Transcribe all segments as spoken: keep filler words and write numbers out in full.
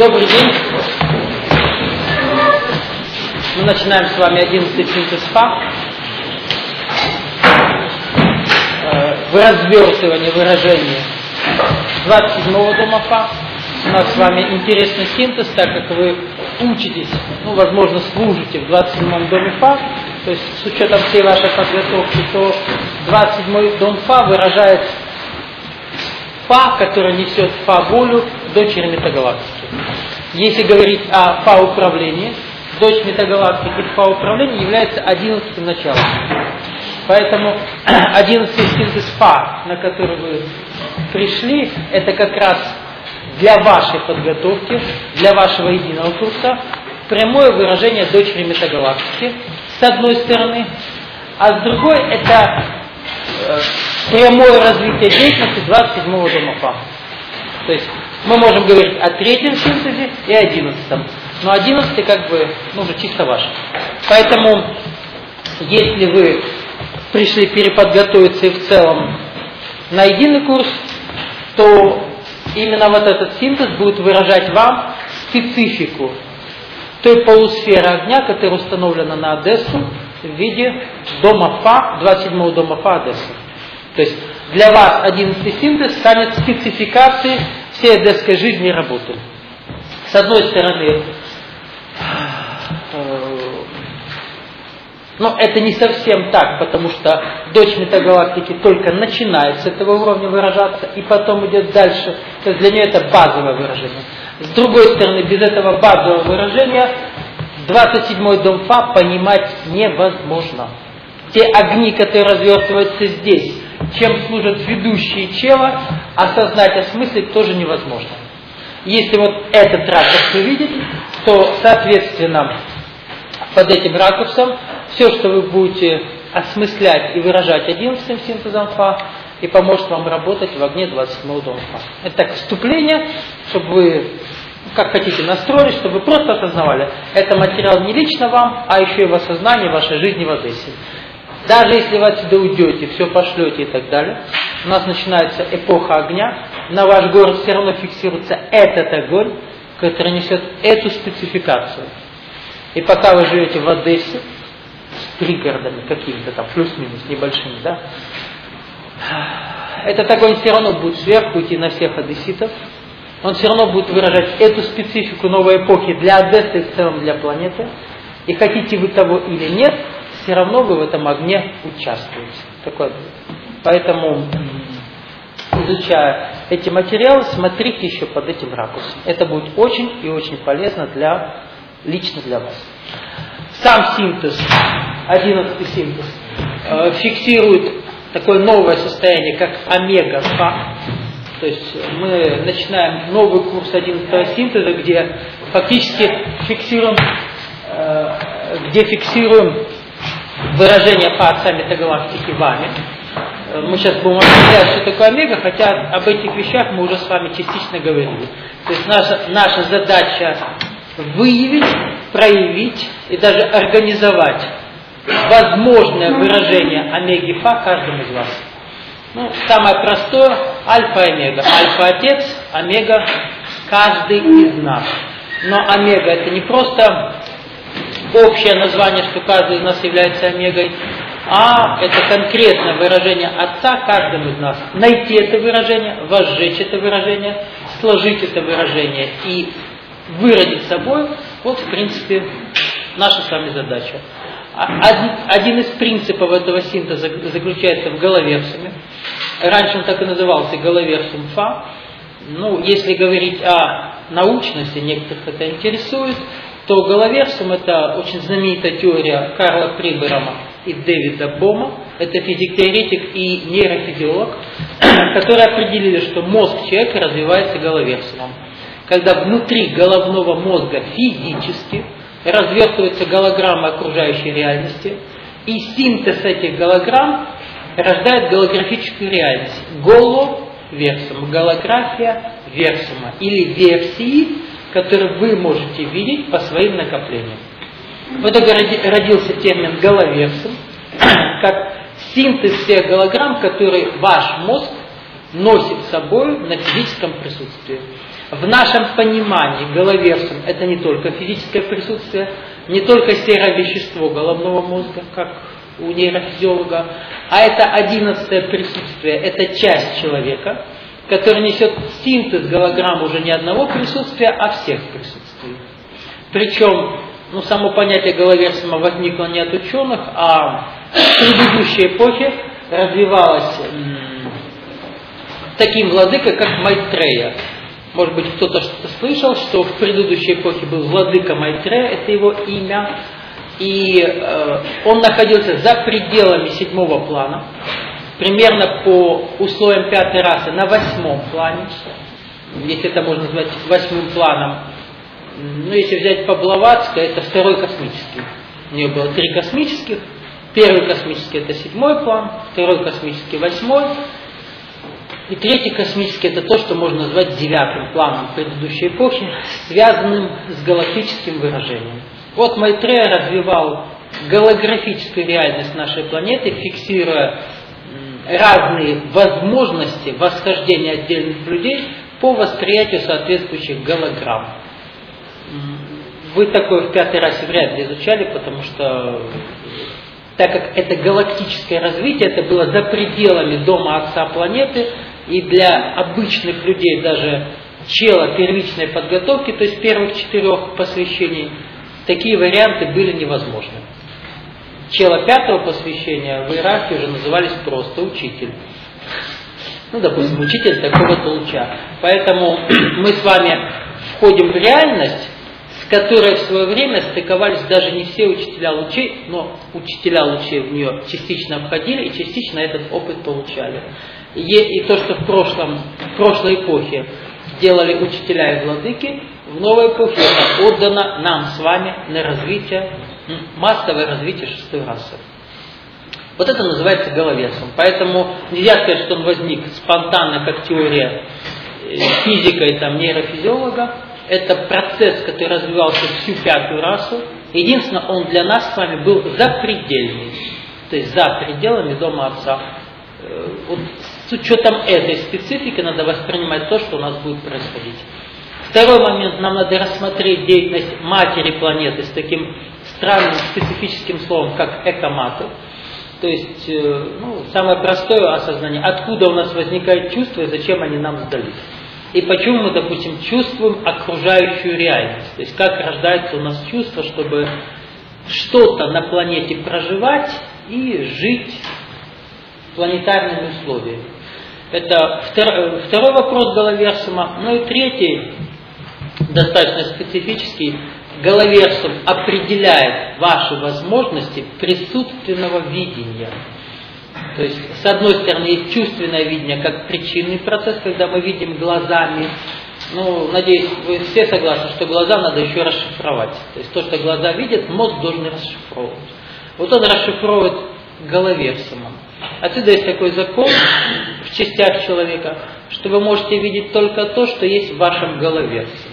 Добрый день. Мы начинаем с вами одиннадцатый синтез Фа. В развертывании выражения двадцать седьмого дома Фа. У нас с вами интересный синтез, так как вы учитесь, ну, возможно, служите в двадцать седьмом доме Фа, то есть с учетом всей вашей подготовки, то двадцать седьмой дом Фа выражает Фа, который несет Фа-волю дочери метагалактики. Если говорить о Фа-управлении, дочь метагалактики Фа-управления является одиннадцатым началом. Поэтому одиннадцатый синтез Фа, на который вы пришли, это как раз для вашей подготовки, для вашего единого курса, прямое выражение дочери метагалактики, с одной стороны, а с другой это э, прямое развитие деятельности двадцать седьмого дома Фа. То есть мы можем говорить о третьем синтезе и одиннадцатом. Но одиннадцатый как бы, ну, уже чисто ваш. Поэтому, если вы пришли переподготовиться и в целом на единый курс, то именно вот этот синтез будет выражать вам специфику той полусферы огня, которая установлена на Одессу в виде дома Фа, двадцать седьмого дома Фа Одессы. То есть для вас одиннадцатый синтез станет спецификацией всей одесской жизни и работы. С одной стороны, но это не совсем так, потому что дочь метагалактики только начинает с этого уровня выражаться и потом идет дальше. То есть для нее это базовое выражение. С другой стороны, без этого базового выражения двадцать седьмой дом Фа понимать невозможно. Те огни, которые развертываются здесь, чем служат ведущие чела, осознать, осмыслить тоже невозможно. Если вот этот ракурс увидеть, то, соответственно, под этим ракурсом все, что вы будете осмыслять и выражать одиннадцатым синтезом Фа, и поможет вам работать в огне двадцать седьмого дома Фа. Это так вступление, чтобы вы, как хотите, настроились, чтобы вы просто осознавали, это материал не лично вам, а еще и в осознании вашей жизни в Одессе. Даже если вы отсюда уйдете, все пошлете и так далее, у нас начинается эпоха огня, на ваш город все равно фиксируется этот огонь, который несет эту спецификацию. И пока вы живете в Одессе, с пригородами какими-то там, плюс-минус, небольшими, да, этот огонь все равно будет сверху идти на всех одесситов, он все равно будет выражать эту специфику новой эпохи для Одессы и в целом для планеты. И хотите вы того или нет, все равно вы в этом огне участвуете. Такое. Поэтому, изучая эти материалы, смотрите еще под этим ракурсом. Это будет очень и очень полезно для, лично для вас. Сам синтез, одиннадцатый синтез, э, фиксирует такое новое состояние, как омега-Фа. То есть мы начинаем новый курс одиннадцатого синтеза, где фактически фиксируем, э, где фиксируем выражение Фа отца метагалактики вами. Мы сейчас будем объяснять, что такое омега, хотя об этих вещах мы уже с вами частично говорили. То есть наша, наша задача выявить, проявить и даже организовать возможное выражение омеги Фа каждому из вас. Ну, самое простое – альфа и омега. Альфа – отец, омега – каждый из нас. Но омега – это не просто общее название, что каждый из нас является омегой, а это конкретное выражение Отца каждому из нас. Найти это выражение, возжечь это выражение, сложить это выражение и выразить собой, вот в принципе наша с вами задача. Один, один из принципов этого синтеза заключается в галоверсуме. Раньше он так и назывался галоверсум Фа. Ну, если говорить о научности, некоторых это интересует, то галоверсум это очень знаменитая теория Карла Приберама и Дэвида Бома. Это физик-теоретик и нейрофизиолог, которые определили, что мозг человека развивается галоверсумом. Когда внутри головного мозга физически развертывается голограмма окружающей реальности, и синтез этих голограмм рождает голографическую реальность. Головерсум, голография версума, или версии, которые вы можете видеть по своим накоплениям. Вот родился термин галоверсум, как синтез всех голограмм, которые ваш мозг носит с собой на физическом присутствии. В нашем понимании головерсум – это не только физическое присутствие, не только серое вещество головного мозга, как у нейрофизиолога, а это одиннадцатое присутствие, это часть человека, который несет синтез голограмм уже не одного присутствия, а всех присутствий. Причем, ну, само понятие головерсума возникло не от ученых, а в предыдущей эпохе развивалось м, таким владыкой, как Майтрея. Может быть, кто-то что-то слышал, что в предыдущей эпохе был владыка Майтрея, это его имя, и э, он находился за пределами седьмого плана, примерно по условиям пятой расы на восьмом плане, если это можно назвать восьмым планом. Ну, если взять по Блаватской, это второй космический. У нее было три космических. Первый космический это седьмой план, второй космический восьмой. И третий космический это то, что можно назвать девятым планом предыдущей эпохи, связанным с галактическим выражением. Вот Майтрея развивал голографическую реальность нашей планеты, фиксируя разные возможности восхождения отдельных людей по восприятию соответствующих голограмм. Вы такое в пятой расе вряд ли изучали, потому что так как это галактическое развитие, это было за пределами дома отца планеты, и для обычных людей даже чела первичной подготовки, то есть первых четырех посвящений, такие варианты были невозможны. Чела пятого посвящения в иерархии уже назывались просто учитель. Ну, допустим, учитель такого-то луча. Поэтому мы с вами входим в реальность, с которой в свое время стыковались даже не все учителя лучей, но учителя лучей в нее частично входили и частично этот опыт получали. И, и то, что в, прошлом, в прошлой эпохе делали учителя и владыки, в новой эпохе это отдано нам с вами на развитие, массовое развитие шестой расы. Вот это называется головерсом. Поэтому нельзя сказать, что он возник спонтанно, как теория физика и там, нейрофизиолога. Это процесс, который развивался всю пятую расу. Единственное, он для нас с вами был запредельный. То есть за пределами дома отца. Вот с учетом этой специфики надо воспринимать то, что у нас будет происходить. Второй момент, нам надо рассмотреть деятельность матери планеты с таким странным специфическим словом, как экоматер. То есть, ну, самое простое осознание, откуда у нас возникают чувства и зачем они нам сдались. И почему мы, допустим, чувствуем окружающую реальность. То есть, как рождается у нас чувство, чтобы что-то на планете проживать и жить планетарными условиями. Это втор, второй вопрос головерсума. Ну и третий, достаточно специфический. Головерсум определяет ваши возможности присутственного видения. То есть, с одной стороны, есть чувственное видение как причинный процесс, когда мы видим глазами. Ну, надеюсь, вы все согласны, что глаза надо еще расшифровать. То есть, то, что глаза видят, мозг должен расшифровывать. Вот он расшифровывает головерсумом. Отсюда есть такой закон в частях человека, что вы можете видеть только то, что есть в вашем головерсуме.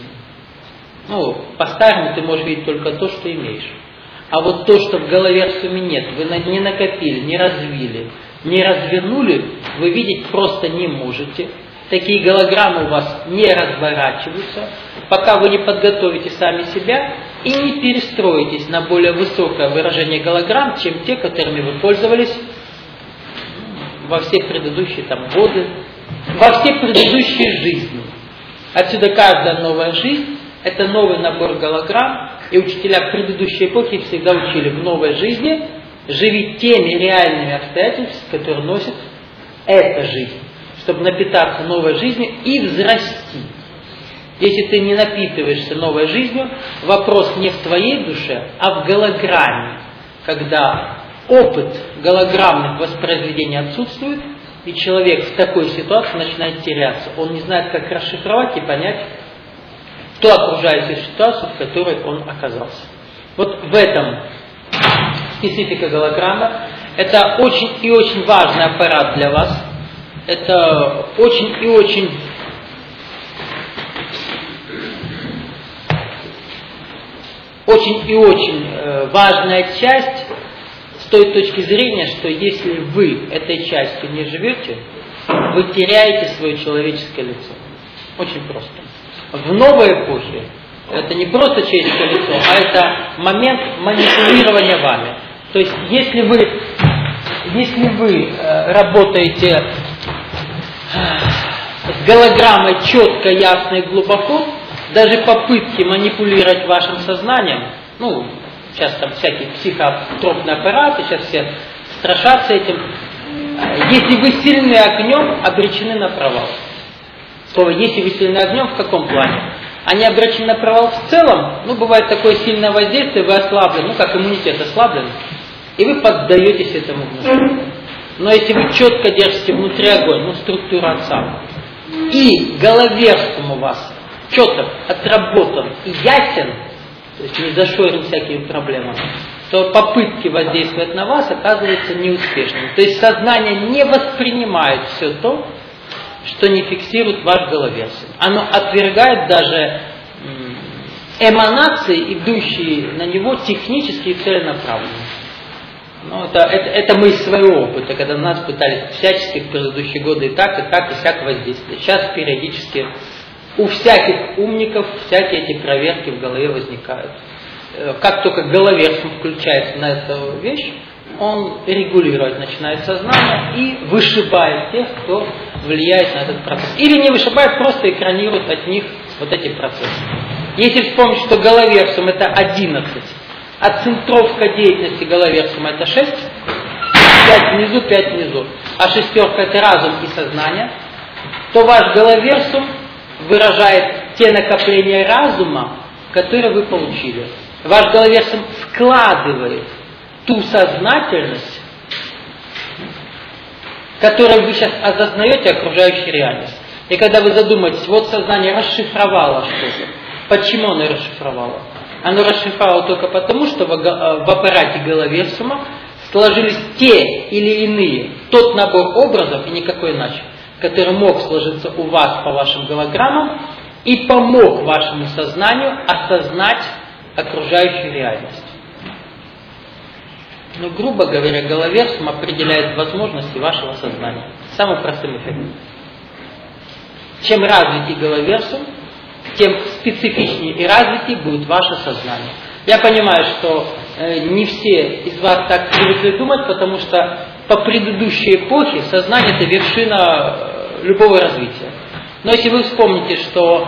Ну, по-старому ты можешь видеть только то, что имеешь. А вот то, что в головерсуме нет, вы не накопили, не развили, не развернули, вы видеть просто не можете. Такие голограммы у вас не разворачиваются, пока вы не подготовите сами себя и не перестроитесь на более высокое выражение голограмм, чем те, которыми вы пользовались во все предыдущие там, годы, во все предыдущие жизни. Отсюда каждая новая жизнь – это новый набор голограмм, и учителя предыдущей эпохи всегда учили в новой жизни живи теми реальными обстоятельствами, которые носит эта жизнь, чтобы напитаться новой жизнью и взрасти. Если ты не напитываешься новой жизнью, вопрос не в твоей душе, а в голограмме, когда опыт голограммных воспроизведений отсутствует, и человек в такой ситуации начинает теряться. Он не знает, как расшифровать и понять ту окружающую ситуацию, в которой он оказался. Вот в этом специфика голограммы. Это очень и очень важный аппарат для вас. Это очень и очень очень и очень э, важная часть с той точки зрения, что если вы этой частью не живете, вы теряете свое человеческое лицо. Очень просто. В новой эпохе это не просто человеческое лицо, а это момент манипулирования вами. То есть, если вы, если вы э, работаете с голограммой четко, ясно и глубоко, даже попытки манипулировать вашим сознанием, ну, сейчас там всякие психотропные аппараты, сейчас все страшатся этим, если вы сильны огнем, обречены на провал. Слово «если вы сильны огнем» в каком плане? Они обречены на провал в целом, ну, бывает такое сильное воздействие, вы ослаблены, ну, как иммунитет ослаблен, и вы поддаетесь этому внутри. Но если вы четко держите внутри огонь, ну, структура отца, и головерством у вас четко отработан и ясен, то есть не зашорен всякими проблемами, то попытки воздействовать на вас оказываются неуспешными. То есть сознание не воспринимает все то, что не фиксирует ваш головерсум. Оно отвергает даже эманации, идущие на него технически и целенаправленно. Ну, это, это, это мы из своего опыта, когда нас пытались всячески в предыдущие годы и так, и так, и всяк воздействовать. Сейчас периодически у всяких умников всякие эти проверки в голове возникают. Как только головерсум включается на эту вещь, он регулировать начинает сознание и вышибает тех, кто влияет на этот процесс. Или не вышибает, просто экранирует от них вот эти процессы. Если вспомнить, что головерсум это одиннадцать, а центровка деятельности головерсума это шесть, пять внизу, пять внизу, а шестерка это разум и сознание, то ваш головерсум выражает те накопления разума, которые вы получили. Ваш головерсум вкладывает ту сознательность, которую вы сейчас осознаете окружающую реальность. И когда вы задумаетесь, вот сознание расшифровало что-то. Почему оно расшифровало? Оно расшифровало только потому, что в аппарате головерсума сложились те или иные, тот набор образов и никакой иначе, который мог сложиться у вас по вашим голограммам и помог вашему сознанию осознать окружающую реальность. Но, грубо говоря, головерсум определяет возможности вашего сознания. Самым простым эффектом. Чем развитый головерсум, тем специфичнее и развитее будет ваше сознание. Я понимаю, что э, не все из вас так привыкли думать, потому что по предыдущей эпохе сознание это вершина э, любого развития. Но если вы вспомните, что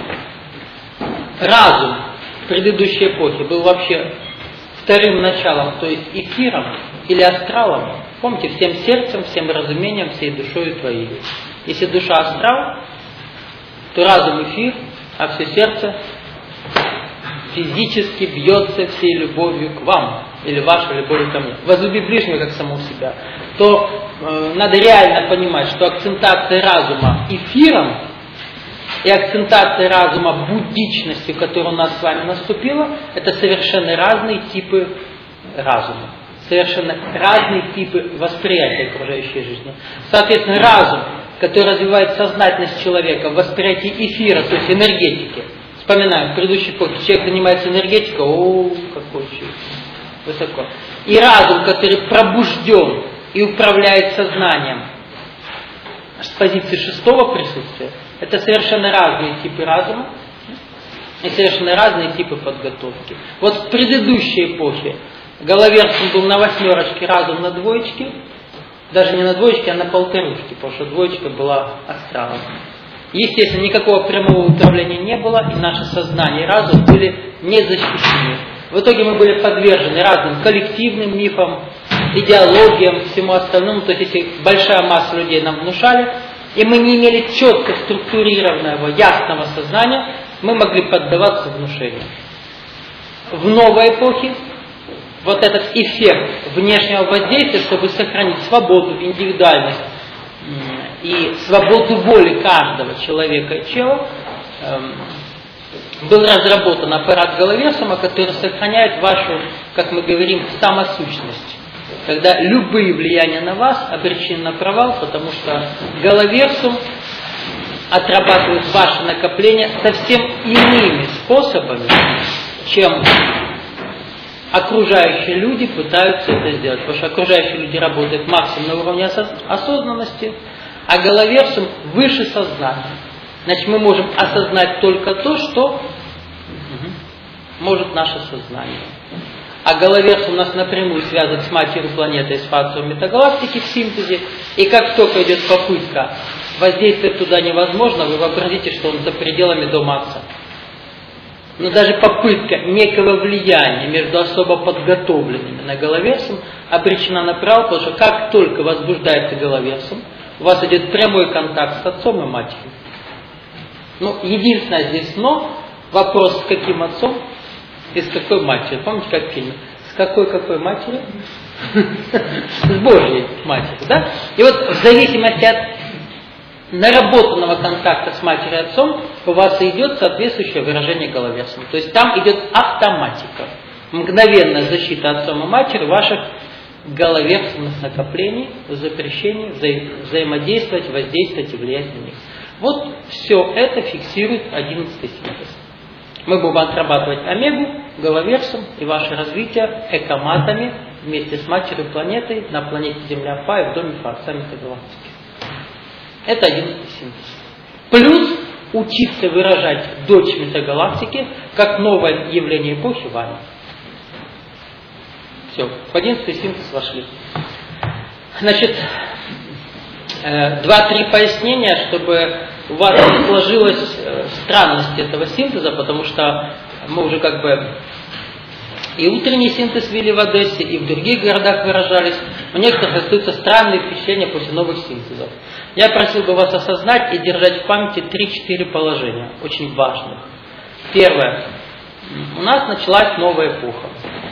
разум в предыдущей эпохе был вообще вторым началом, то есть эфиром или астралом, помните, всем сердцем, всем разумением, всей душой творили. Если душа астрал, то разум эфир, а все сердце физически бьется всей любовью к вам, или вашей любовью ко мне. Возлюби ближнего, как самого себя. То э, надо реально понимать, что акцентация разума эфиром и акцентация разума буддичностью, которая у нас с вами наступила, это совершенно разные типы разума. Совершенно разные типы восприятия окружающей жизни. Соответственно, разум, который развивает сознательность человека в восприятии эфира, то есть энергетики. Вспоминаем, в предыдущей эпохе человек занимается энергетикой, о, какой чуть высоко. И разум, который пробужден и управляет сознанием с позиции шестого присутствия, это совершенно разные типы разума и совершенно разные типы подготовки. Вот в предыдущей эпохе головерсум был на восьмерочке, разум на двоечке, даже не на двоечке, а на полторушке, потому что двоечка была астралом. Естественно, никакого прямого управления не было, и наше сознание и разум были не защищены. В итоге мы были подвержены разным коллективным мифам, идеологиям, всему остальному. То есть, эти большая масса людей нам внушали, и мы не имели четко структурированного, ясного сознания, мы могли поддаваться внушению. В новой эпохе вот этот эффект внешнего воздействия, чтобы сохранить свободу, индивидуальность и свободу воли каждого человека и чела, был разработан аппарат головерсума, который сохраняет вашу, как мы говорим, самосущность. Когда любые влияния на вас обречены на провал, потому что головерсум отрабатывает ваше накопление совсем иными способами, чем окружающие люди пытаются это сделать. Потому что окружающие люди работают максимум на уровне осознанности, а головерсум выше сознания. Значит, мы можем осознать только то, что может наше сознание. А головерс у нас напрямую связан с матерью планеты, с фактором метагалактики в синтезе. И как только идет попытка воздействовать туда невозможно, вы вообразите, что он за пределами дома отца. Но даже попытка некого влияния между особо подготовленными на головерсом обречена на провал, потому что как только возбуждается головерсом, у вас идет прямой контакт с отцом и матерью. Ну, единственное здесь но, вопрос, с каким отцом и с какой матерью. Помните, как в фильме? С какой-какой матерью? С Божьей матерью, да? И вот в зависимости от наработанного контакта с матерью и отцом у вас идет соответствующее выражение головерсом. То есть там идет автоматика. Мгновенная защита отцом и матерью ваших головерсовых накоплений, запрещений, вза- взаимодействовать, воздействовать и влиять на них. Вот все это фиксирует одиннадцатый синтез. Мы будем отрабатывать омегу, головерсом и ваше развитие экоматами вместе с матерью планетой на планете Земля Фа и в доме Фа, саммита галактики. Это одиннадцатый синтез. Плюс учиться выражать дочь метагалактики как новое явление эпохи вами. Все, в одиннадцатый синтез вошли. Значит, два-три пояснения, чтобы у вас не сложилась странность этого синтеза, потому что мы уже как бы и утренний синтез вели в Одессе, и в других городах выражались. У некоторых остаются странные впечатления после новых синтезов. Я просил бы вас осознать и держать в памяти три-четыре положения, очень важных. Первое. У нас началась новая эпоха.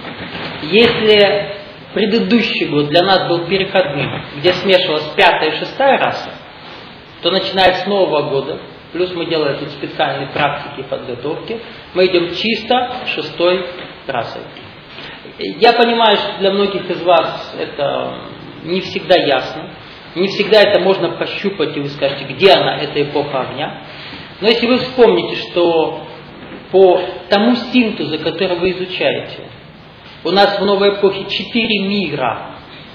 Если предыдущий год для нас был переходным, где смешивалась пятая и шестая раса, то начиная с нового года, плюс мы делаем тут специальные практики и подготовки, мы идем чисто шестой расой. Я понимаю, что для многих из вас это не всегда ясно, не всегда это можно пощупать, и вы скажете, где она, эта эпоха огня. Но если вы вспомните, что по тому синтезу, который вы изучаете, у нас в новой эпохе четыре мира.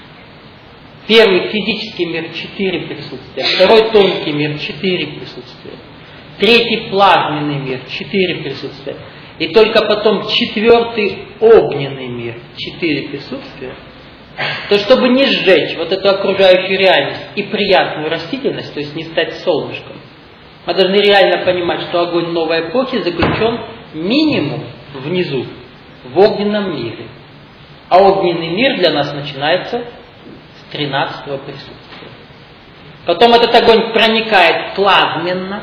Первый физический мир четыре присутствия, второй тонкий мир четыре присутствия, третий плазменный мир четыре присутствия, и только потом четвертый огненный мир четыре присутствия. То чтобы не сжечь вот эту окружающую реальность и приятную растительность, то есть не стать солнышком, мы должны реально понимать, что огонь новой эпохи заключен минимум внизу, в огненном мире. А огненный мир для нас начинается с тринадцатого присутствия. Потом этот огонь проникает плазменно.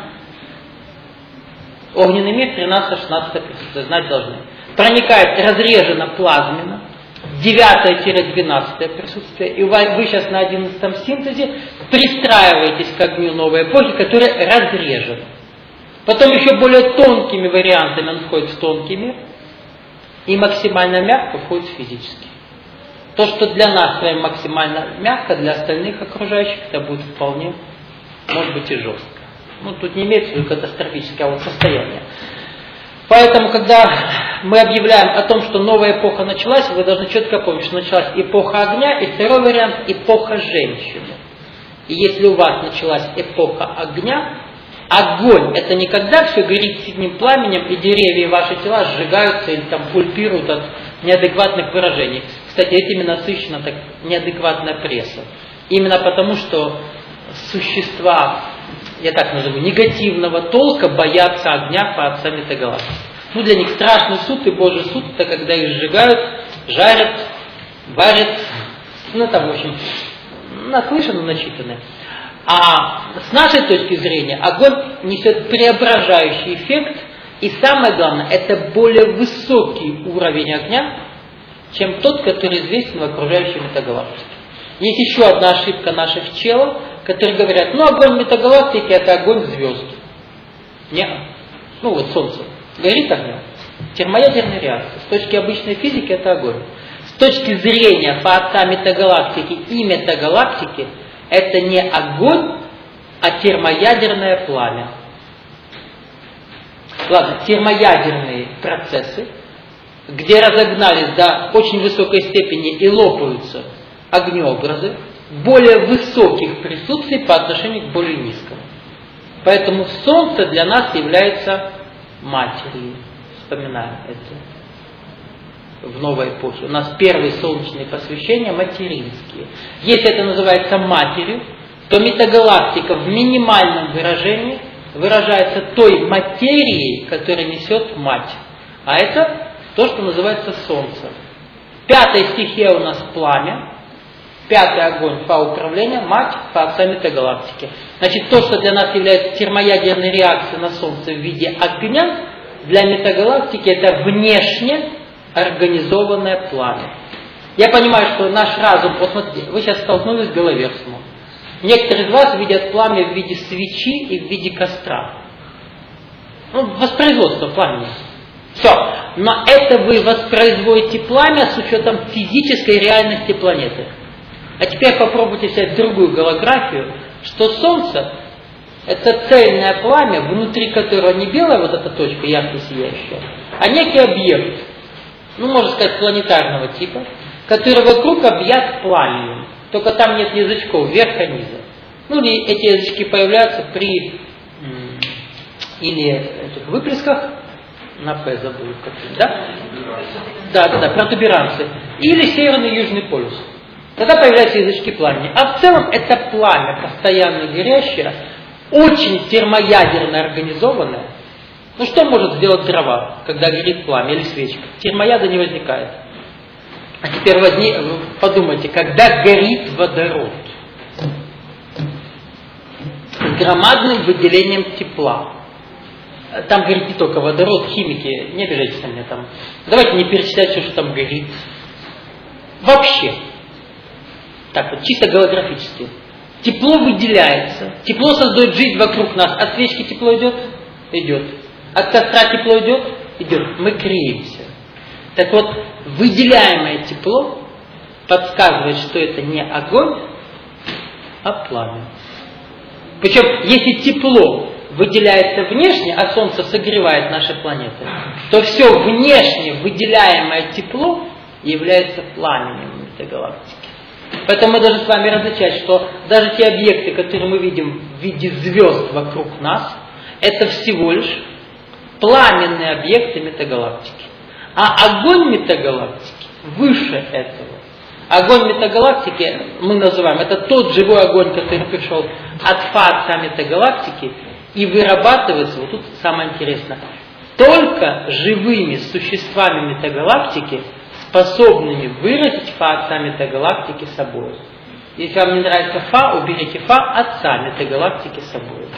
Огненный мир тринадцатое-шестнадцатое присутствие, знать должны. Проникает разреженно плазменно. девятое-двенадцатое присутствие. И вы сейчас на одиннадцатом синтезе пристраиваетесь к огню новой эпохи, которая разрежена. Потом еще более тонкими вариантами он входит в тонкий мир. И максимально мягко входит в физический. То, что для нас с вами максимально мягко, для остальных окружающих это будет вполне, может быть, и жестко. Ну, тут не имеется в виду катастрофическое, а вот состояние. Поэтому, когда мы объявляем о том, что новая эпоха началась, вы должны четко помнить, что началась эпоха огня, и второй вариант – эпоха женщины. И если у вас началась эпоха огня, огонь – это не когда все горит синим пламенем, и деревья и ваши тела сжигаются или там пульпируют от неадекватных выражений. Кстати, этими насыщена так неадекватная пресса. Именно потому, что существа, я так назову, негативного толка боятся огня по отцам метагалактики. Ну, для них страшный суд и Божий суд – это когда их сжигают, жарят, варят, ну, там, в общем, наслышаны, начитаны. А с нашей точки зрения огонь несет преображающий эффект, и самое главное, это более высокий уровень огня, чем тот, который известен в окружающей метагалактике. Есть еще одна ошибка наших челов, которые говорят, ну огонь метагалактики это огонь звезд. Нет. Ну вот Солнце горит огнем. Термоядерная реакция. С точки обычной физики это огонь. С точки зрения фаотца метагалактики и метагалактики это не огонь, а термоядерное пламя. Ладно, термоядерные процессы, где разогнались до очень высокой степени и лопаются огнеобразы более высоких присутствий по отношению к более низкому. Поэтому Солнце для нас является матерью. Вспоминаем это в новой эпохе. У нас первые солнечные посвящения материнские. Если это называется матерью, то метагалактика в минимальном выражении выражается той материей, которая несет мать. А это то, что называется Солнце. Пятая стихия у нас пламя. Пятый огонь, фа управления, мать, фа отца метагалактики. Значит, то, что для нас является термоядерной реакцией на Солнце в виде огня, для метагалактики это внешне организованное пламя. Я понимаю, что наш разум, вот смотрите, вы сейчас столкнулись с головерством. Некоторые из вас видят пламя в виде свечи и в виде костра. Ну, воспроизводство пламени. Все. Но это вы воспроизводите пламя с учетом физической реальности планеты. А теперь попробуйте взять другую голографию, что Солнце – это цельное пламя, внутри которого не белая вот эта точка, ярко сияющая, а некий объект, ну, можно сказать, планетарного типа, который вокруг объят пламенем. Только там нет язычков, верха, низа. Ну, или эти язычки появляются при м- или этих выплесках, на П забыл, как-то, да? Да, да, да, протуберанцы. Или северный и южный полюс. Тогда появляются язычки пламени. А в целом это пламя, постоянно горящее, очень термоядерно организованное. Ну что может сделать дрова, когда горит пламя или свечка? Термояда не возникает. А теперь возьми, подумайте, когда горит водород с громадным выделением тепла. Там горит не только водород, химики, не обижайтесь на меня там. Давайте не перечислять все, что там горит. Вообще. Так вот, чисто голографически. Тепло выделяется, тепло создает жизнь вокруг нас. От свечки тепло идет? Идет. От костра тепло идет? Идет. Мы греемся. Так вот, выделяемое тепло подсказывает, что это не огонь, а пламя. Причем, если тепло выделяется внешне, а Солнце согревает наши планеты, то все внешне выделяемое тепло является пламенем этой галактики. Поэтому мы должны с вами различать, что даже те объекты, которые мы видим в виде звезд вокруг нас, это всего лишь пламенные объекты метагалактики. А огонь метагалактики выше этого. Огонь метагалактики мы называем, это тот живой огонь, который пришел от фаза метагалактики и вырабатывается, вот тут самое интересное, только живыми существами метагалактики, способными выразить фа отца метагалактики собой. Если вам не нравится фа, уберите фа отца метагалактики собой.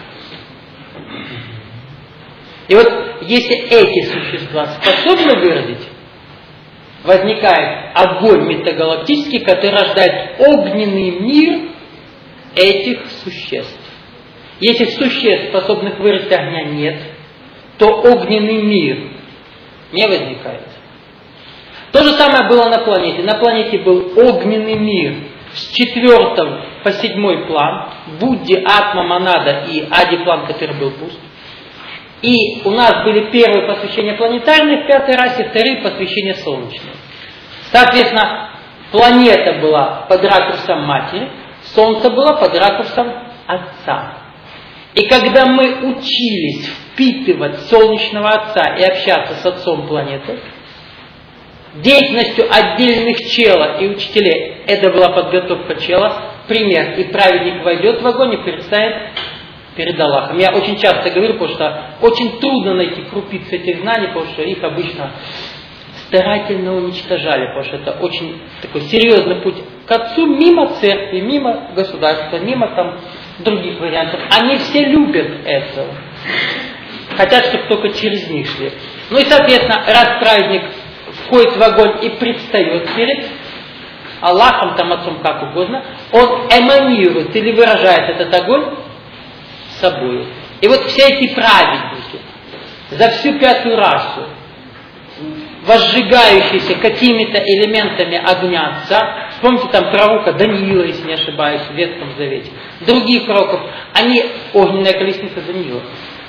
И вот если эти существа способны выразить, возникает огонь метагалактический, который рождает огненный мир этих существ. Если существ, способных выразить огня, нет, то огненный мир не возникает. То же самое было на планете. На планете был огненный мир с четвертого по седьмой план, Будди, Атма, Монада и Ади-план, который был пуст. И у нас были первые посвящения планетарные в пятой расе, вторые посвящения солнечные. Соответственно, планета была под ракурсом матери, Солнце было под ракурсом Отца. И когда мы учились впитывать солнечного Отца и общаться с Отцом планеты, деятельностью отдельных чела и учителей, это была подготовка чела, пример, и праведник войдет в огонь и предстанет перед Аллахом. Я очень часто говорю, потому что очень трудно найти крупицы этих знаний, потому что их обычно старательно уничтожали, потому что это очень такой серьезный путь к Отцу, мимо церкви, мимо государства, мимо там других вариантов. Они все любят это. Хотят, чтобы только через них шли. Ну и, соответственно, раз праведник входит в огонь и предстает перед Аллахом, там, Отцом, как угодно, он эманирует или выражает этот огонь собой. И вот все эти праведники за всю пятую расу, возжигающиеся какими-то элементами огня Отца, вспомните там пророка Даниила, если не ошибаюсь, в Ветхом Завете, других пророков, они огненная колесница Даниила.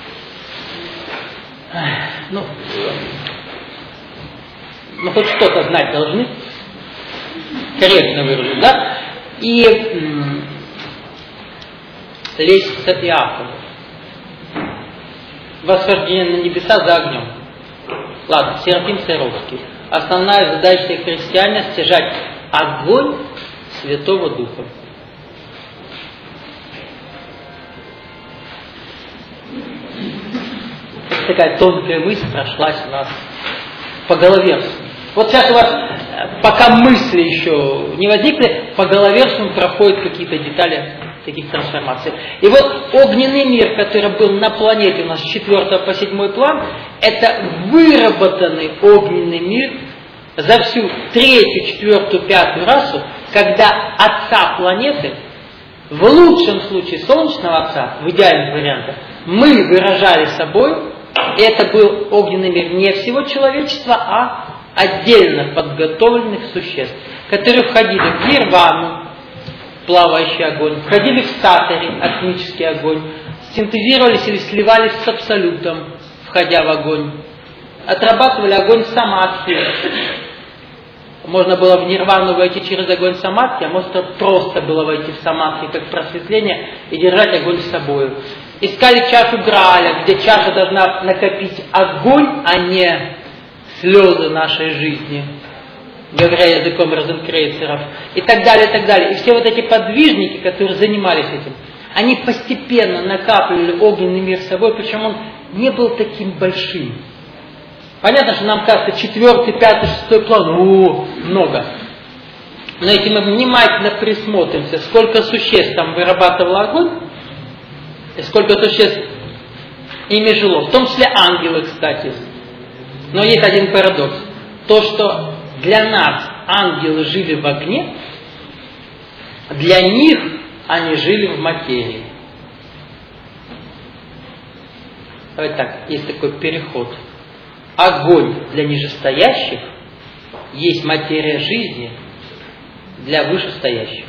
Ну, ну хоть что-то знать должны, корректно выражу, да? И м- лестница Иакова. восхождение на небеса за огнем. Ладно, Серафим Саровский. Основная задача христианина – стяжать огонь Святого Духа. Такая тонкая мысль прошлась у нас по голове. Вот сейчас у вас, пока мысли еще не возникли, по голове проходят какие-то детали таких трансформаций. И вот огненный мир, который был на планете у нас с четвёртого по седьмой план, это выработанный огненный мир за всю третью, четвертую, пятую расу, когда отца планеты, в лучшем случае солнечного отца, в идеальных вариантах, мы выражали собой, и это был огненный мир не всего человечества, а отдельно подготовленных существ, которые входили в нирвану, плавающий огонь, входили в статори, атмический огонь, синтезировались или сливались с абсолютом, входя в огонь, отрабатывали огонь самадхи. Можно было в нирвану войти через огонь самадхи, а может просто было войти в самадхи как просветление и держать огонь с собой. Искали чашу Грааля, где чаша должна накопить огонь, а не слезы нашей жизни, говоря языком розенкрейцеров, и так далее, и так далее. И все вот эти подвижники, которые занимались этим, они постепенно накапливали огненный мир с собой, причем он не был таким большим. Понятно, что нам кажется, четвертый, пятый, шестой план, о, много. Но если мы внимательно присмотримся, сколько существ там вырабатывало огонь, и сколько существ ими жило, в том числе ангелы, кстати. Но есть один парадокс. То, что для нас ангелы жили в огне, для них они жили в материи. Давайте так, есть такой переход. Огонь для нижестоящих есть материя жизни для вышестоящих.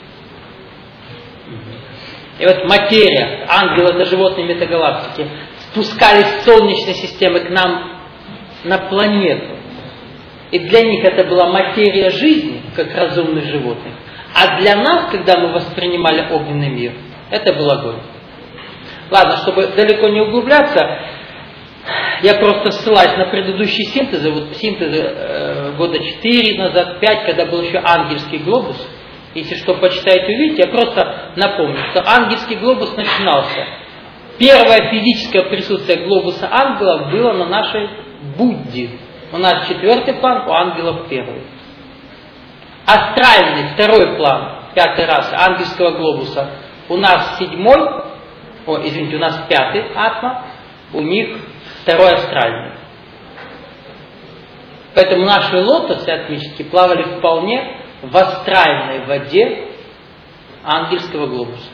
И вот материя, ангелы — это животные метагалактики, спускались с Солнечной системы к нам на планету. И для них это была материя жизни, как разумных животных. А для нас, когда мы воспринимали огненный мир, это был огонь. Ладно, чтобы далеко не углубляться, я просто ссылаюсь на предыдущие синтезы, вот синтезы э, года четыре назад, пять, когда был еще ангельский глобус. Если что, почитаете, увидите, я просто напомню, что ангельский глобус начинался. Первое физическое присутствие глобуса ангелов было на нашей Будде. У нас четвертый план, у ангелов первый. Астральный, второй план, пятый раз ангельского глобуса. У нас седьмой, о, извините, у нас пятый атма, у них второй астральный. Поэтому наши лотосы атмические плавали вполне в астральной воде ангельского глобуса.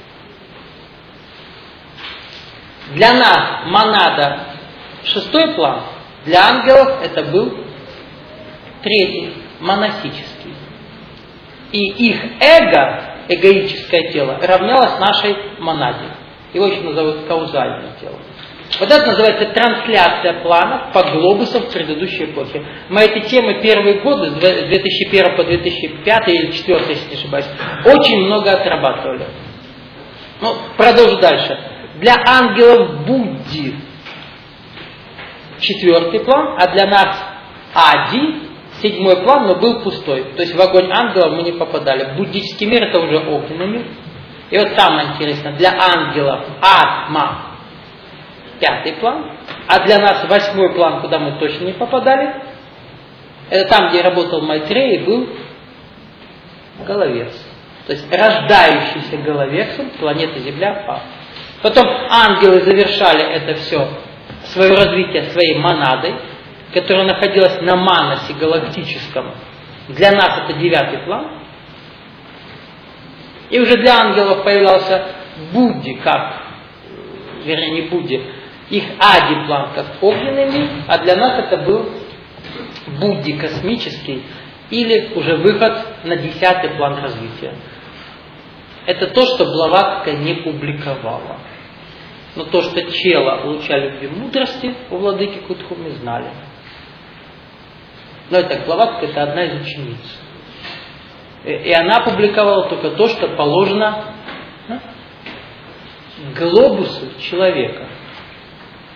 Для нас монада шестой план, для ангелов это был третий, монасический. И их эго, эгоическое тело, равнялось нашей монаде. Его еще называют каузальным телом. Вот это называется трансляция планов по глобусам в предыдущей эпохе. Мы эти темы первые годы, с две тысячи первого по две тысячи пятый или две тысячи четвёртый, если не ошибаюсь, очень много отрабатывали. Ну, продолжу дальше. Для ангелов Будди четвертый план, а для нас Ади седьмой план, но был пустой. То есть в огонь ангелов мы не попадали. Буддический мир — это уже огненный мир. И вот самое интересное, для ангелов Атма пятый план, а для нас восьмой план, куда мы точно не попадали, это там, где работал Майтрея, был Головец. То есть рождающийся Головексом планета Земля Пав. Потом ангелы завершали это все, свое развитие своей монадой, которая находилась на маносе галактическом. Для нас это девятый план. И уже для ангелов появлялся Будди, как, вернее не Будди, их Ади план как огненный мир, а для нас это был Будди космический, или уже выход на десятый план развития. Это то, что Блаватска не публиковала. Но то, что Чела получали любви мудрости у владыки Кутхуми, знали. Но это Блаватска — это одна из учениц. И она публиковала только то, что положено глобусу человека.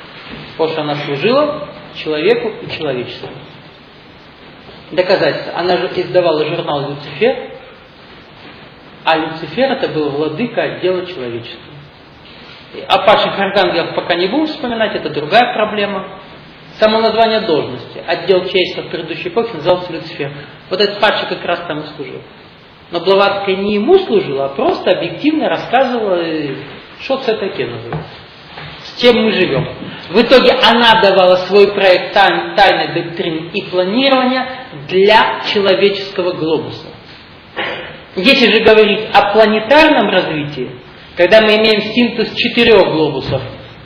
потому что она служила человеку и человечеству. Доказательство. Она же издавала журнал «Люцифер», а Люцифер это был владыка отдела человечества. О падших архангелах пока не будем вспоминать, это другая проблема. Само название должности. Отдел человечества в предыдущей эпохе назывался Люцифер. Вот этот падший как раз там и служил. Но Блаватская не ему служила, а просто объективно рассказывала, что это такое называется. С чем мы живем. В итоге она давала свой проект тай, тайной доктрины и планирования для человеческого глобуса. Если же говорить о планетарном развитии, когда мы имеем синтез четырех глобусов,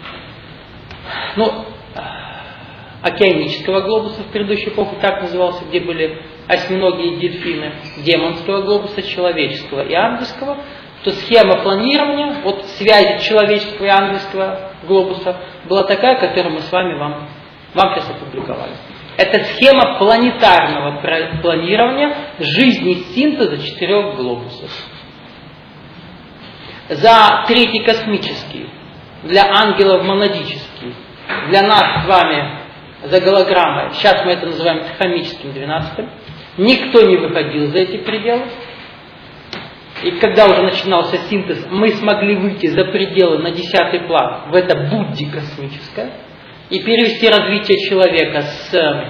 ну, океанического глобуса в предыдущей эпохе так назывался, где были осьминоги и дельфины, демонского глобуса, человеческого и ангельского, то схема планирования, вот связи человеческого и ангельского глобуса была такая, которую мы с вами вам, вам сейчас опубликовали. Это схема планетарного планирования жизни синтеза четырех глобусов. За третий космический, для ангелов монадический, для нас с вами за голограммой, сейчас мы это называем психомическим двенадцатым, никто не выходил за эти пределы. И когда уже начинался синтез, мы смогли выйти за пределы на десятый план, в это будди космическое, и перевести развитие человека с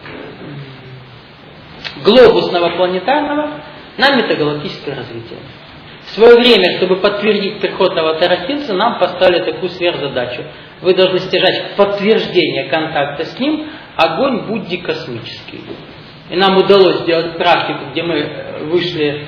глобусного планетарного на метагалактическое развитие. В свое время, чтобы подтвердить приход аватара Синтеза, нам поставили такую сверхзадачу. Вы должны стяжать подтверждение контакта с ним огонь будди космический. И нам удалось сделать практику, где мы вышли...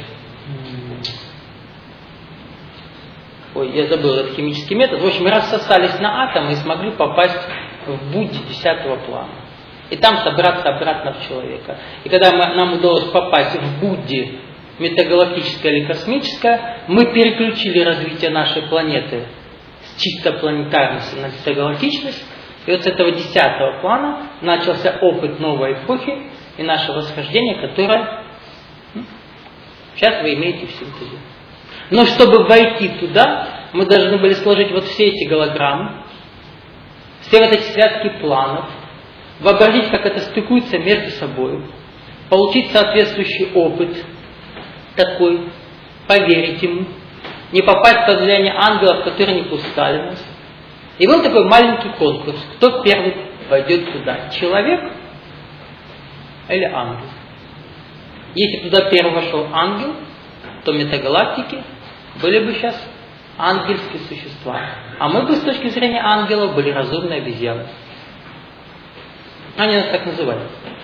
Ой, я забыл этот химический метод. В общем, мы рассосались на атомы и смогли попасть в будди десятого плана. И там собраться обратно в человека. И когда мы, нам удалось попасть в будди метагалактическое или космическое, мы переключили развитие нашей планеты с чисто планетарности на метагалактичность. И вот с этого десятого плана начался опыт новой эпохи и наше восхождение, которое сейчас вы имеете в синтезе. Но чтобы войти туда, мы должны были сложить вот все эти голограммы, все вот эти связки планов, вообразить, как это стыкуется между собой, получить соответствующий опыт такой, поверить ему, не попасть под влияние ангелов, которые не пускали нас. И был такой маленький конкурс, кто первый войдет туда, человек или ангел. Если туда первый вошел ангел, то метагалактики были бы сейчас ангельские существа. А мы бы с точки зрения ангелов были разумные обезьяны. Они нас так называли.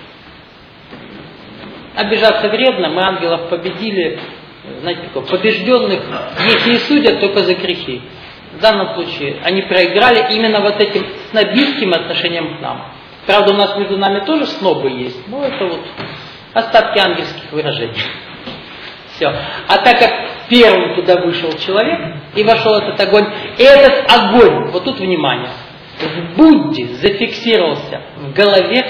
Обижаться вредно, мы ангелов победили, знаете, такое, побежденных, если и судят, только за грехи. В данном случае они проиграли именно вот этим снобистским отношением к нам. Правда, у нас между нами тоже снобы есть, но это вот остатки ангельских выражений. Все. А так как первым туда вышел человек и вошел этот огонь, и этот огонь, вот тут внимание, в Будде зафиксировался в голове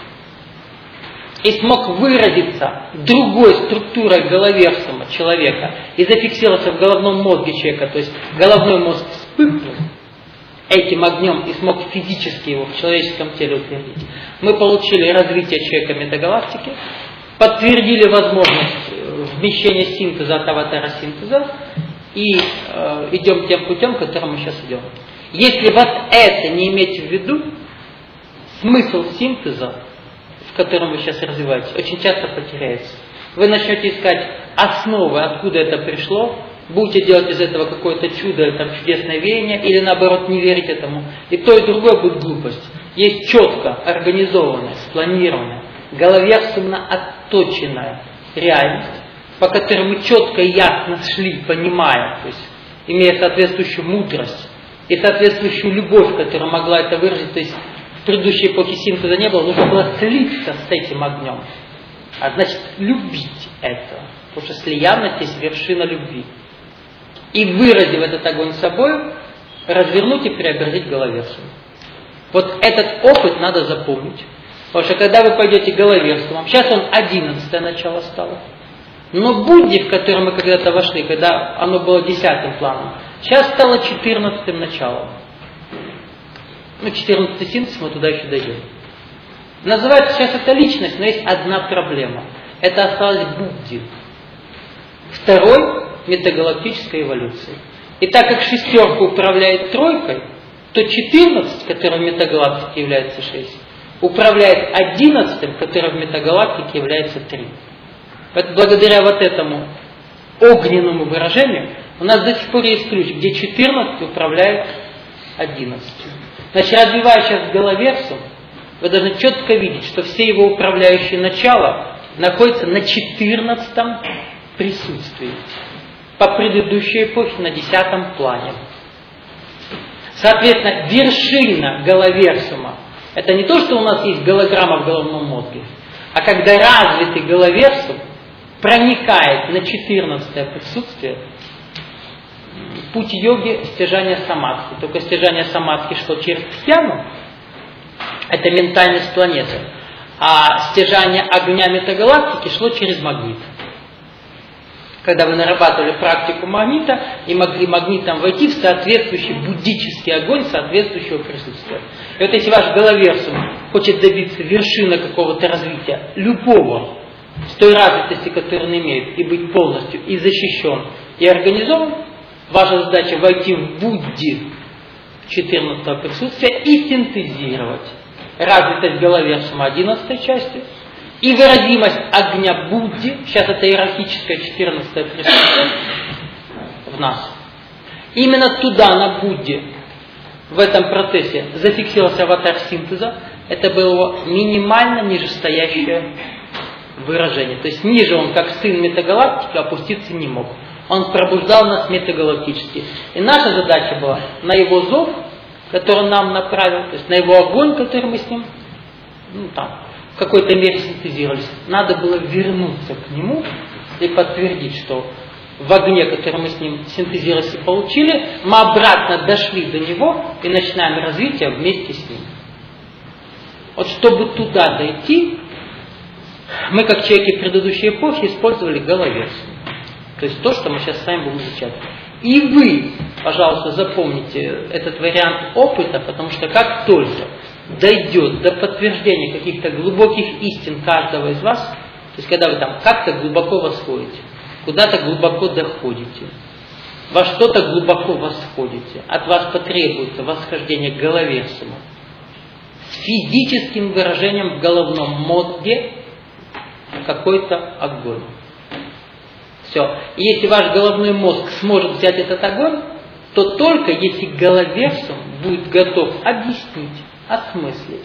и смог выразиться другой структурой головерсума человека и зафиксировался в головном мозге человека, то есть головной мозг вспыхнул этим огнем и смог физически его в человеческом теле утвердить. Мы получили развитие человека метагалактики, подтвердили возможность вмещения синтеза от аватара синтеза и э, идем тем путем, которым мы сейчас идем. Если вот это не иметь в виду, смысл синтеза, в котором вы сейчас развиваетесь, очень часто потеряется. Вы начнете искать основы, откуда это пришло, будете делать из этого какое-то чудо, там, чудесное веяние, или наоборот не верить этому. И то, и другое будет глупость. Есть четко организованная, спланированная, головерсумно отточенная реальность, по которой мы четко и ясно шли, понимая, то есть имея соответствующую мудрость и соответствующую любовь, которая могла это выразить, то есть в предыдущей эпохе синтеза не было, нужно было слиться с этим огнем. А значит, любить это. Потому что слиянность есть вершина любви. И выразив этот огонь собой, развернуть и преобразить головерсум. Вот этот опыт надо запомнить. Потому что когда вы пойдете головерсумом, сейчас он одиннадцатое начало стало. Но Будди, в который мы когда-то вошли, когда оно было десятым планом, сейчас стало четырнадцатым началом. Ну, четырнадцатый синтез, мы туда еще дойдем. Называется сейчас это личность, но есть одна проблема. Это осталось Будди. Второй – метагалактической эволюции. И так как шестерка управляет тройкой, то четырнадцать, который в метагалактике является шесть, управляет одиннадцатым, который в метагалактике является три. Поэтому благодаря вот этому огненному выражению у нас до сих пор есть ключ, где четырнадцать управляет одиннадцатью. Значит, развивая сейчас головерсум, вы должны четко видеть, что все его управляющие начала находятся на четырнадцатом присутствии. По предыдущей эпохе на десятом плане. Соответственно, вершина головерсума – это не то, что у нас есть голограмма в головном мозге, а когда развитый головерсум проникает на четырнадцатое присутствие, путь йоги – стяжание самадхи. Только стяжание самадхи шло через дхьяну, это ментальность планеты, а стяжание огня метагалактики шло через магнит. Когда вы нарабатывали практику магнита и могли магнитом войти в соответствующий буддический огонь соответствующего присутствия. И вот если ваш головерсум хочет добиться вершины какого-то развития, любого, с той развитости, которую он имеет, и быть полностью и защищен, и организован, ваша задача войти в Будди четырнадцатого присутствия и синтезировать развитость головерсума одиннадцатой части, и выразимость огня Будди, сейчас это иерархическое четырнадцатое присутствие в нас. Именно туда, на Будде, в этом процессе зафиксировался аватар синтеза. Это было его минимально нижестоящее выражение. То есть ниже он, как сын метагалактики, опуститься не мог. Он пробуждал нас метагалактически. И наша задача была на его зов, который он нам направил, то есть на его огонь, который мы с ним, ну там, в какой-то мере синтезировались. Надо было вернуться к нему и подтвердить, что в огне, который мы с ним синтезировались и получили, мы обратно дошли до него и начинаем развитие вместе с ним. Вот чтобы туда дойти, мы, как человеки предыдущей эпохи, использовали головерсум. То есть то, что мы сейчас с вами будем изучать. И вы, пожалуйста, запомните этот вариант опыта, потому что как только дойдет до подтверждения каких-то глубоких истин каждого из вас, то есть когда вы там как-то глубоко восходите, куда-то глубоко доходите, во что-то глубоко восходите, от вас потребуется восхождение к головерсуму с физическим выражением в головном мозге какой-то огонь. Все. И если ваш головной мозг сможет взять этот огонь, то только если головерсум будет готов объяснить, осмыслить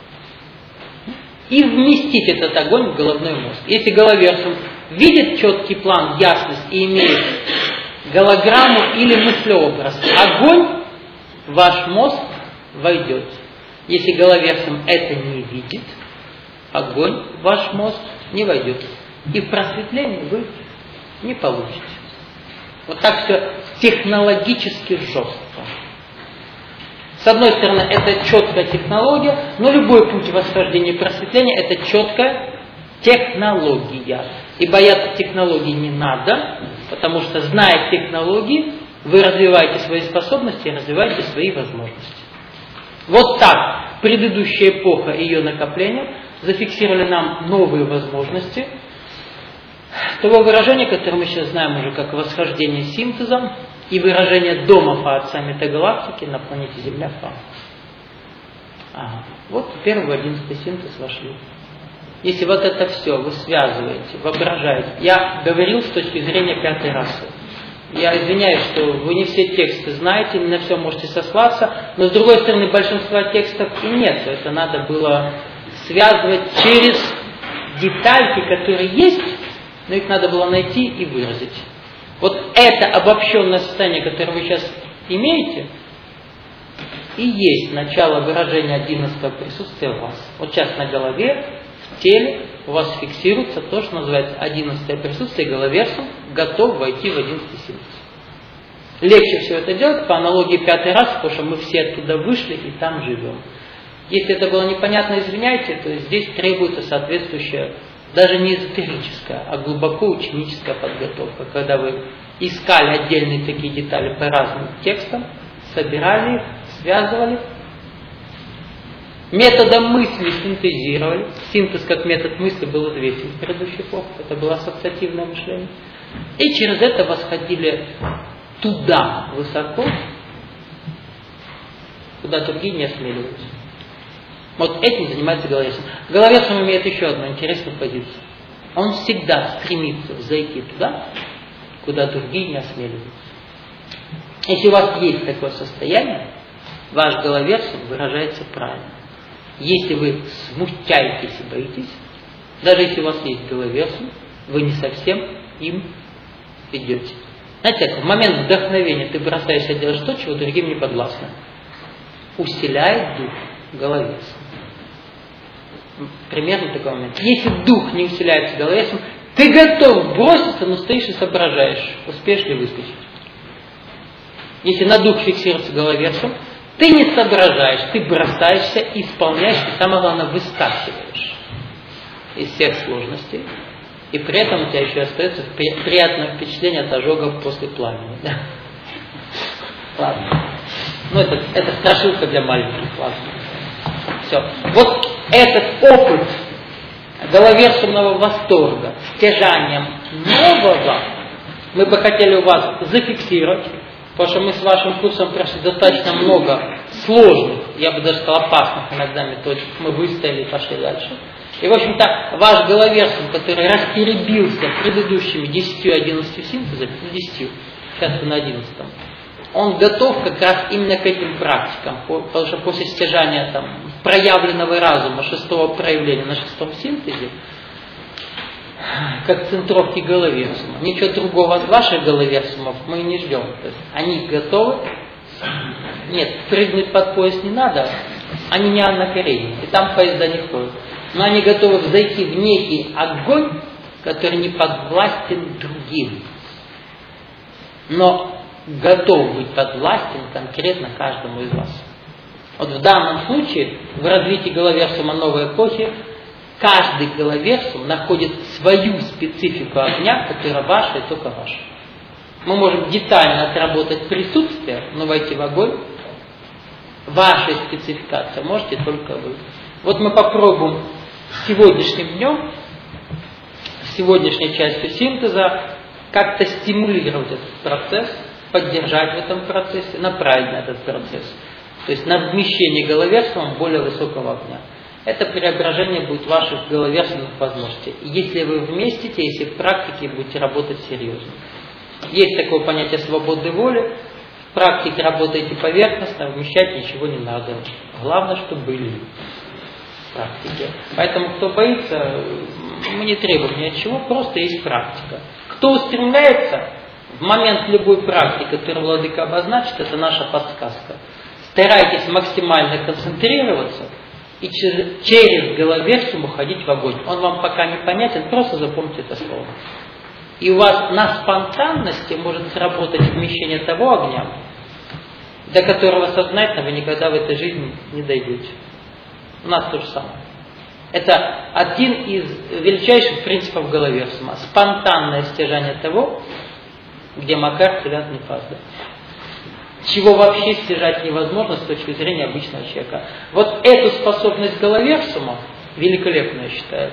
и вместить этот огонь в головной мозг. Если головерсум видит четкий план, ясность и имеет голограмму или мыслеобраз, огонь в ваш мозг войдет. Если головерсум это не видит, огонь в ваш мозг не войдет. И в просветлении вы не получите. Вот так все технологически жестко. С одной стороны, это четкая технология, но любой путь восхождения и просветления – это четкая технология. И бояться технологий не надо, потому что, зная технологии, вы развиваете свои способности и развиваете свои возможности. Вот так предыдущая эпоха и ее накопления зафиксировали нам новые возможности того выражения, которое мы сейчас знаем уже как восхождение синтезом, и выражение дома по отца метагалактики на планете Земля Фа. Ага. Вот теперь в одиннадцатый синтез вошли. Если вот это все вы связываете, воображаете. Я говорил с точки зрения пятой расы. Я извиняюсь, что вы не все тексты знаете, не на все можете сослаться, но с другой стороны большинства текстов и нет. Это надо было связывать через детальки, которые есть, но их надо было найти и выразить. Вот это обобщенное состояние, которое вы сейчас имеете, и есть начало выражения одиннадцатого присутствия в вас. Вот сейчас на голове, в теле у вас фиксируется то, что называется одиннадцатое присутствие, головерсум готов войти в одиннадцатый синтез. Легче всего это делать по аналогии пятой расы, потому что мы все оттуда вышли и там живем. Если это было непонятно, извиняйте, то здесь требуется соответствующая, даже не эзотерическая, а глубоко ученическая подготовка, когда вы искали отдельные такие детали по разным текстам, собирали их, связывали Методом мысли синтезировали. Синтез как метод мысли был известен в предыдущих эпохах. Это было ассоциативное мышление. И через это восходили туда, высоко, куда другие не осмеливаются. Вот этим занимается Головесом. Головесом имеет еще одну интересную позицию. Он всегда стремится зайти туда, куда другие не осмеливаются. Если у вас есть такое состояние, ваш Головесом выражается правильно. Если вы смущаетесь и боитесь, даже если у вас есть Головесом, вы не совсем им идете. Знаете, в момент вдохновения ты бросаешься делать то, чего другим не подвластно. Усиляет дух Головесом. Примерно такой момент. Если дух не усиляется Головесом, ты готов броситься, но стоишь и соображаешь, успеешь ли выскочить. Если на дух фиксируется Головесом, ты не соображаешь, ты бросаешься, исполняешь, и самое главное, выскакиваешь из всех сложностей. И при этом у тебя еще остается приятное впечатление от ожогов после пламени. Да? Ладно. Ну, это, это страшилка для маленьких. Ладно. Все. Вот этот опыт головерсумного восторга, стяжанием нового, мы бы хотели у вас зафиксировать, потому что мы с вашим курсом прошли достаточно много сложных, я бы даже сказал, опасных иногда методик. Мы выстояли и пошли дальше. И, в общем-то, ваш головерсум, который растеребился предыдущими десятью-одиннадцатью синтезами, ну, десятью, сейчас вы на одиннадцатом, он готов как раз именно к этим практикам, потому что после стяжания там, проявленного разума, шестого проявления на шестом синтезе, как центровки головерсума, ничего другого от ваших головерсумов мы не ждем. То есть они готовы, нет, прыгнуть под поезд не надо, они не Анна Каренина, и там поезда не ходят. Но они готовы зайти в некий огонь, который не подвластен другим. Но готов быть подвластен конкретно каждому из вас. Вот в данном случае, в развитии головерсума новой эпохи, каждый головерсум находит свою специфику огня, которая ваша и только ваша. Мы можем детально отработать присутствие, но войти в огонь. Ваша спецификация можете только вы. Вот мы попробуем сегодняшним днем, сегодняшней частью синтеза, как-то стимулировать этот процесс, поддержать в этом процессе, направить на этот процесс. То есть на вмещение головерсумом более высокого огня. Это преображение будет ваших головерсумных возможностей. Если вы вместите, если в практике будете работать серьезно. Есть такое понятие свободы воли. В практике работаете поверхностно, вмещать ничего не надо. Главное, чтобы были практики. Поэтому, кто боится, мы не требуем ни от чего, просто есть практика. Кто устремляется, в момент любой практики, которую Владыка обозначит, это наша подсказка. Старайтесь максимально концентрироваться и через, через головерсум уходить в огонь. Он вам пока не понятен, просто запомните это слово. И у вас на спонтанности может сработать вмещение того огня, до которого сознательно вы никогда в этой жизни не дойдете. У нас то же самое. Это один из величайших принципов головерсума. Спонтанное стяжание того, где Макар Тилят не фазда. Чего вообще стяжать невозможно с точки зрения обычного человека. Вот эту способность головерсума, великолепно я считаю,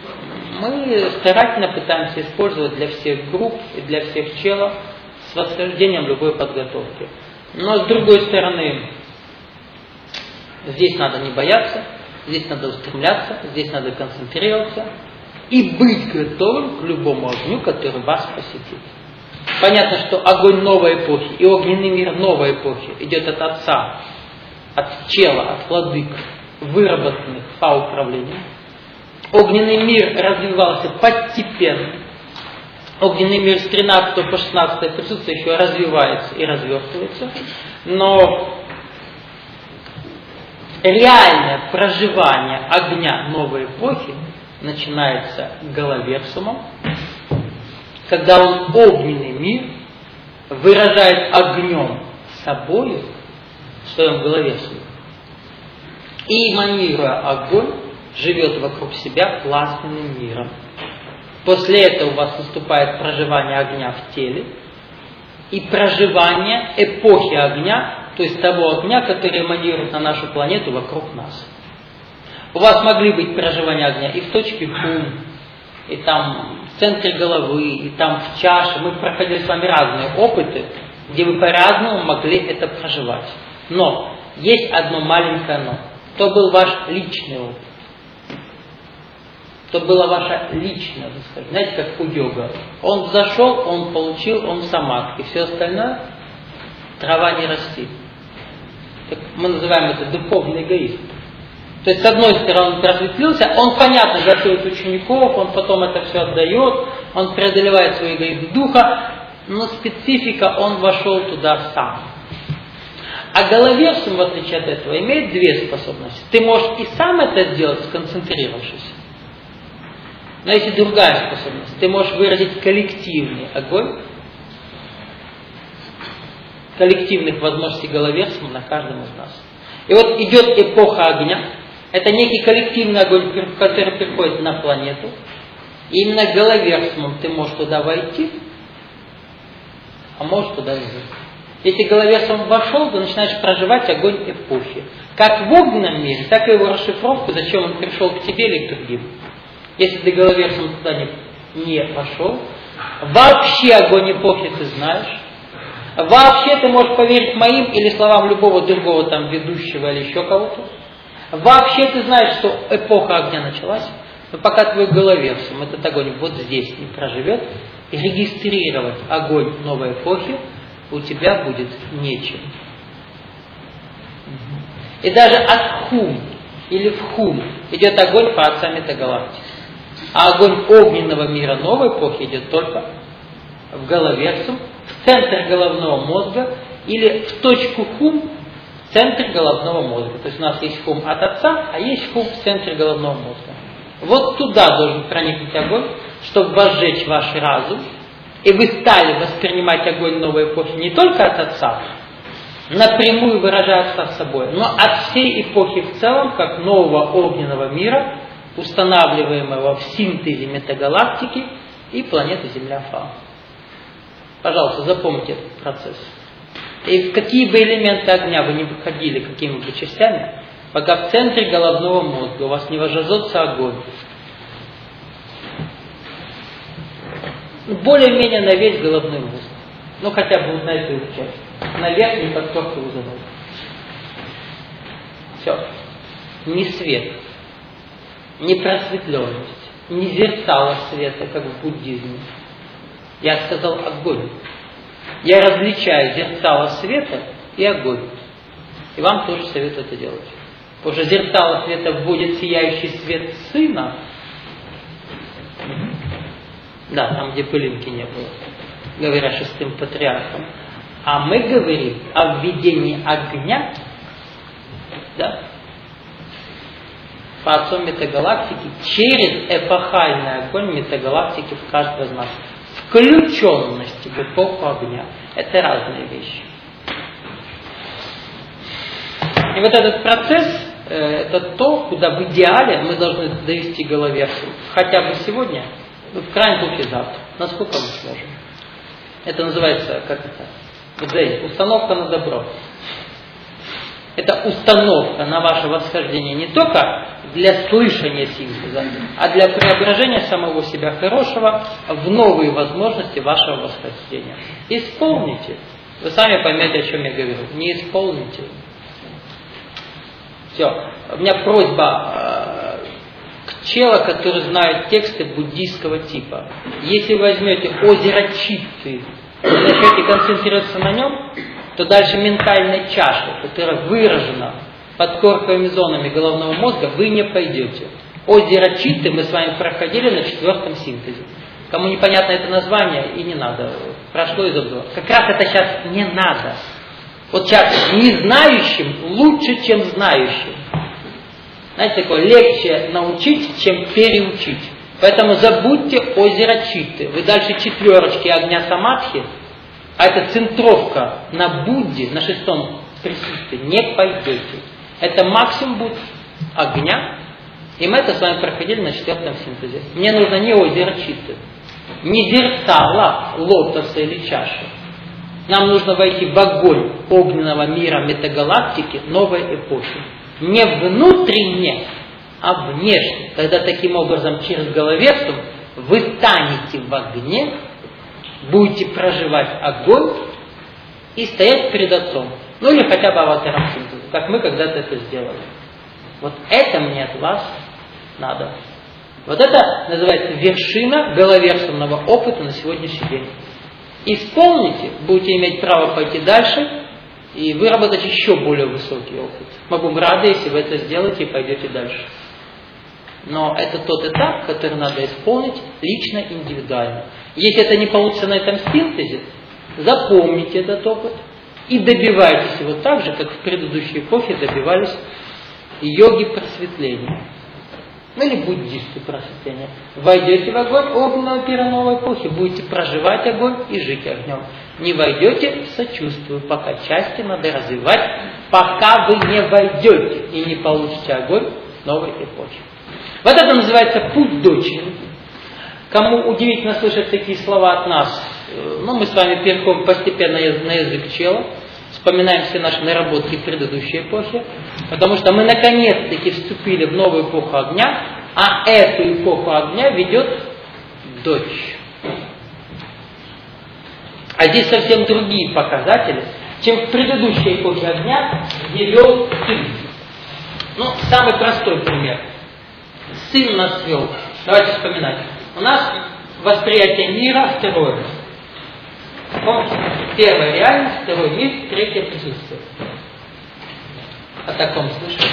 мы старательно пытаемся использовать для всех групп и для всех челов с восхождением любой подготовки. Но с другой стороны, здесь надо не бояться, здесь надо устремляться, здесь надо концентрироваться и быть готовым к любому огню, который вас посетит. Понятно, что огонь новой эпохи и огненный мир новой эпохи идет от Отца, от чела, от владык, выработанных по управлению. Огненный мир развивался постепенно. Огненный мир с тринадцатого по шестнадцатое присутствие еще развивается и развертывается. Но реальное проживание огня новой эпохи начинается головерсумом, когда он огненный мир выражает огнем собою в своем головерсуме. И, эманируя огонь, живет вокруг себя пластным миром. После этого у вас наступает проживание огня в теле и проживание эпохи огня, то есть того огня, который эманирует на нашу планету вокруг нас. У вас могли быть проживания огня и в точке хум, и там в центре головы, и там в чаше. Мы проходили с вами разные опыты, где вы по-разному могли это проживать. Но есть одно маленькое но. То был ваш личный опыт. То была ваша личная, так сказать, знаете, как у йога. Он взошел, он получил, он самадхи. Все остальное трава не растет. Так мы называем это духовный эгоизм. То есть, с одной стороны, он просветлился, он, понятно, готовит учеников, он потом это все отдает, он преодолевает свой эгоизм духа, но специфика, он вошел туда сам. А головерсум, в отличие от этого, имеет две способности. Ты можешь и сам это сделать, сконцентрировавшись. Но есть и другая способность. Ты можешь выразить коллективный огонь, коллективных возможностей головерсума на каждом из нас. И вот идет эпоха огня. Это некий коллективный огонь, который приходит на планету. И именно головерсумом ты можешь туда войти, а можешь туда не выйти. Если головерсум вошел, ты начинаешь проживать огонь эпохи. Как в огненном мире, так и его расшифровку, зачем он пришел к тебе или к другим. Если ты головерсум туда не, не пошел, вообще огонь эпохи ты знаешь, вообще ты можешь поверить моим или словам любого другого там ведущего или еще кого-то, вообще ты знаешь, что эпоха огня началась, но пока твой головерсум этот огонь вот здесь не проживет, и регистрировать огонь новой эпохи у тебя будет нечем. И даже от хум или в хум идет огонь по отцам метагалактики. А огонь огненного мира новой эпохи идет только в головерсум, в центр головного мозга или в точку хум в центре головного мозга. То есть у нас есть хум от отца, а есть хум в центре головного мозга. Вот туда должен проникнуть огонь, чтобы возжечь ваш разум, и вы стали воспринимать огонь новой эпохи не только от отца, напрямую выражая отца собой, но от всей эпохи в целом, как нового огненного мира, устанавливаемого в синтезе метагалактики и планеты Земля-Фа. Пожалуйста, запомните этот процесс. И в какие бы элементы огня вы не выходили какими-то частями, пока в центре головного мозга у вас не возжжется огонь, более-менее на весь головной мозг, ну хотя бы вот на эту часть, на верхней подковке узлов. Все. Ни свет, ни просветленность, ни зеркало света, как в буддизме. Я сказал огонь. Я различаю зеркало света и огонь. И вам тоже советую это делать. Потому что зеркало света вводит сияющий свет Сына. Да, там, где пылинки не было, говоря шестым патриархом. А мы говорим о введении огня, да, по отцу метагалактики через эпохальный огонь метагалактики в каждого из нас. Включенность в эпоху огня. Это разные вещи. И вот этот процесс, это то, куда в идеале мы должны довести головерсум. Хотя бы сегодня, ну, в крайнем случае завтра. Насколько мы сможем. Это называется, как это? Вот здесь, установка на добро. Это установка на ваше восхождение не только для слышания синтеза, а для преображения самого себя хорошего в новые возможности вашего восхождения. Исполните. Вы сами поймете, о чем я говорю. Не исполните. Все. У меня просьба э, к челу, который знает тексты буддийского типа. Если вы возьмете озеро Читты и начнете концентрироваться на нем, то дальше ментальной чаши, которая выражена под корковыми зонами головного мозга, вы не пойдете. Озеро Читты мы с вами проходили на четвертом синтезе. Кому непонятно это название, и не надо. Прошло и забыло. Как раз это сейчас не надо. Вот сейчас не знающим лучше, чем знающим. Знаете, такое легче научить, чем переучить. Поэтому забудьте озеро Читты. Вы дальше четверочки огня самадхи, а это центровка на Будде, на шестом присутствии, не пойдете. Это максимум будет огня, и мы это с вами проходили на четвертом синтезе. Мне нужно не озеро Читты, не зеркало лотоса или чаши. Нам нужно войти в огонь огненного мира метагалактики новой эпохи. Не внутренне, а внешне. Тогда таким образом через головерсум вы танете в огне, будете проживать огонь и стоять перед Отцом. Ну или хотя бы аватаром синтеза, как мы когда-то это сделали. Вот это мне от вас надо. Вот это называется вершина головерсумного опыта на сегодняшний день. Исполните, будете иметь право пойти дальше и выработать еще более высокий опыт. Мы будем рады, если вы это сделаете и пойдете дальше. Но это тот этап, который надо исполнить лично, индивидуально. Если это не получится на этом синтезе, запомните этот опыт и добивайтесь его так же, как в предыдущей эпохе добивались йоги просветления. Ну или буддисты просветления. Войдете в огонь огненного пира новой эпохи, будете проживать огонь и жить огнем. Не войдете, сочувствую, пока части надо развивать, пока вы не войдете и не получите огонь новой эпохи. Вот это называется путь дочери. Кому удивительно слышать такие слова от нас, ну мы с вами переходим постепенно на язык чела, вспоминаем все наши наработки предыдущей эпохи, потому что мы наконец-таки вступили в новую эпоху огня, а эту эпоху огня ведет дочь. А здесь совсем другие показатели, чем в предыдущей эпохе огня, где вел сын. Ну, самый простой пример. Сын нас вел. Давайте вспоминать. У нас восприятие мира второе. Помните? Первая реальность, второй мир, третье присутствие. О таком слышали?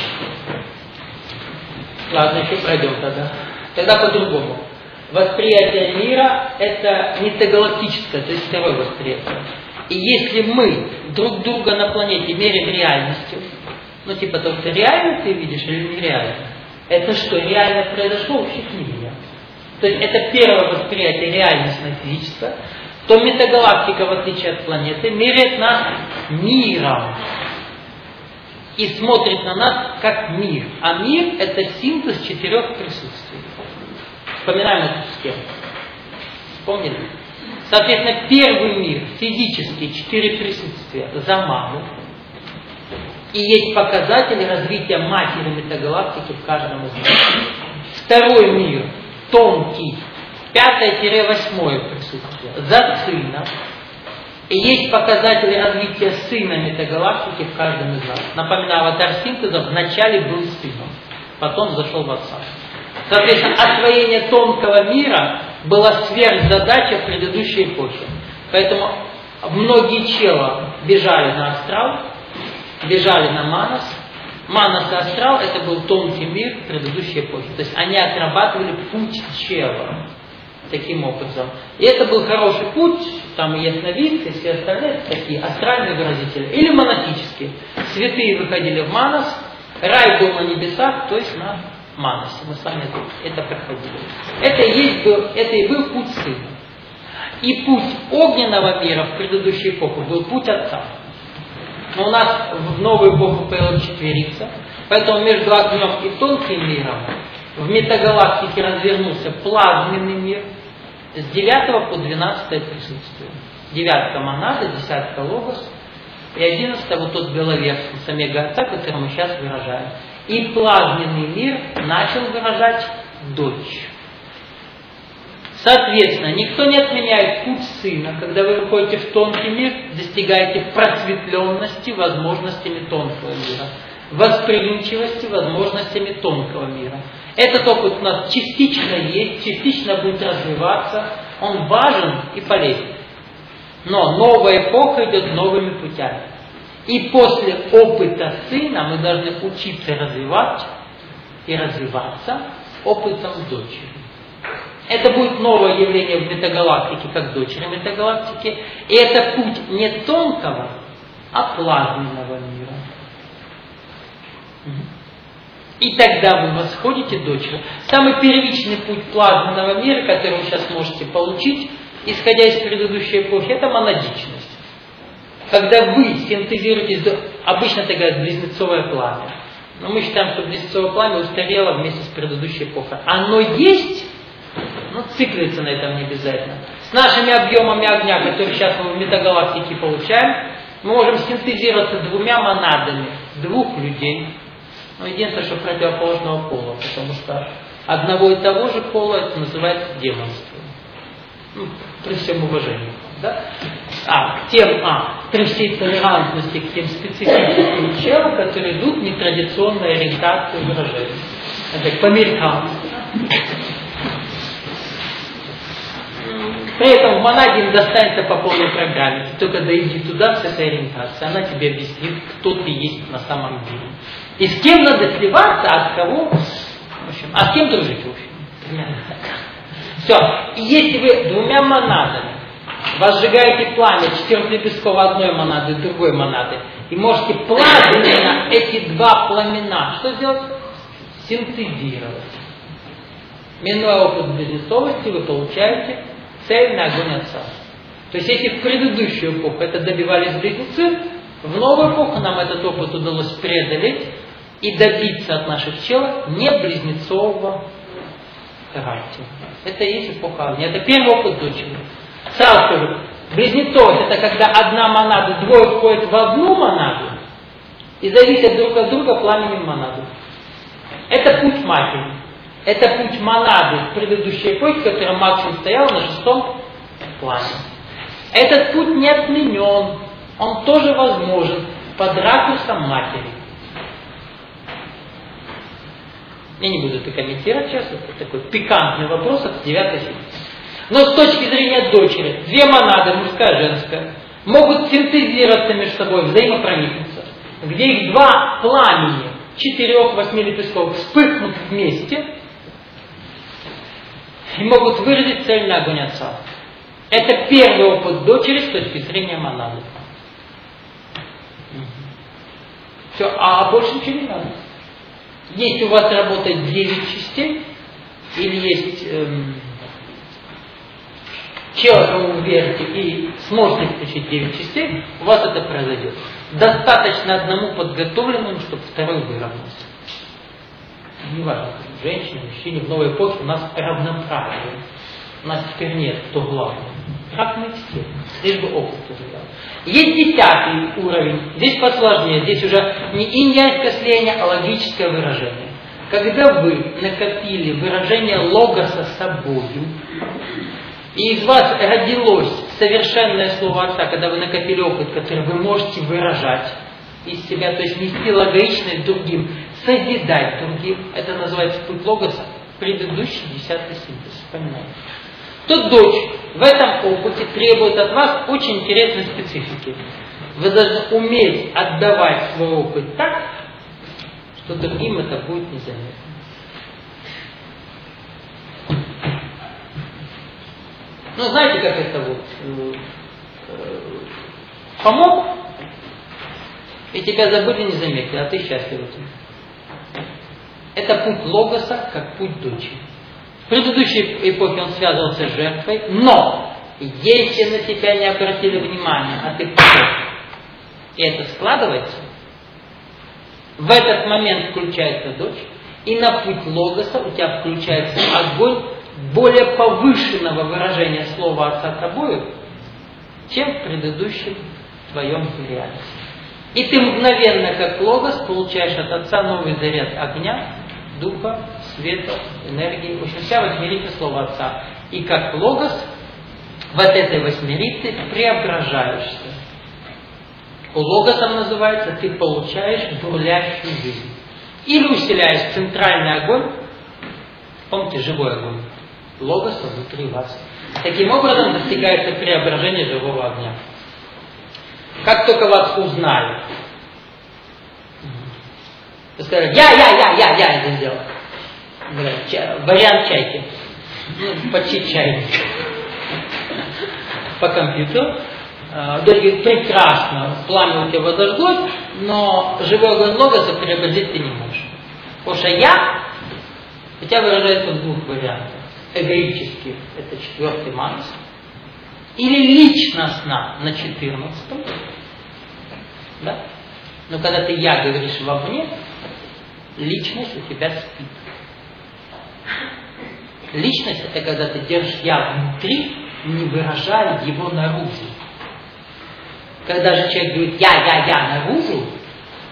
Ладно, еще пройдем тогда. Тогда по-другому. Восприятие мира – это метагалактическое, то есть второе восприятие. И если мы друг друга на планете меряем реальностью, ну типа того, что реально ты видишь или нереально, это что, реально произошло, вообще не видно. То есть это первое восприятие реальностно-физическое, то метагалактика, в отличие от планеты, меряет нас миром. И смотрит на нас как мир. А мир – это синтез четырех присутствий. Вспоминаем эту схему. Вспомнили? Соответственно, первый мир, физический, четыре присутствия, за маму. И есть показатели развития матери метагалактики в каждом из нас. Второй мир, тонкий, пятое-восьмое присутствие, за сына. И есть показатели развития сына метагалактики в каждом из нас. Напоминаю, аватар синтеза вначале был сыном, потом зашел в отца. Соответственно, освоение тонкого мира была сверхзадача в предыдущей эпохе. Поэтому многие чела бежали на астрал, бежали на манас. Манас и астрал – это был тонкий мир в предыдущей эпохе. То есть они отрабатывали путь чела таким образом. И это был хороший путь, там и ясновидцы, и все остальные такие астральные выразители. Или монатические. Святые выходили в манас, рай был на небесах, то есть на манасе. Мы с вами это проходили. Это и, есть был, это и был путь сына. И путь огненного мира в предыдущую эпоху был путь отца. Но у нас в новую эпоху появилась четверица, поэтому между огнем и тонким миром в метагалактике развернулся плазменный мир с девятого по двенадцатое присутствие. Девятка монада, десятка логос, и одиннадцатое вот тот беловерсум с омега-отца, который мы сейчас выражаем. И плазменный мир начал выражать дочь. Соответственно, никто не отменяет путь сына, когда вы выходите в тонкий мир, достигаете просветленности возможностями тонкого мира, восприимчивости возможностями тонкого мира. Этот опыт у нас частично есть, частично будет развиваться, он важен и полезен. Но новая эпоха идет новыми путями. И после опыта сына мы должны учиться развивать и развиваться опытом дочери. Это будет новое явление в метагалактике, как дочери метагалактики. И это путь не тонкого, а плазменного мира. И тогда вы восходите дочери. Самый первичный путь плазменного мира, который вы сейчас можете получить, исходя из предыдущей эпохи, это монадичность. Когда вы синтезируетесь, обычно это говорят близнецовое пламя. Но мы считаем, что близнецовое пламя устарело вместе с предыдущей эпохой. Оно есть, но циклится на этом не обязательно. С нашими объемами огня, которые сейчас мы в метагалактике получаем, мы можем синтезироваться двумя монадами двух людей. Но единственное, что противоположного пола, потому что одного и того же пола это называется демонством. Ну, при всем уважении. Да? А, к тем, а, при всей толерантности к тем специфическим челам, которые идут в нетрадиционной ориентации выражения. Это по-американски. При этом в монаде им достанется по полной программе. Ты только дойди туда с этой ориентацией. Она тебе объяснит, кто ты есть на самом деле. И с кем надо сливаться, а от кого. В общем, а с кем дружить, в общем. Примерно так. Все. И если вы двумя монадами возжигаете пламя четырехлепесткового одной монады и другой монады, и можете плавно эти два пламена, что сделать? Синтезировать. Минуя опыт близнецовости, вы получаете цельный огонь Отца. То есть, если в предыдущую эпоху это добивались близнецы, в новую эпоху нам этот опыт удалось преодолеть и добиться от наших челов не близнецового характера. Это и есть эпоха огня. Это первый опыт дочери. Сразу скажу, близнецовость это когда одна монада, двое входят в одну монаду и зависят друг от друга пламенем монады. Это путь матери. Это путь монады в предыдущей эпохе, которая максимум стояла на шестом плане. Этот путь не отменен. Он тоже возможен под ракурсом матери. Я не буду это комментировать сейчас. Это такой пикантный вопрос от девятой секции. Но с точки зрения дочери, две монады, мужская и женская, могут синтезироваться между собой, взаимопроникнуться. Где их два пламени, четырех-восьми лепестков, вспыхнут вместе и могут выразить цельный огонь Отца. Это первый опыт дочери с точки зрения монады. Все, а больше ничего не надо. Если у вас работает девять частей, или есть эм, человек, кому вы верите, и сможете включить девять частей, у вас это произойдет. Достаточно одному подготовленному, чтобы второй выровнялся. Не важно, женщине, мужчине, в новой эпохе у нас равноправие. У нас теперь нет, кто главный. Равны все, лишь бы опыт узрел. Есть десятый уровень, здесь посложнее, здесь уже не иньянское слияние, а логическое выражение. Когда вы накопили выражение логоса собою, и из вас родилось совершенное слово Отца, когда вы накопили опыт, который вы можете выражать из себя, то есть нести логичность другим, созидать другим, это называется путь логоса, предыдущий десятый синтез. Вспоминаете? То дочь в этом опыте требует от вас очень интересной специфики. Вы должны уметь отдавать свой опыт так, что другим это будет незаметно. Ну, знаете, как это вот э, помог, и тебя забыли, не заметили, а ты счастлив этим. Это путь логоса, как путь дочери. В предыдущей эпохе он связывался с жертвой, но если на тебя не обратили внимания, а ты пошел, и это складывается, в этот момент включается дочь, и на путь логоса у тебя включается огонь более повышенного выражения слова Отца тобою, чем в предыдущем твоем варианте. И ты мгновенно, как логос, получаешь от Отца новый заряд огня, духа, света, энергии. В общем, вся восьмерития слова Отца. И как логос, вот этой восьмеритии преображаешься. У логосом называется, ты получаешь бурлящую жизнь. Или усиляешь центральный огонь, помните, живой огонь, логоса внутри вас. Таким образом достигается преображение живого огня. Как только вас узнали, вы сказали, я, я, я, я, я это сделал. Вариант чайки. Ну, почти чайник. По компьютеру. Дочь говорит, прекрасно, пламя у тебя возожглось, но живой огонь логоса преобразить ты не можешь. Потому что я у тебя выражается в двух вариантах. Эгоически, это четвертый манас. Или личностно на четырнадцатом. Да? Но когда ты я говоришь вовне, личность у тебя спит. Личность это когда ты держишь я внутри, не выражая его наружу. Когда же человек говорит я, я, я наружу,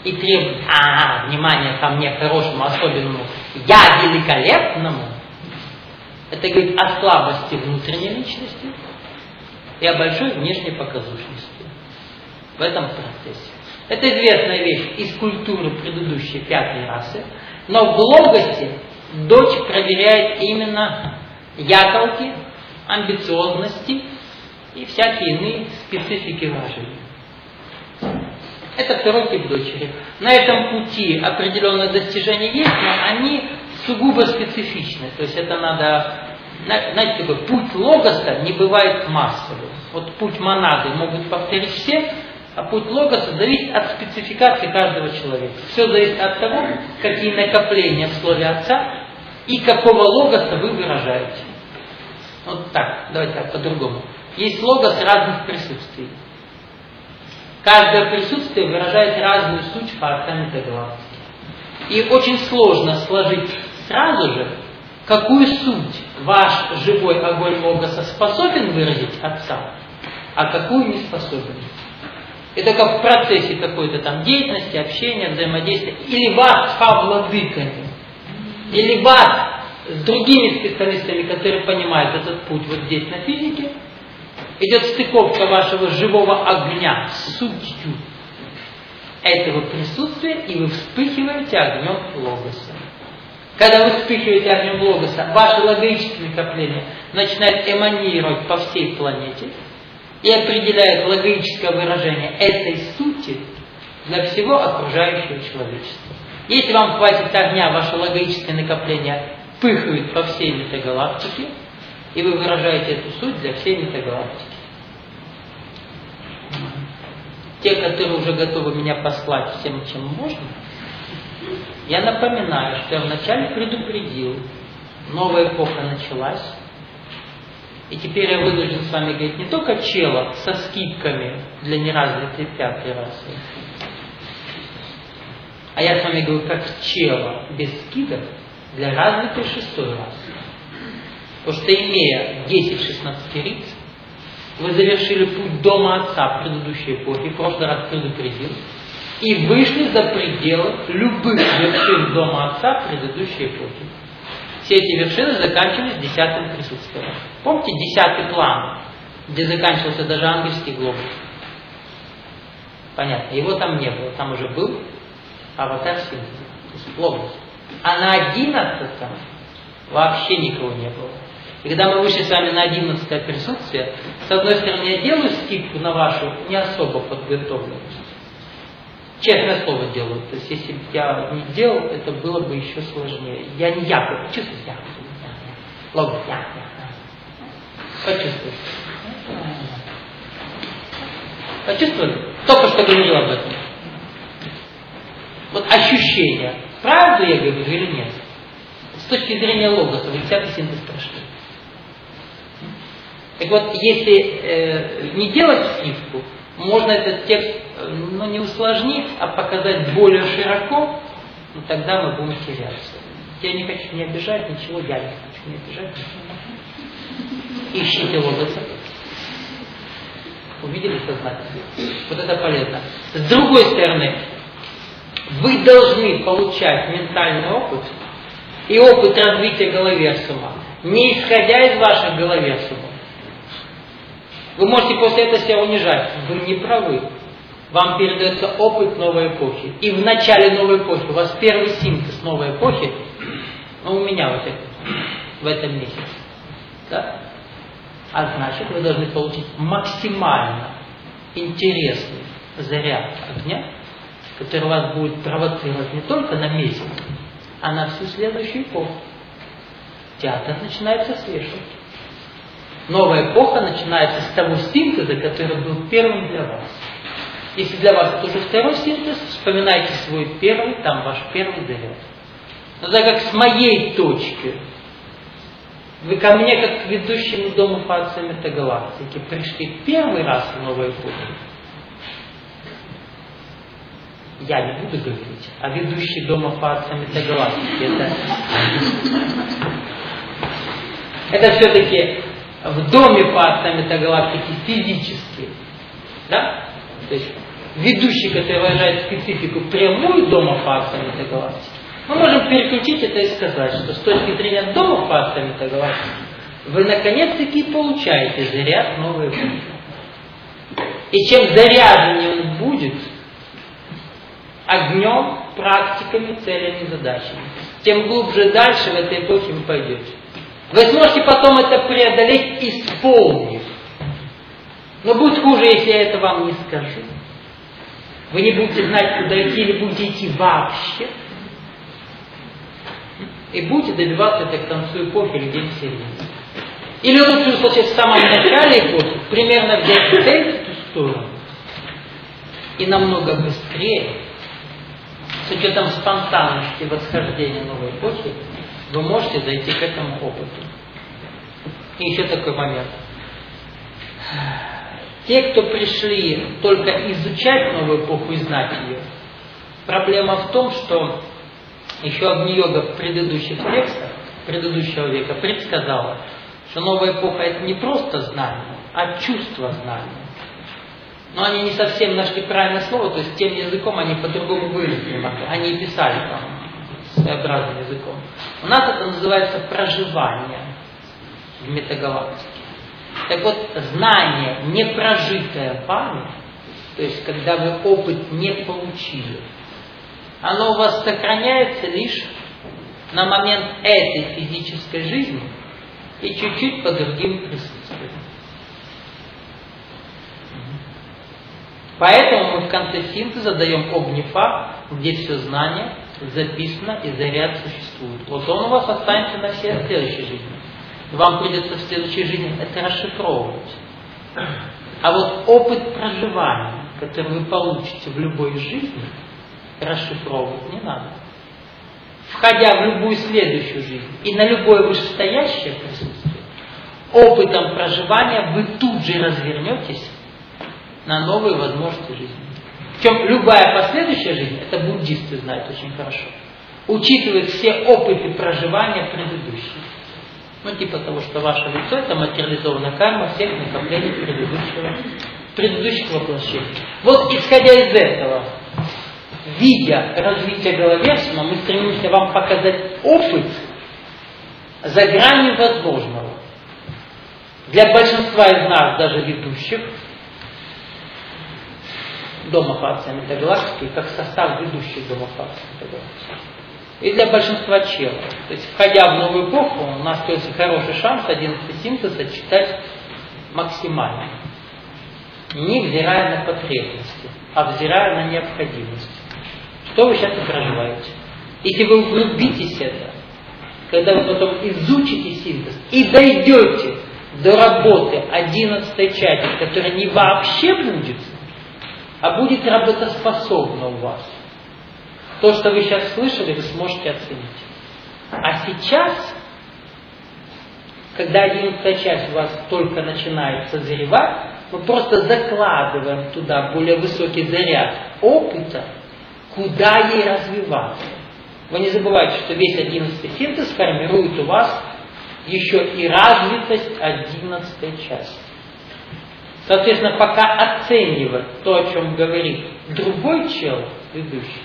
и требует, ага, внимание ко мне, хорошему, особенному, я великолепному, это говорит о слабости внутренней личности и о большой внешней показушности в этом процессе. Это известная вещь из культуры предыдущей пятой расы, но в логосе дочь проверяет именно яколки, амбициозности и всякие иные специфики выражения. Это второй тип дочери. На этом пути определенные достижения есть, но они сугубо специфичны. То есть это надо... Знаете, такой путь логоса не бывает массовым. Вот путь монады могут повторить все, а путь логоса зависит от спецификации каждого человека. Все зависит от того, какие накопления в слове Отца и какого логоса вы выражаете. Вот так, давайте по-другому. Есть логос разных присутствий. Каждое присутствие выражает разную суть факта метагалактики. И очень сложно сложить сразу же, какую суть ваш живой огонь логоса способен выразить Отца, а какую не способен. Это как в процессе какой-то там деятельности, общения, взаимодействия. Или вас с владыками, или вас с другими специалистами, которые понимают этот путь вот здесь на физике, идет стыковка вашего живого огня с сутью этого присутствия, и вы вспыхиваете огнем логоса. Когда вы вспыхиваете огнем логоса, ваши логические накопления начинают эманировать по всей планете и определяют логическое выражение этой сути для всего окружающего человечества. Если вам хватит огня, ваши логические накопления пыхают по всей метагалактике, и вы выражаете эту суть для всей метагалактики. Те, которые уже готовы меня послать всем, чем можно, я напоминаю, что я вначале предупредил, новая эпоха началась, и теперь я вынужден с вами говорить не только чело со скидками для неразвитой пятой расы, а я с вами говорю как чело без скидок для развитой шестой расы. Потому что, имея десять-шестнадцать риц, вы завершили путь дома Отца предыдущей эпохи, в прошлый раз предупредил, и вышли за пределы любых вершин дома Отца предыдущей эпохи. Все эти вершины заканчивались десятым присутствием. Помните десятый план, где заканчивался даже ангельский глобус? Понятно, его там не было, там уже был аватар синтеза, то есть глобус. А на одиннадцатом вообще никого не было. И когда мы вышли с вами на одиннадцатое присутствие, с одной стороны, я делаю скидку на вашу не особо подготовленность. Честное слово делаю. То есть, если бы я не делал, это было бы еще сложнее. Я не я, чувствую, я. Логос, я, я. Почувствуйте. Почувствовали? Только что говорил об этом. Вот ощущение. Правду я говорю или нет? С точки зрения логоса, вы десятый синтез прошли. Так вот, если э, не делать скидку, можно этот текст э, ну, не усложнить, а показать более широко, ну, тогда мы будем теряться. Я не хочу не обижать, ничего, я не хочу не обижать. Ищите логоса. Увидели сознательно? Вот это полезно. С другой стороны, вы должны получать ментальный опыт и опыт развития головерсума, не исходя из ваших головерсумов. Вы можете после этого себя унижать. Вы не правы. Вам передается опыт новой эпохи. И в начале новой эпохи, у вас первый синтез новой эпохи, ну, у меня вот это, в этом месяце. Да? А значит, вы должны получить максимально интересный заряд огня, который вас будет провоцировать не только на месяц, а на всю следующую эпоху. Театр начинается с вешалки. Новая эпоха начинается с того синтеза, который был первым для вас. Если для вас это уже второй синтез, вспоминайте свой первый, там ваш первый заряд. Но так как с моей точки вы ко мне, как к ведущему дому Фация Метагалактики, пришли первый раз в новой эпохе, я не буду говорить, а ведущий дома Фация Метагалактики, это, это все-таки в доме Фация Метагалактики физически, да? То есть ведущий, который выражает специфику прямую дома факта метагалактики, мы можем переключить это и сказать, что с точки зрения дома факта метагалактики вы наконец-таки получаете заряд новой эпохи. И чем заряженнее он будет огнем, практиками, целями, задачами, тем глубже дальше в этой эпохе вы пойдете. Вы сможете потом это преодолеть, исполнив. Но будет хуже, если я это вам не скажу. Вы не будете знать, куда идти, или будете идти вообще. И будете добиваться это к концу эпохи или где-то в середине. Или в лучшем случае в самом начале эпохи, примерно взять цель в ту сторону. И намного быстрее, с учетом спонтанности восхождения новой эпохи, вы можете зайти к этому опыту. И еще такой момент. Те, кто пришли только изучать новую эпоху и знать ее, проблема в том, что еще Агни-йога в предыдущих текстах предыдущего века предсказала, что новая эпоха это не просто знание, а чувство знания. Но они не совсем нашли правильное слово, то есть тем языком они по-другому выразили, они писали там своеобразным языком. У нас это называется проживание в метагалактике. Так вот, знание, не прожитая вами, то есть когда вы опыт не получили, оно у вас сохраняется лишь на момент этой физической жизни и чуть-чуть по другим присутствиям. Поэтому мы в конце синтеза даем огнефа, где все знание записано и заряд существует. Вот он у вас останется на всей следующей жизни. Вам придется в следующей жизни это расшифровывать. А вот опыт проживания, который вы получите в любой жизни, расшифровывать не надо. Входя в любую следующую жизнь и на любое вышестоящее присутствие, опытом проживания вы тут же развернетесь на новые возможности жизни. Причем любая последующая жизнь, это буддисты знают очень хорошо, учитывает все опыты проживания предыдущих. Ну, типа того, что ваше лицо это материализованная карма всех накоплений предыдущего, предыдущих воплощений. Вот исходя из этого, видя развитие Головешина, мы стремимся вам показать опыт за гранью возможного. Для большинства из нас, даже ведущих, дома факции метагалактики, как состав ведущих дома факции метагалактики. И для большинства челов. То есть, входя в новую эпоху, у нас появился хороший шанс одиннадцатый синтез читать максимально. Не взирая на потребности, а взирая на необходимость. Что вы сейчас проживаете? Если вы углубитесь в это, когда вы потом изучите синтез и дойдете до работы одиннадцатой части, которая не вообще будет, а будет работоспособна у вас, то, что вы сейчас слышали, вы сможете оценить. А сейчас, когда одиннадцатая часть у вас только начинает созревать, мы просто закладываем туда более высокий заряд опыта, куда ей развиваться. Вы не забывайте, что весь одиннадцатый синтез формирует у вас еще и развитость одиннадцатой части. Соответственно, пока оценивать то, о чем говорит другой чел, ведущий,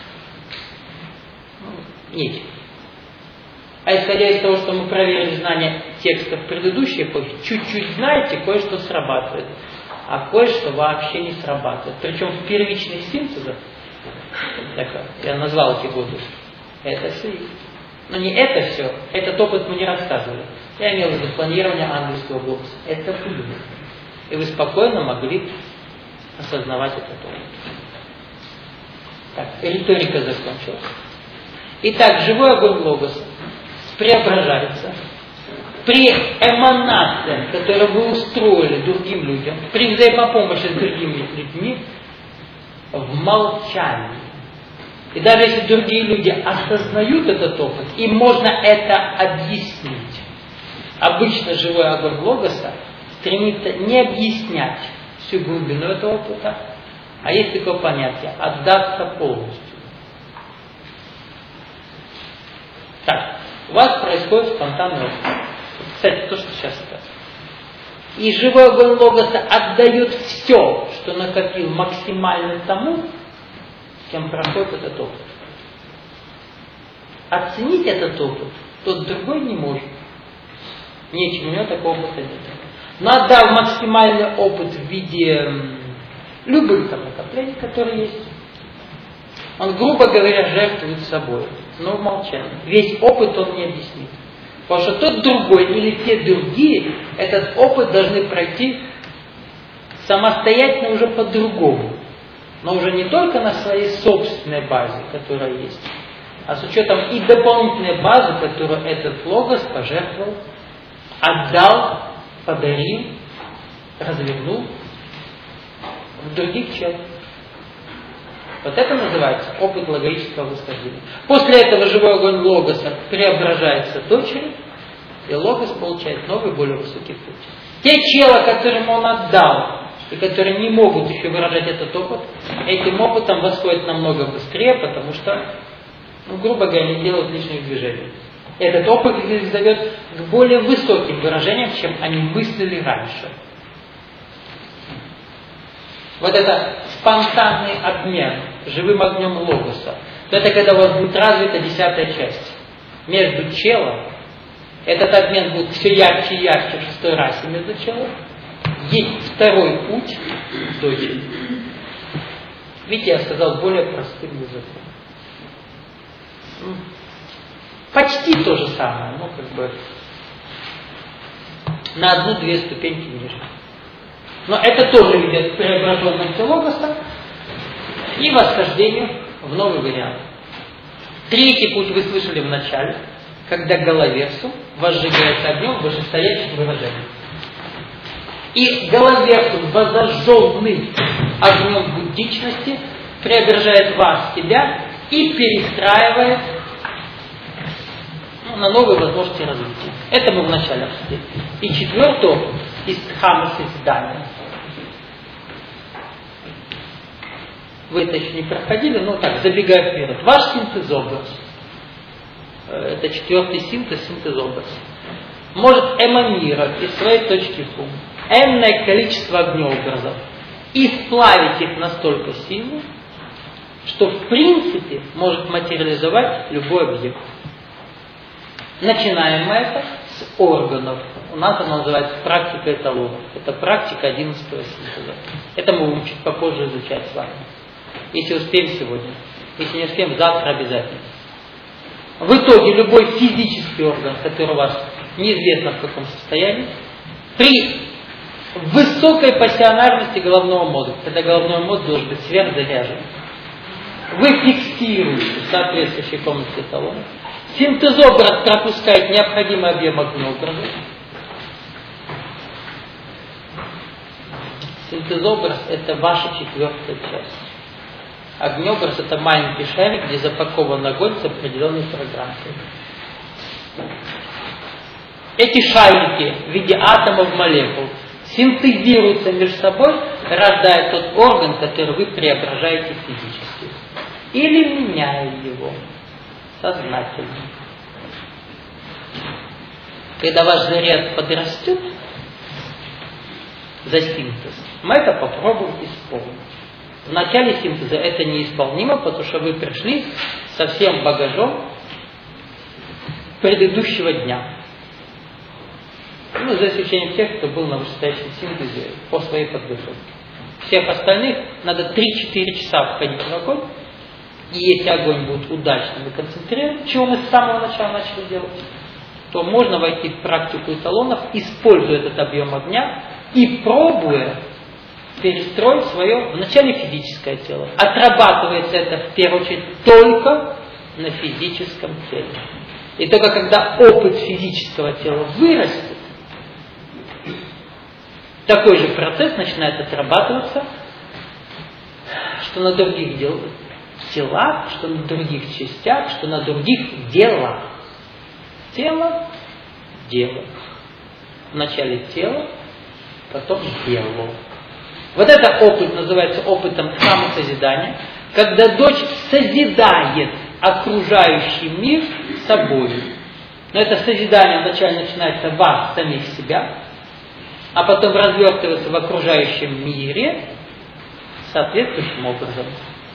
нечего. А исходя из того, что мы проверили знания текстов предыдущей эпохи, чуть-чуть знаете, кое-что срабатывает, а кое-что вообще не срабатывает. Причем в первичных синтезах, так, я назвал эти годы, это все есть. Но не это все, этот опыт мы не рассказывали. Я имел в виду планирование ангельского глобуса. Это было. И вы спокойно могли осознавать этот опыт. Так, риторика закончилась. Итак, живой огонь логоса преображается при эманациях, которые вы устроили другим людям, при взаимопомощи с другими людьми, в молчании. И даже если другие люди осознают этот опыт, им можно это объяснить. Обычно живой огонь логоса стремится не объяснять всю глубину этого опыта, а есть такое понятие – отдаться полностью. Так, у вас происходит спонтанный опыт. Кстати, то, что сейчас это. И живой огонь логоса отдает все, что что накопил максимально тому, кем проходит этот опыт. Оценить этот опыт тот другой не может. Нечем, у него такого опыта нет. Но отдав максимальный опыт в виде любых там накоплений, которые есть, он, грубо говоря, жертвует собой, но в молчании. Весь опыт он не объяснит. Потому что тот другой или те другие этот опыт должны пройти самостоятельно уже по-другому. Но уже не только на своей собственной базе, которая есть, а с учетом и дополнительной базы, которую этот логос пожертвовал, отдал, подарил, развернул в других челах. Вот это называется опыт логического восхождения. После этого живой огонь логоса преображается дочерью, и логос получает новый, более высокий путь. Те чела, которым он отдал, и которые не могут еще выражать этот опыт, этим опытом восходят намного быстрее, потому что, ну, грубо говоря, не делают лишних движений. Этот опыт их зовет к более высоким выражениям, чем они мыслили раньше. Вот это спонтанный обмен живым огнем логоса, это когда у вас будет развита десятая часть. Между челом, этот обмен будет все ярче и ярче в шестой расе между челом. Есть второй путь дочери. Видите, я сказал более простым языком. Почти то же самое, но как бы на одну-две ступеньки ниже. Но это тоже ведет к преображенности логоса и восхождению в новый вариант. Третий путь вы слышали в начале, когда головерсу возжигается огнем вышестоящих выражений. И головерсус, возожженный огнем буддичности, преображает вас, себя, и перестраивает, ну, на новые возможности развития. Это мы вначале обсудили. И четвертый из дхаммы созидания. Вы это еще не проходили, но так, забегая вперед. Ваш синтез-образ, это четвертый синтез, синтез-образ, может эманировать из своей точки фу энное количество огнеобразов и сплавить их настолько сильно, что в принципе может материализовать любой объект. Начинаем мы это с органов. У нас она называется практика эталонов. Это практика одиннадцатого синтеза. Это мы будем чуть попозже изучать с вами. Если успеем сегодня. Если не успеем, завтра обязательно. В итоге любой физический орган, который у вас неизвестно в каком состоянии, при высокой пассионарности головного мозга, когда головной мозг должен быть сверхзаряжен, вы фиксируете в соответствующей комнате эталона, синтезобраз пропускает необходимый объем огнеобраза. Синтезобраз – это ваша четвертая часть. Огнеобраз – это маленький шарик, где запакован огонь с определенной фраграцией. Эти шарики в виде атомов, молекул синтезируются между собой, рождая тот орган, который вы преображаете физически. Или меняя его сознательно. Когда ваш заряд подрастет за синтез, мы это попробуем исполнить. В начале синтеза это неисполнимо, потому что вы пришли со всем багажом предыдущего дня. Ну, за исключением тех, кто был на вышестоящем синтезе по своей подготовке. Всех остальных надо три-четыре часа входить в огонь, и если огонь будет удачным и концентрированным, чего мы с самого начала начали делать, то можно войти в практику эталонов, используя этот объем огня и пробуя перестроить свое вначале физическое тело. Отрабатывается это в первую очередь только на физическом теле. И только когда опыт физического тела вырастет, такой же процесс начинает отрабатываться, что на других дел, телах, что на других частях, что на других делах. Тело, дело. Вначале тело, потом дело. Вот этот опыт называется опытом самосозидания, когда дочь созидает окружающий мир собой. Но это созидание вначале начинается в вас, самих себя, а потом развертывается в окружающем мире, соответствующим образом.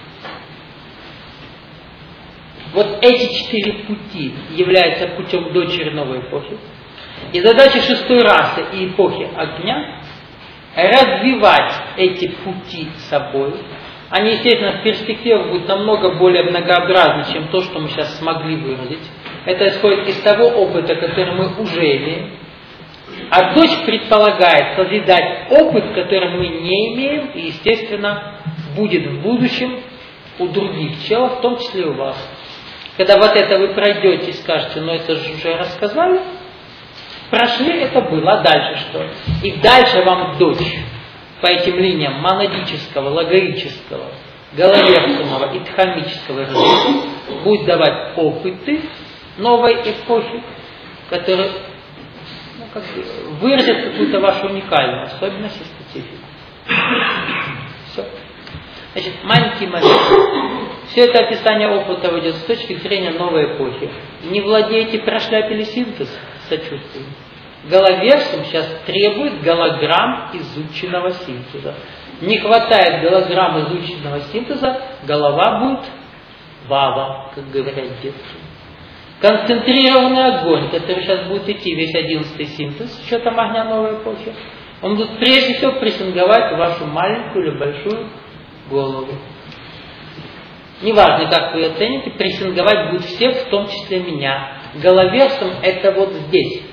Вот эти четыре пути являются путем дочери новой эпохи. И задача шестой расы и эпохи огня – развивать эти пути собой. Они, естественно, в перспективах будут намного более многообразны, чем то, что мы сейчас смогли выразить. Это исходит из того опыта, который мы уже имеем. А дочь предполагает созидать опыт, который мы не имеем, и, естественно, будет в будущем у других челов, в том числе и у вас. Когда вот это вы пройдете и скажете, ну это же уже рассказали, прошли, это было, а дальше что? И дальше вам дочь по этим линиям монадического, логорического, головерцевого и тхамического развития будет давать опыты новой эпохи, которые ну, как бы, выразят какую-то вашу уникальную особенность и специфику. Все. Значит, маленький момент. Все это описание опыта выйдет с точки зрения новой эпохи. Не владеете, прошляпили синтез, сочувствуем. Головерсум сейчас требует голограмм изученного синтеза. Не хватает голограмм изученного синтеза, голова будет вава, как говорят детки. Концентрированный огонь, который сейчас будет идти весь одиннадцатый синтез с учетом огня новой эпохи, он будет прежде всего прессинговать вашу маленькую или большую голову. Неважно, как вы оцените, прессинговать будет всех, в том числе меня. Головерсум это вот здесь.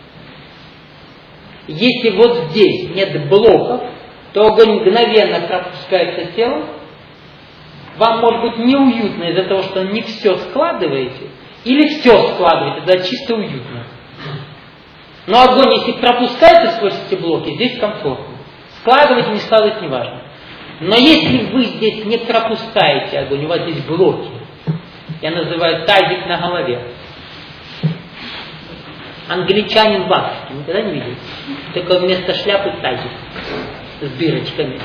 Если вот здесь нет блоков, то огонь мгновенно пропускается телом. Вам может быть неуютно из-за того, что не все складываете, или все складываете, да, чисто уютно. Но огонь, если пропускается сквозь эти блоки, здесь комфортно. Складывать, не складывать, не важно. Но если вы здесь не пропускаете огонь, у вас здесь блоки, я называю тазик на голове. Англичанин в Африке, никогда не видел? Только вместо шляпы тазик с дырочками.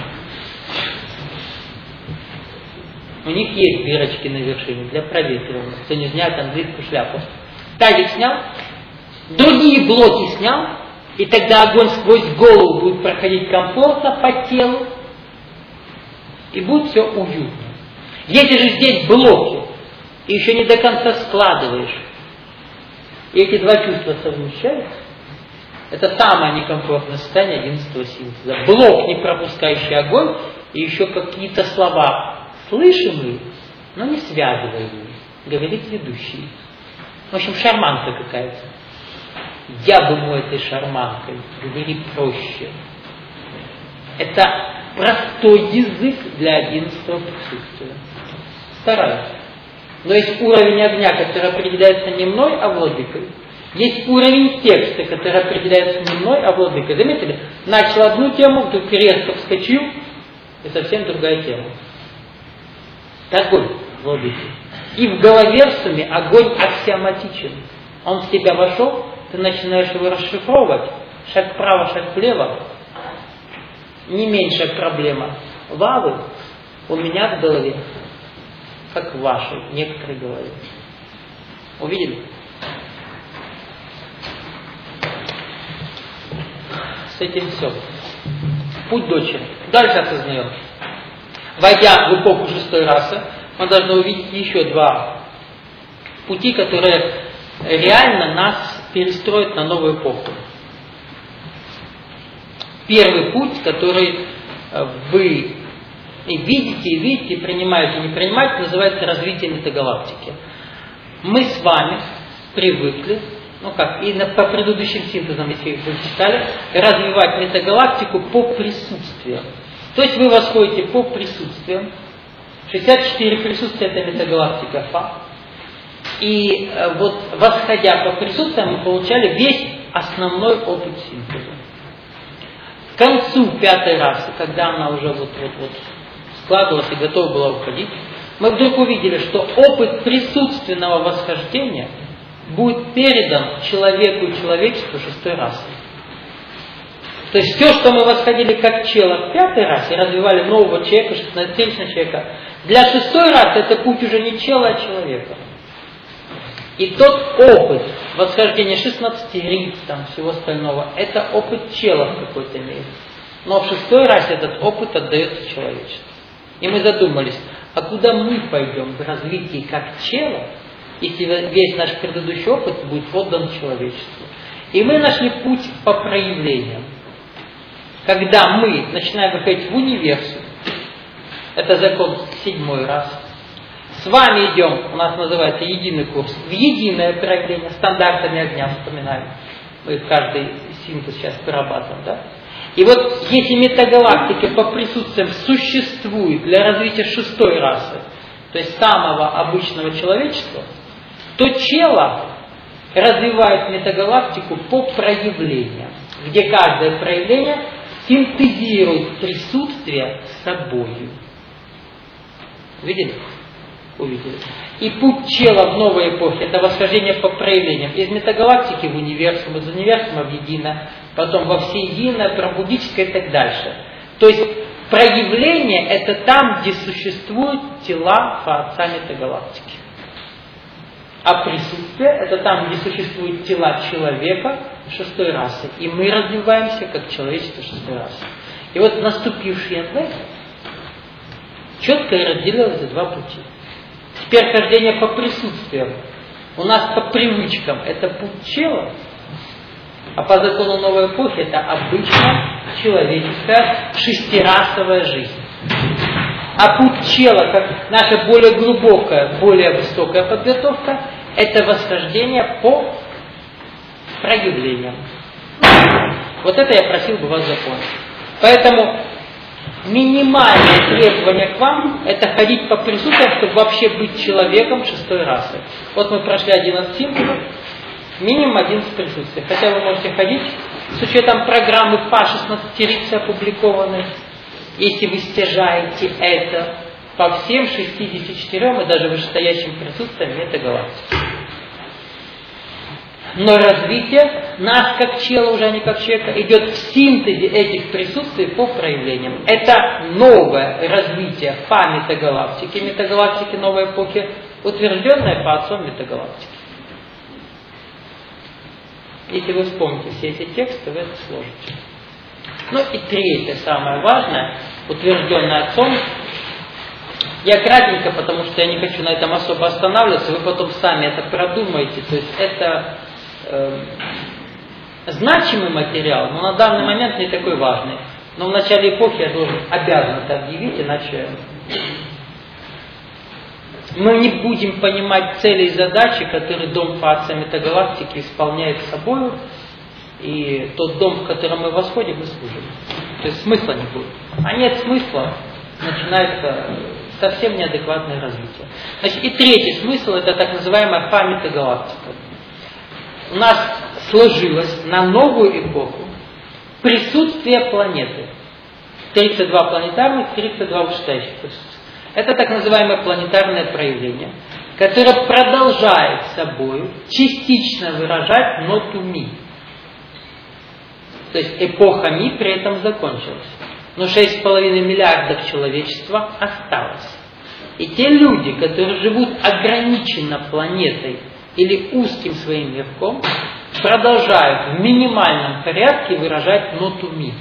У них есть дырочки на вершине для проветривания. Кто не знает английскую шляпу. Тазик снял, другие блоки снял, и тогда огонь сквозь голову будет проходить комфортно по телу, и будет все уютно. Если же здесь блоки, и еще не до конца складываешь, и эти два чувства совмещаются, это самое некомфортное состояние одиннадцатого синтеза. Блок, не пропускающий огонь, и еще какие-то слова слышимые, но не связываемые, говорит ведущий. В общем, шарманка какая-то. Я бы мой этой шарманкой, говори проще. Это простой язык для одиннадцатого присутствия. Стараюсь. Но есть уровень огня, который определяется не мной, а владыкой. Есть уровень текста, который определяется не мной, а владыкой. Заметили? Начал одну тему, вдруг резко вскочил, и совсем другая тема. Огонь владыкой. И в головерсуме огонь аксиоматичен. Он в тебя вошел, ты начинаешь его расшифровывать. Шаг вправо, шаг влево. Не меньшая проблема вавы у меня в голове, как в вашей, некоторой голове. Увидели? С этим все. Путь дочери. Дальше осознаем. Войдя в эпоху шестой расы, мы должны увидеть еще два пути, которые реально нас перестроят на новую эпоху. Первый путь, который вы и видите, и видите, и принимаете, и не принимаете, называется развитие метагалактики. Мы с вами привыкли, ну как, и по предыдущим синтезам, если вы читали, развивать метагалактику по присутствиям. То есть вы восходите по присутствиям. шестьдесят четыре присутствия это метагалактика Фа. И вот восходя по присутствиям мы получали весь основной опыт синтеза. К концу пятой расы, когда она уже вот-вот-вот складывалась и готова была уходить, мы вдруг увидели, что опыт присутственного восхождения будет передан человеку и человечеству шестой расы. То есть все, что мы восходили как чело в пятой расе, развивали нового человека, шестнадцатилетнего человека, для шестой расы это путь уже не чела, а человека. И тот опыт восхождения шестнадцати риц, там, всего остального, это опыт чела в какой-то мере. Но в шестой расе этот опыт отдается человечеству. И мы задумались, а куда мы пойдем в развитии как чело, если весь наш предыдущий опыт будет отдан человечеству? И мы нашли путь по проявлениям. Когда мы начинаем выходить в универсум, это закон седьмой раз, с вами идем, у нас называется единый курс, в единое проявление, стандартами огня вспоминаем. Мы каждый синтез сейчас вырабатываем, да? И вот если метагалактики по присутствиям существуют для развития шестой расы, то есть самого обычного человечества, то чело развивает метагалактику по проявлениям, где каждое проявление синтезирует присутствие с собою. Видели? Увидели. И путь чела в новой эпохе — это восхождение по проявлениям. Из метагалактики в универсум, из универсума в единое, потом во всеединое, пробудическое и так дальше. То есть проявление — это там, где существуют тела Творца метагалактики. А присутствие — это там, где существуют тела человека шестой расы. И мы развиваемся как человечество шестой расы. И вот наступивший январь четко разделилось за два пути. Теперь хождение по присутствиям. У нас по привычкам это путь чела, а по закону новой эпохи это обычная человеческая шестирасовая жизнь. А путь чела, как наша более глубокая, более высокая подготовка, это восхождение по проявлениям. Вот это я просил бы вас запомнить. Поэтому минимальное требование к вам — это ходить по присутствиям, чтобы вообще быть человеком шестой расы. Вот мы прошли одиннадцать символов, минимум одиннадцать присутствий. Хотя вы можете ходить с учетом программы по шестнадцатерице опубликованной, если вы стяжаете это по всем шестидесяти четырем и даже вышестоящим присутствиям метагалактики. Но развитие нас как чела, уже не как человека, идет в синтезе этих присутствий по проявлениям. Это новое развитие по метагалактике, метагалактики новой эпохи, утвержденное по отцом метагалактики. Если вы вспомните все эти тексты, вы это сложите. Ну и третье, самое важное, утвержденное отцом. Я кратенько, потому что я не хочу на этом особо останавливаться, вы потом сами это продумаете. То есть это э, значимый материал, но на данный момент не такой важный. Но в начале эпохи я должен, обязан это объявить, иначе мы не будем понимать цели и задачи, которые дом Фаца Метагалактики исполняет собой, и тот дом, в который мы восходим, мы служим. То есть смысла не будет. А нет смысла, начинается совсем неадекватное развитие. Значит, и третий смысл — это так называемая фа-метагалактика. У нас сложилось на новую эпоху присутствие планеты. тридцать два планетарных, тридцать два вышестоящих присутствия. Это так называемое планетарное проявление, которое продолжает собой частично выражать ноту ми. То есть эпоха ми при этом закончилась. Но шесть с половиной миллиардов человечества осталось. И те люди, которые живут ограниченно планетой или узким своим мирком, продолжают в минимальном порядке выражать ноту ми.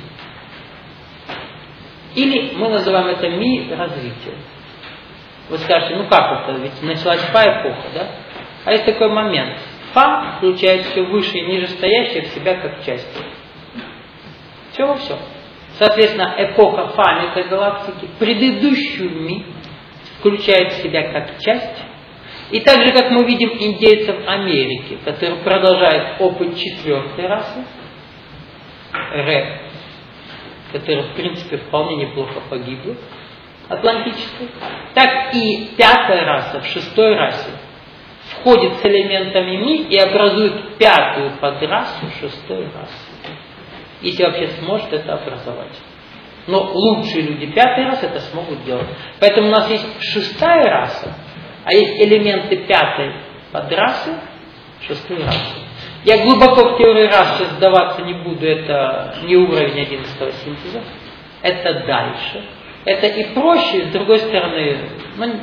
Или мы называем это ми развитие. Вы скажете, ну как это, ведь началась фа-эпоха, да? А есть такой момент. Фа включает все выше и ниже стоящее в себя как часть. Все во всем. Соответственно, эпоха фа метагалактики предыдущую ми включает в себя как часть. И так же, как мы видим индейцев Америки, которые продолжают опыт четвертой расы, Ре, которая, в принципе, вполне неплохо погибла, атлантической, так и пятая раса в шестой расе входит с элементами ми и образует пятую подрасу шестой расы. Если вообще сможет это образовать. Но лучшие люди пятой расы это смогут делать. Поэтому у нас есть шестая раса, а есть элементы пятой подрасы шестой расы. Я глубоко в теории рас сейчас сдаваться не буду, это не уровень одиннадцатого синтеза, это дальше. Это и проще, с другой стороны, ну,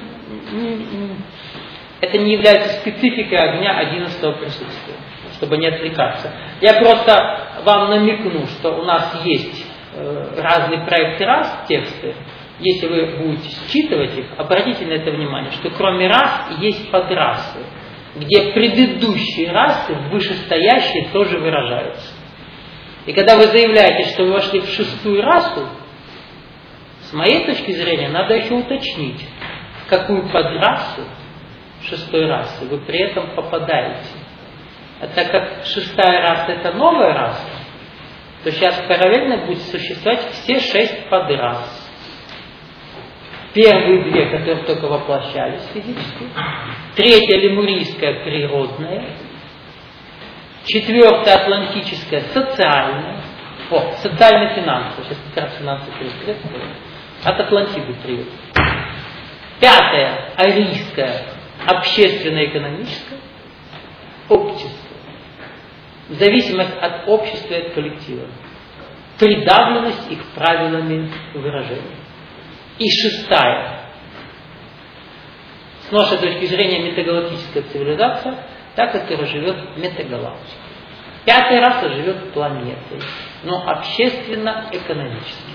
это не является спецификой огня одиннадцатого присутствия, чтобы не отвлекаться. Я просто вам намекну, что у нас есть э, разные проекты рас, тексты, если вы будете считывать их, обратите на это внимание, что кроме рас есть подрасы, где предыдущие расы, вышестоящие, тоже выражаются. И когда вы заявляете, что вы вошли в шестую расу, с моей точки зрения, надо еще уточнить, в какую подрасу шестой расы вы при этом попадаете. А так как шестая раса это новая раса, то сейчас параллельно будет существовать все шесть подрас. Первые две, которые только воплощались физически. Третья лемурийская природная. Четвертая атлантическая социальная. О, социально-финансовая. Сейчас как раз финансовый перескресток. От Атлантиды привет. Пятая арийская общественно-экономическая. Общество. В зависимости от общества и от коллектива. Придавленность их правилами выражения. И шестая. С нашей точки зрения метагалактическая цивилизация, та, которая живет метагалактикой. Пятая раса живет планетой, но общественно-экономически.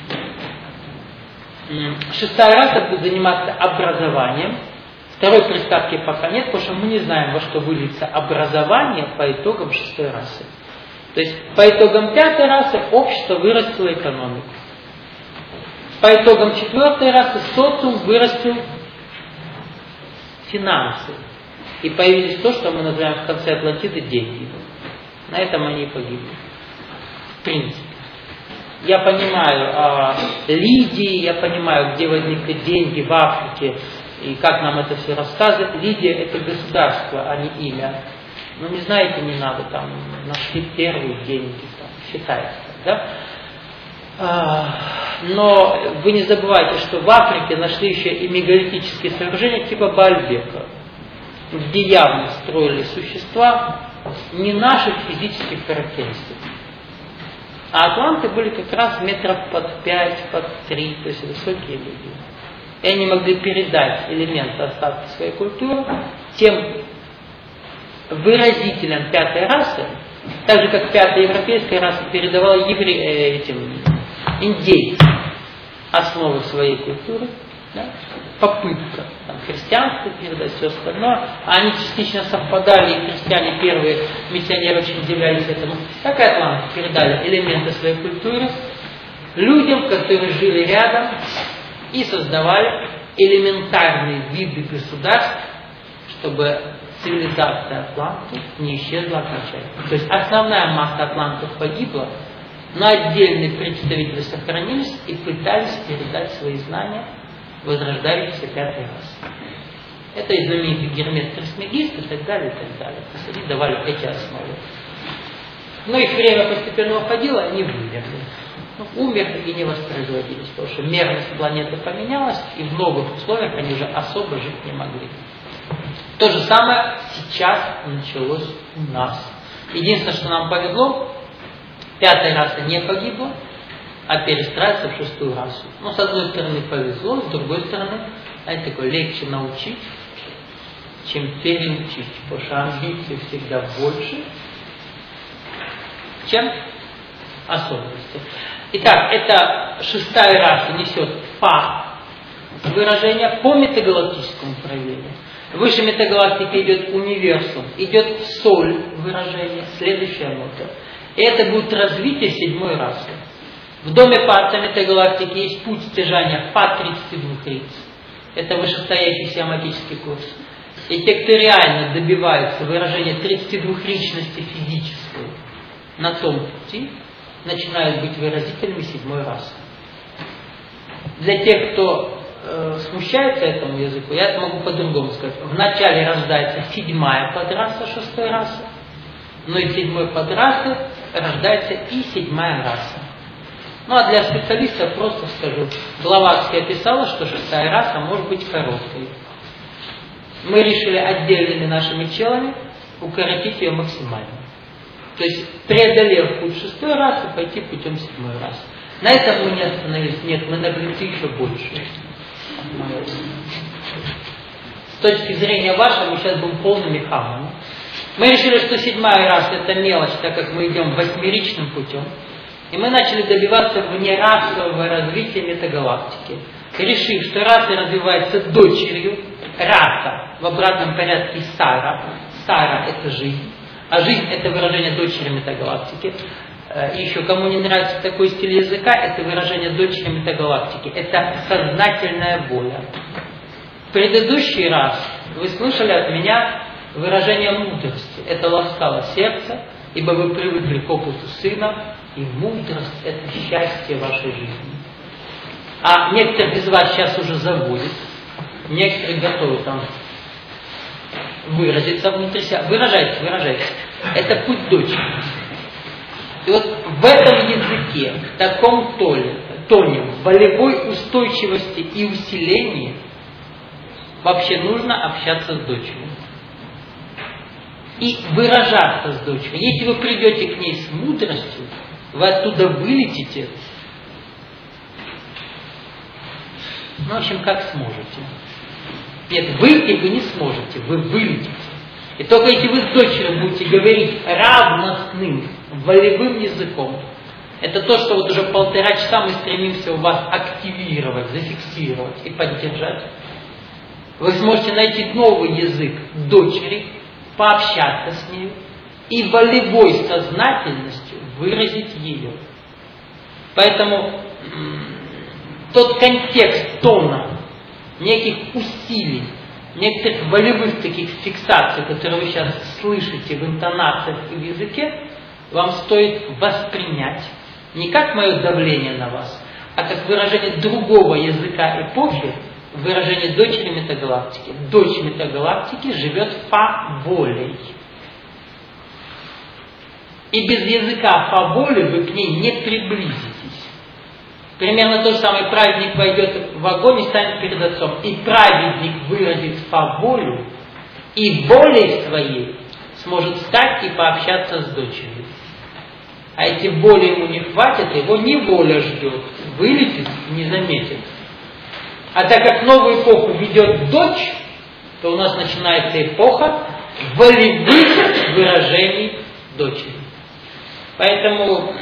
Шестая раса будет заниматься образованием. Второй приставки пока нет, потому что мы не знаем, во что выльется образование по итогам шестой расы. То есть по итогам пятой расы общество вырастило экономику. По итогам четвертой расы социум вырастил финансы. И появились то, что мы называем в конце Атлантиды деньги. На этом они и погибли. В принципе. Я понимаю о Лидии, я понимаю, где возникли деньги в Африке, и как нам это все рассказывают. Лидия это государство, а не имя. Ну не знаете, не надо, там нашли первые деньги, там, считается, да? Но вы не забывайте, что в Африке нашли еще и мегалитические сооружения типа Баальбека, где явно строили существа не наших физических характеристик. А атланты были как раз метров под пять, под три, то есть высокие люди. И они могли передать элементы остатки своей культуры тем выразителям пятой расы, так же как пятая европейская раса передавала евре... этим индейцам основы своей культуры, да? Попытка там, христианство передать, все остальное, а они частично совпадали, и христиане первые миссионеры очень удивлялись этому. Так и атланты передали элементы своей культуры людям, которые жили рядом и создавали элементарные виды государств, чтобы цивилизация атлантов не исчезла окончательно. То есть основная масса атлантов погибла, но отдельные представители сохранились и пытались передать свои знания возрождающейся пятой расы. Это и знаменитый Гермес Трисмегист и так далее, и так далее. То есть они давали эти основы. Но их время постепенно уходило, они вымерли. Ну, умерли и не воспроизводились, потому что мерность планеты поменялась, и в новых условиях они уже особо жить не могли. То же самое сейчас началось у нас. Единственное, что нам повезло, пятая раса не погибла, а перестраивается в шестую расу. Ну, с одной стороны повезло, с другой стороны, знаете, такое легче научить, чем переучить, потому что амбиций всегда больше, чем особенности. Итак, эта шестая раса несет па выражение по метагалактическому проявлению. Выше метагалактики идет универсум, идет соль выражение, следующая нота. И это будет развитие седьмой расы. В доме Па метагалактики есть путь стяжания Па тридцати двух риц. Это вышестоящий сиаматический курс. И те, кто реально добиваются выражения тридцати двух ричности физической на том пути, начинают быть выразителями седьмой расы. Для тех, кто э, смущается этому языку, я это могу по-другому сказать. Вначале рождается седьмая подраса шестой расы, но из седьмой подрасы рождается и седьмая раса. Ну а для специалистов просто скажу. Блаватский описала, что шестая раса может быть короткой. Мы решили отдельными нашими челами укоротить ее максимально. То есть, преодолев путь шестой расы, пойти путем седьмой расы. На этом мы не остановились. Нет, мы нагнеты еще больше. С точки зрения вашей, мы сейчас будем полными хамами. Мы решили, что седьмая раса это мелочь, так как мы идем восьмеричным путем. И мы начали добиваться внерасового развития метагалактики. решив, что раса развивается дочерью, раса в обратном порядке сара, сара это жизнь, а жизнь это выражение дочери метагалактики. И еще кому не нравится такой стиль языка, это выражение дочери метагалактики, это сознательная воля. В предыдущий раз вы слышали от меня выражение мудрости, это ласкало сердце, ибо вы привыкли к опыту сына, и мудрость – это счастье вашей жизни. А некоторых из вас сейчас уже заводит, некоторые готовы там выразиться внутри себя. Выражайтесь, выражайтесь. Это путь дочери. И вот в этом языке, в таком тоне, тоне волевой устойчивости и усилении вообще нужно общаться с дочерью. И выражаться с дочерью. Если вы придете к ней с мудростью, вы оттуда вылетите. Ну, в общем, как сможете. Нет, выйти вы не сможете, вы вылетите. И только если вы с дочерью будете говорить равностным, волевым языком, это то, что вот уже полтора часа мы стремимся у вас активировать, зафиксировать и поддержать. Вы сможете найти новый язык дочери, пообщаться с ней и волевой сознательностью выразить ее. Поэтому тот контекст тона, неких усилий, некоторых волевых таких фиксаций, которые вы сейчас слышите в интонациях и в языке, вам стоит воспринять не как мое давление на вас, а как выражение другого языка эпохи, выражение дочери метагалактики. Дочь метагалактики живет фа-волей. И без языка фа-воли вы к ней не приблизитесь. Примерно то же самое, праведник войдет в огонь и станет перед отцом. И праведник выразит фа-волю, и волей своей сможет встать и пообщаться с дочерью. А если воли ему не хватит, его неволя ждет, вылетит, не заметит. А так как новую эпоху ведет дочь, то у нас начинается эпоха волевых выражений дочери. Поэтому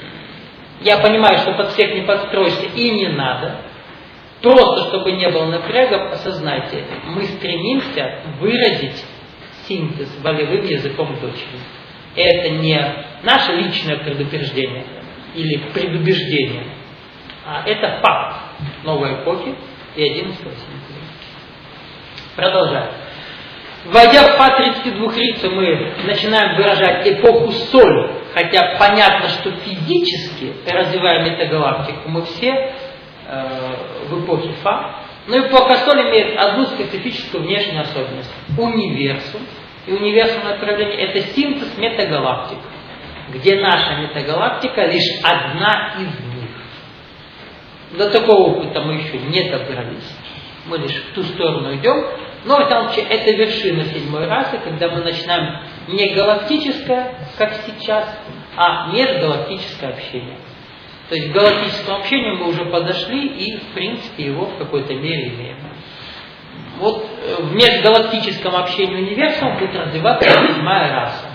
я понимаю, что под всех не подстроишься и не надо. Просто, чтобы не было напрягов, осознайте, мы стремимся выразить синтез волевым языком дочери. И это не наше личное предупреждение или предубеждение, а это факт новой эпохи и одиннадцатого сентября. Продолжаем. Войдя в фа тридцать двухрицу, мы начинаем выражать эпоху Соль, хотя понятно, что физически, развивая метагалактику, мы все э, в эпохе Фа. Но эпоха Соль имеет одну специфическую внешнюю особенность. Универсум. И универсумное проявление – это синтез метагалактик, где наша метагалактика лишь одна из них. До такого опыта мы еще не добрались. Мы лишь в ту сторону идем. Но, в этом случае, это вершина седьмой расы, когда мы начинаем не галактическое, как сейчас, а межгалактическое общение. То есть к галактическому общению мы уже подошли и, в принципе, его в какой-то мере имеем. Вот в межгалактическом общении универсума будет развиваться седьмая раса.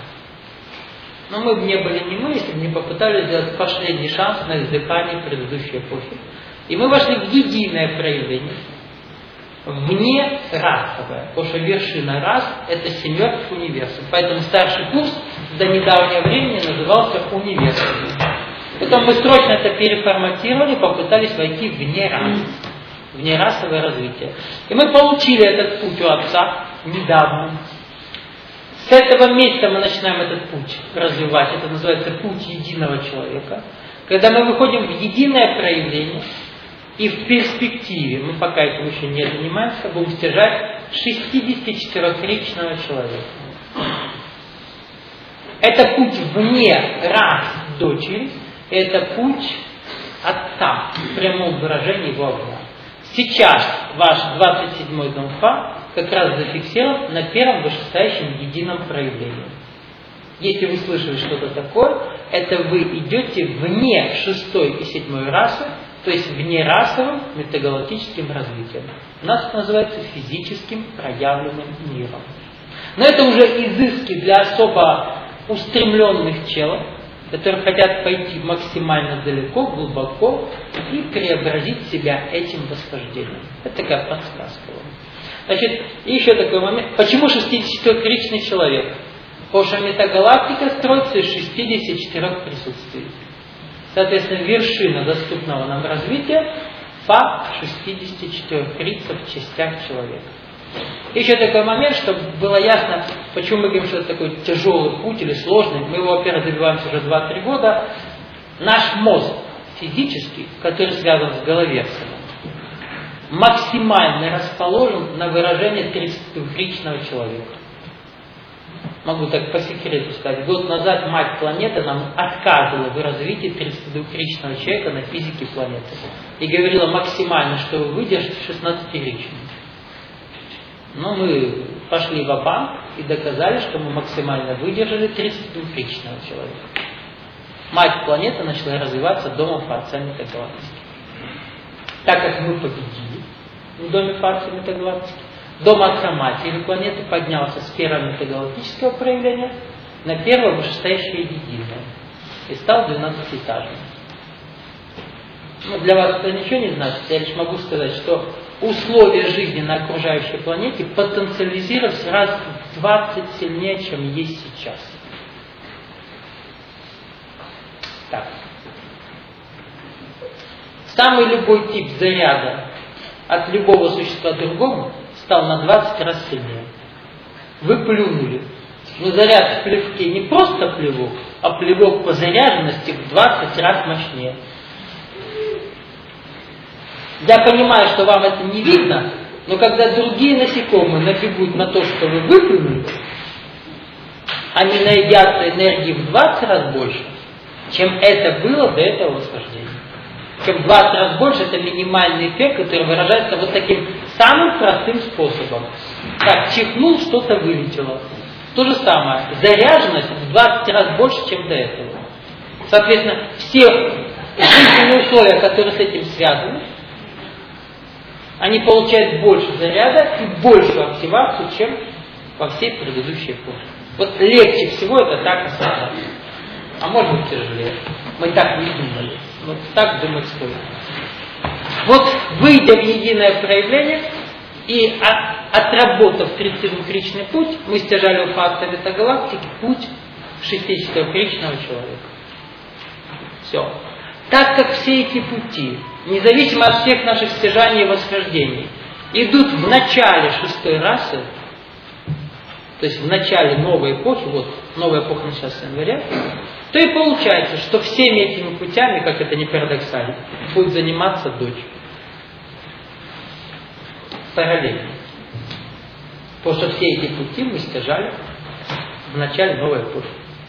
Но мы бы не были не мы, если бы не попытались сделать последний шанс на издыхание предыдущей эпохи. И мы вошли в единое проявление. Вне расовое, потому что вершина рас – это семерка универсум. Поэтому старший курс до недавнего времени назывался универсум. Потом мы срочно это переформатировали, попытались войти вне рас, вне расовое развитие. И мы получили этот путь у отца недавно. С этого места мы начинаем этот путь развивать. Это называется путь единого человека. Когда мы выходим в единое проявление, и в перспективе, мы пока этим еще не занимаемся, будем стяжать шестидесятичетырёхричного человека. Это путь вне рас дочери, это путь отца, в прямом выражении его огня. Сейчас ваш двадцать седьмой дом Фа как раз зафиксирован на первом вышестоящем едином проявлении. Если вы слышали что-то такое, это вы идете вне шестой и седьмой расы, то есть внерасовым метагалактическим развитием. У нас это называется физическим проявленным миром. Но это уже изыски для особо устремленных челов, которые хотят пойти максимально далеко, глубоко и преобразить себя этим восхождением. Это такая подсказка. Значит, и еще такой момент. Почему шестидесятичетырехричный человек? Потому что метагалактика строится из шестидесяти четырёх присутствий. Соответственно, вершина доступного нам развития факт шестидесяти четырёх крицев в частях человека. Еще такой момент, чтобы было ясно, почему мы говорим, что это такой тяжелый путь или сложный. Мы его, во-первых, добиваемся уже два-три года. Наш мозг физический, который связан с головерцем, максимально расположен на выражение тридцатидвухричного человека. Могу так по секрету сказать. Год назад мать планеты нам отказывала в развитии тридцатидвухричного человека на физике планеты. И говорила максимально, что вы выдержите шестнадцатиричный. Но мы пошли в банк и доказали, что мы максимально выдержали тридцатидвухричного человека. Мать планеты начала развиваться домом Фарца Метагалактики. Так как мы победили в доме Фарца Метагалактики, дом отца матери планеты поднялся с первого метагалактического проявления на первое вышестоящее единое и стал двенадцатиэтажным. Ну, для вас это ничего не значит, я лишь могу сказать, что условия жизни на окружающей планете потенциализировались раз в двадцать сильнее, чем есть сейчас. Так. Самый любой тип заряда от любого существа другому стал на двадцать раз сильнее. Вы плюнули. Но заряд в плевке не просто плевок, а плевок по заряженности в двадцать раз мощнее. Я понимаю, что вам это не видно, но когда другие насекомые набегут на то, что вы выплюнули, они наедятся энергии в двадцать раз больше, чем это было до этого восхождения. Чем в двадцать раз больше, это минимальный эффект, который выражается вот таким самым простым способом. Как чихнул, что-то вылетело. То же самое. Заряженность в двадцать раз больше, чем до этого. Соответственно, все жизненные условия, которые с этим связаны, они получают больше заряда и большую активацию, чем во всей предыдущей эпохе. Вот легче всего это так осознать. А может быть тяжелее. Мы так не думали. Вот так думать стоит. Вот выйдя в единое проявление и отработав тридцатидвухричный путь, мы стяжали у факта метагалактики путь шестидесятичетырехричного человека. Все. Так как все эти пути, независимо от всех наших стяжаний и восхождений, идут в начале шестой расы, то есть в начале новой эпохи, вот новая эпоха началась с января, то и получается, что всеми этими путями, как это не парадоксально, будет заниматься дочь. Параллельно. Потому что все эти пути мы стяжали в начале новой эпохи.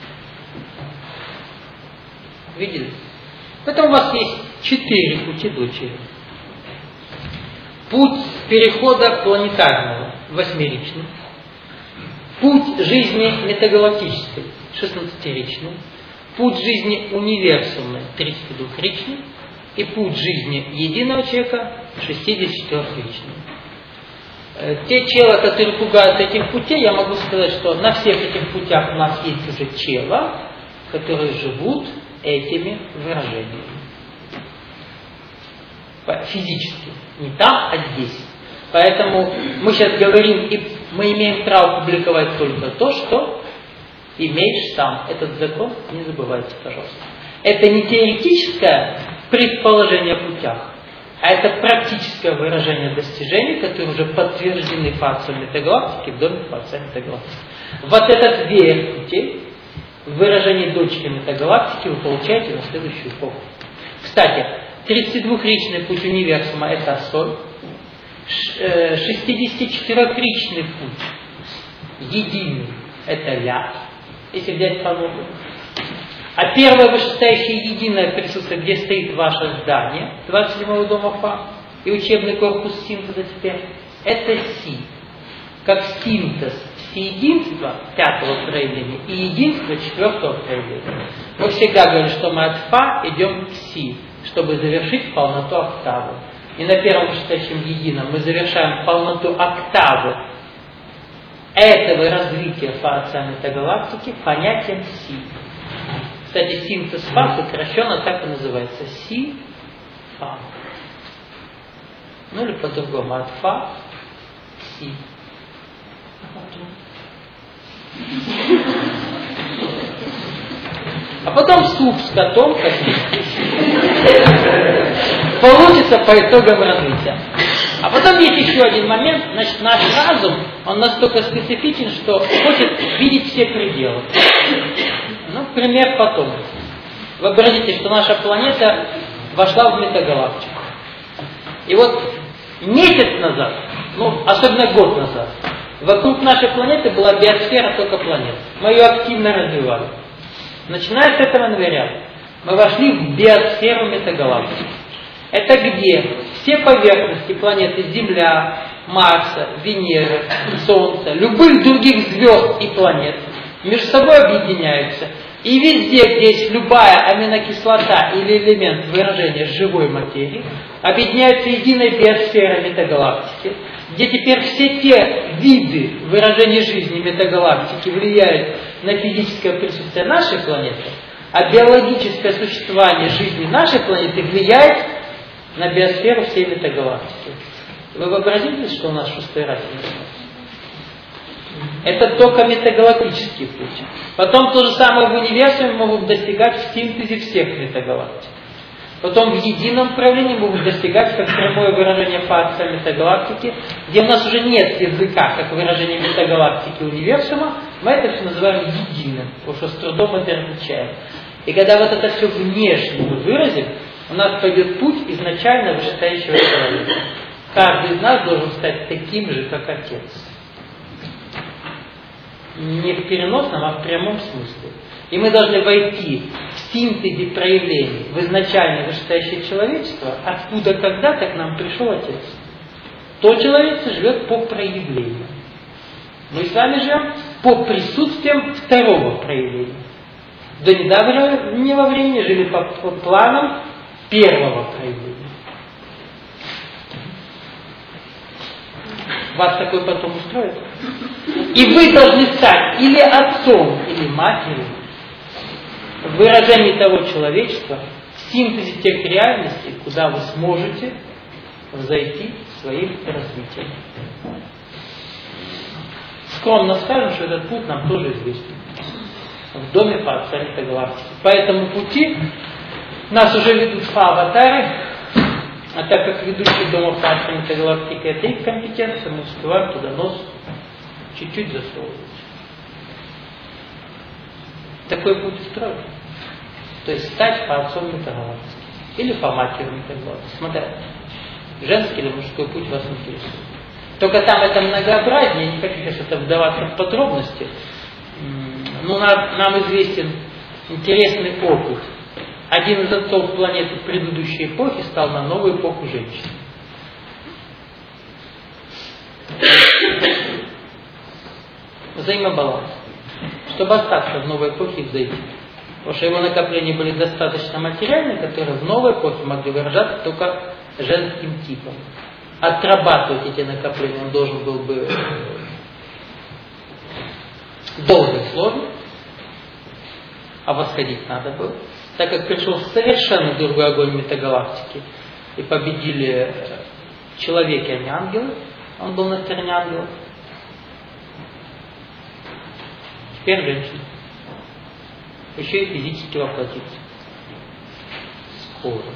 Видели? Поэтому у вас есть четыре пути дочери. Путь перехода планетарного, восьмеричный. Путь жизни метагалактической, шестнадцатиричный. Путь жизни универсумный, тридцатидвухричный. И путь жизни единого человека, шестидесятичетырехричный. Те чела, которые пугаются этих путей, я могу сказать, что на всех этих путях у нас есть уже чела, которые живут этими выражениями. Физически. Не там, а здесь. Поэтому мы сейчас говорим, и мы имеем право публиковать только то, что имеешь сам. Этот закон не забывайте, пожалуйста. Это не теоретическое предположение о путях, а это практическое выражение достижений, которые уже подтверждены фактором метагалактики в доме фактора метагалактики. Вот этот веер путей, в выражении дочки метагалактики вы получаете на следующую эпоху. Кстати, тридцатидвухричный путь универсума – это соль. шестидесятичетырехричный путь единый – это ля, если взять по новому. А первое вышестоящее единое присутствие, где стоит ваше здание, двадцать седьмого дома Фа, и учебный корпус синтеза теперь, это Си. Как синтез всеединства пятого проявления и единства четвертого проявления. Мы всегда говорим, что мы от Фа идем к Си, чтобы завершить полноту октавы. И на первом вышестоящем едином мы завершаем полноту октавы этого развития Фа отца метагалактики понятием Си. Кстати, синтез Фа сокращенно так и называется. Си-Фа. Ну или по-другому. От Фа к Си. А потом суп с котом, как получится по итогам развития. А потом есть еще один момент. Значит, наш разум, он настолько специфичен, что хочет видеть все пределы. Ну, пример потом. Вообразите, что наша планета вошла в метагалактику. И вот месяц назад, ну, особенно год назад, вокруг нашей планеты была биосфера только планет. Мы ее активно развивали. Начиная с этого января мы вошли в биосферу метагалактики. Это где все поверхности планеты Земля, Марса, Венеры, Солнца, любых других звезд и планет между собой объединяются. И везде, где есть любая аминокислота или элемент выражения живой материи, объединяются единой биосферой метагалактики, где теперь все те виды выражения жизни метагалактики влияют на физическое присутствие нашей планеты, а биологическое существование жизни нашей планеты влияет на биосферу всей метагалактики. Вы вообразите, что у нас шестой раз начинается? Это только метагалактический путь. Потом то же самое в универсуме могут достигать в синтезе всех метагалактик. Потом в едином проявлении могут достигать как прямое выражение факта метагалактики, где у нас уже нет языка, как выражение метагалактики универсума, мы это все называем единым, потому что с трудом это различаем. И когда вот это все внешне мы выразим, у нас пойдет путь изначально вышестоящего человека. Каждый из нас должен стать таким же, как Отец. Не в переносном, а в прямом смысле. И мы должны войти в синтезе проявлений в изначально вышестоящее человечество, откуда когда-то к нам пришел Отец. То человечество живет по проявлению. Мы с вами живем по присутствиям второго проявления. До недавнего времени жили по, по планам первого проявления. Вас такой потом устроит. И вы должны стать или отцом, или матерью в выражении того человечества, в синтезе тех реальностей, куда вы сможете взойти своим развитием. Скромно скажем, что этот путь нам тоже известен. В доме Фа, царя галактики. По этому пути нас уже ведут Фа-аватары, а так как ведущий дома Фа, царя галактики, это их компетенция, мы успеваем туда нос чуть-чуть засовывать. Такой путь устроен. То есть стать по отцом метагалактики. Или по матери метагалактики. Смотрите, женский или мужской путь вас интересует. Только там это многообразнее, я не хочу сейчас это вдаваться в подробности. Но нам, нам известен интересный опыт. Один из отцов планеты предыдущей эпохи стал на новую эпоху женщин. Взаимобаланс. Чтобы остаться в новой эпохе и взойти. Потому что его накопления были достаточно материальны, которые в новой эпохе могли выражаться только женским типом. Отрабатывать эти накопления он должен был бы долго и сложно, а восходить надо было. Так как пришел совершенно другой огонь метагалактики и победили человеки, а не ангелы, он был на стороне ангелов. Теперь женщина. Еще и физически воплотиться. Скоро.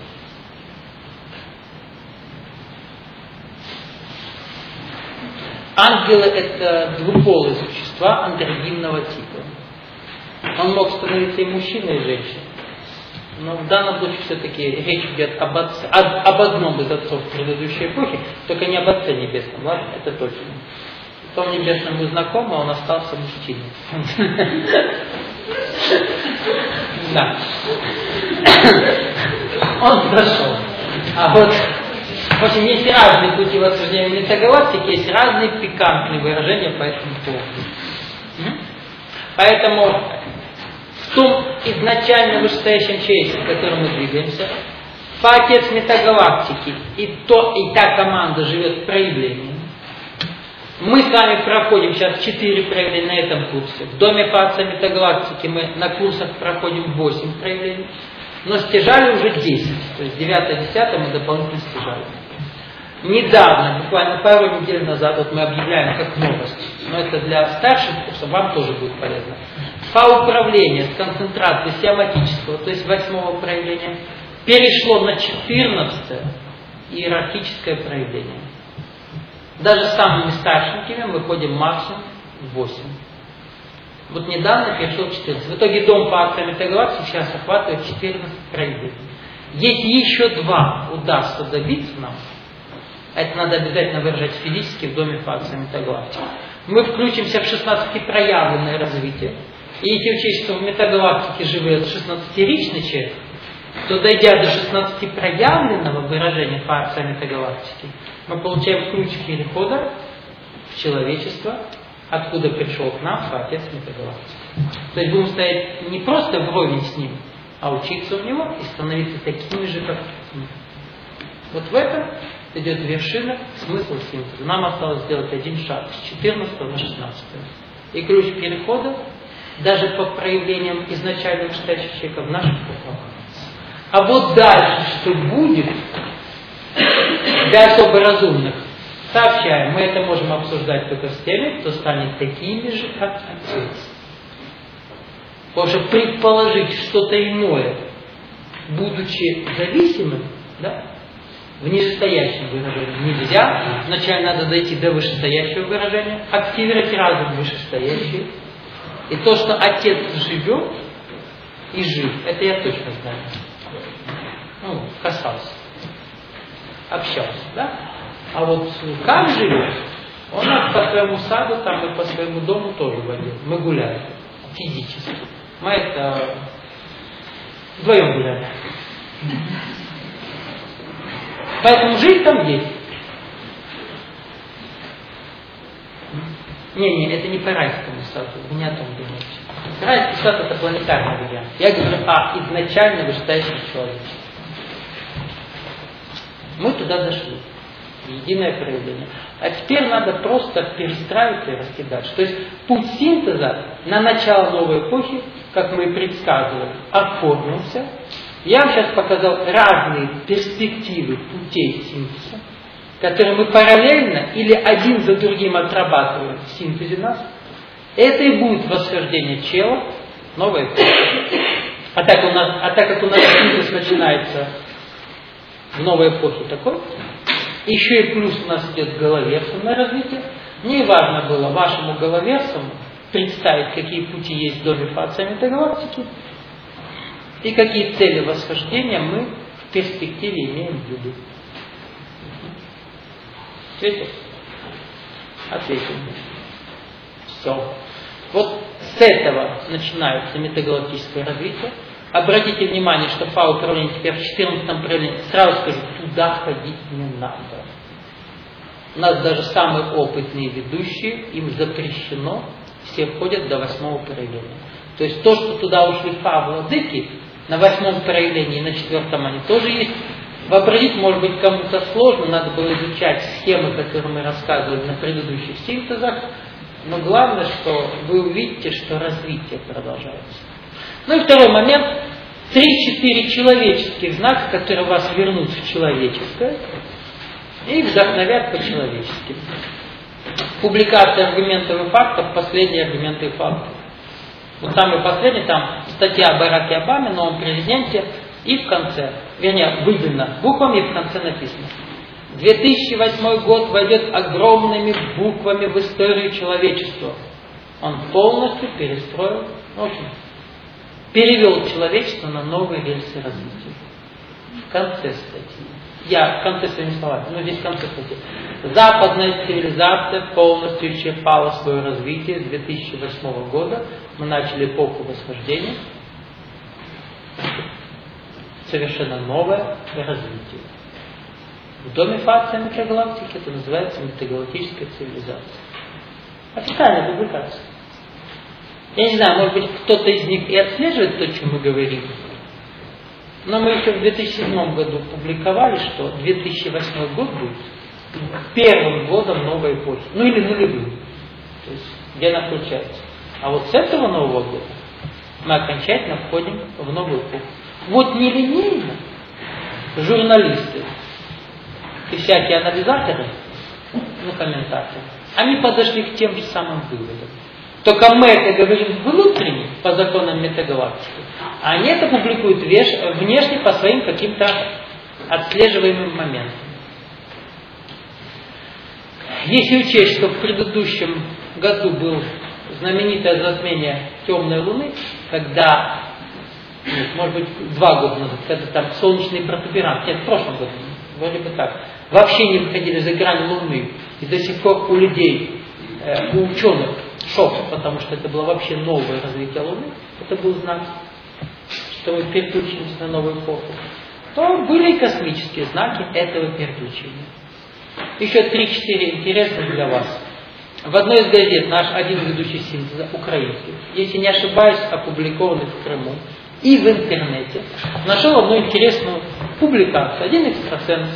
Ангелы — это двуполые существа андрогинного типа. Он мог становиться и мужчиной, и женщиной. Но в данном случае все-таки речь идет об, отце, об, об одном из отцов предыдущей эпохи, только не об Отце Небесном, ладно? Это точно. В том Небесном мы знакомы, а он остался мужчиной. Да. Он прошел. А вот, в общем, есть разные пути восхождения метагалактики, есть разные пикантные выражения по этому поводу. Поэтому в том изначально вышестоящем человечестве, в котором мы двигаемся, Отец метагалактики и, то, и та команда живет в проявлении. Мы с вами проходим сейчас четыре проявления на этом курсе. В Доме Фация Метагалактики мы на курсах проходим восемь проявлений, но стяжали уже десять. То есть девятое-десятое мы дополнительно стяжали. Недавно, буквально пару недель назад, вот мы объявляем как новость, но это для старших курсов, вам тоже будет полезно. Фа-управление с концентрацией сиаматического, то есть восьмого проявления, перешло на четырнадцатое иерархическое проявление. Даже с самыми старшенькими мы ходим максимум в восемь. Вот недавно перешел четырнадцать. В итоге дом по Фация Метагалактики сейчас охватывает четырнадцать проявлений. Если еще два удастся добиться нам, это надо обязательно выражать физически в Доме Фация Метагалактики, мы включимся в шестнадцатипроявленное развитие. И если учесть, что в Метагалактике живет шестнадцатиричный человек, то дойдя до шестнадцатипроявленного выражения Фация Метагалактики, мы получаем ключ перехода в человечество, откуда пришел к нам Отец Метагалактики. То есть будем стоять не просто вровень с ним, а учиться у него и становиться такими же, как мы. Вот в этом идет вершина, смысл синтеза. Нам осталось сделать один шаг с четырнадцатого на шестнадцатое. И ключ перехода даже по проявлениям изначально вышедших человека в наших руках. А вот дальше, что будет, для особо разумных, сообщаем, мы это можем обсуждать только с теми, кто станет такими же, как Отец. Потому что предположить что-то иное, будучи зависимым, да, в нижестоящем выражении нельзя. Вначале надо дойти до вышестоящего выражения, активировать разум вышестоящий. И то, что Отец живет и жив, это я точно знаю. Ну, касался. Общался, да? А вот как живет, он нас по своему саду, там и по своему дому тоже водил. Мы гуляем физически. Мы это вдвоем гуляем. Поэтому жизнь там есть. Не, не, это не по райскому саду, вы не о том думаете. Райский сад это планетарный вариант. Я говорю о изначально вышестоящем человеке. Мы туда дошли. Единое проявление. А теперь надо просто перестраиваться и расти дальше. То есть путь синтеза на начало новой эпохи, как мы и предсказывали, оформился. Я вам сейчас показал разные перспективы путей синтеза, которые мы параллельно или один за другим отрабатываем в синтезе нас. Это и будет восхождение чела новой эпохи. А так, у нас, а так как у нас синтез начинается в новой эпохе такой, еще и плюс у нас идет головерсовое развитие. Мне важно было вашему головерсому представить, какие пути есть в Доме Фация Метагалактики и какие цели восхождения мы в перспективе имеем в виду. Ответил? Ответил. Все. Вот с этого начинается метагалактическое развитие. Обратите внимание, что фа-управление теперь в четырнадцатом проявлении, сразу скажу, туда ходить не надо. У нас даже самые опытные ведущие, им запрещено, все входят до восьмого проявления. То есть то, что туда ушли фа-владыки, на восьмом проявлении и на четвертом они тоже есть. Вообразить, может быть, кому-то сложно, надо было изучать схемы, которые мы рассказывали на предыдущих синтезах, но главное, что вы увидите, что развитие продолжается. Ну и второй момент. Три-четыре человеческих знака, которые вас вернут в человеческое и вдохновят по-человечески. Публикация аргументов и фактов, последние аргументы и факты. Вот самый последний, там статья о Бараке Обаме, новом президенте, и в конце, вернее, выделено буквами, и в конце написано. две тысячи восьмой год войдет огромными буквами в историю человечества. Он полностью перестроил, в общем, перевел человечество на новые рельсы развития. В конце статьи. Я в конце своими словами, но здесь в конце статьи. Западная цивилизация полностью исчерпала свое развитие с две тысячи восьмого года. Мы начали эпоху восхождения. Совершенно новое развитие. В Доме Фация Метагалактики это называется метагалактическая цивилизация. Официальная публикация. Я не знаю, может быть, кто-то из них и отслеживает то, о чем мы говорим. Но мы еще в две тысячи седьмом году публиковали, что две тысячи восьмой год будет первым годом новой эпохи. Ну или нулевым. То есть где она включается. А вот с этого Нового года мы окончательно входим в новую эпоху. Вот нелинейно журналисты и всякие анализаторы, ну комментаторы, они подошли к тем же самым выводам. Только мы это говорим внутренне, по законам метагалактики, а они это публикуют внешне по своим каким-то отслеживаемым моментам. Если учесть, что в предыдущем году было знаменитое затмение темной Луны, когда, нет, может быть, два года назад, когда там солнечный протуберант, нет, в прошлом году, вроде бы так, вообще не выходили за грань Луны, и до сих пор у людей, э, у ученых шок, потому что это было вообще новое развитие Луны, это был знак, что мы переключились на новую эпоху, то были космические знаки этого переключения. Еще три-четыре интересных для вас. В одной из газет наш один ведущий синтеза, украинский, если не ошибаюсь, опубликованный в Крыму и в интернете, нашел одну интересную публикацию. Один экстрасенс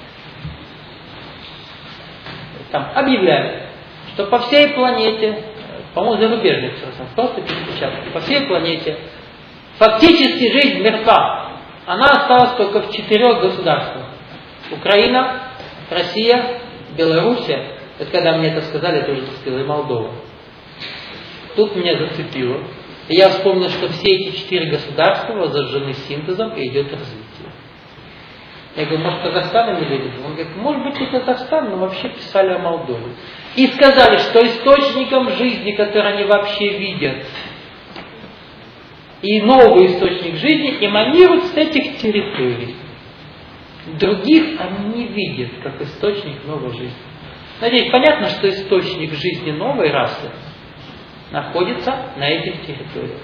там объявляет, что по всей планете, по-моему, зарубежный экстрасенс, просто перепечатки, по всей планете фактически жизнь мертва. Она осталась только в четырех государствах. Украина, Россия, Белоруссия. Это когда мне это сказали, я тоже сказал, и Молдова. Тут меня зацепило. И я вспомнил, что все эти четыре государства возжжены синтезом и идет развитие. Я говорю, может, Казахстан имели в виду? Он говорит, может быть и Казахстан, но вообще писали о Молдове. И сказали, что источником жизни, который они вообще видят, и новый источник жизни эманирует с этих территорий. Других они не видят, как источник новой жизни. Надеюсь, понятно, что источник жизни новой расы находится на этих территориях.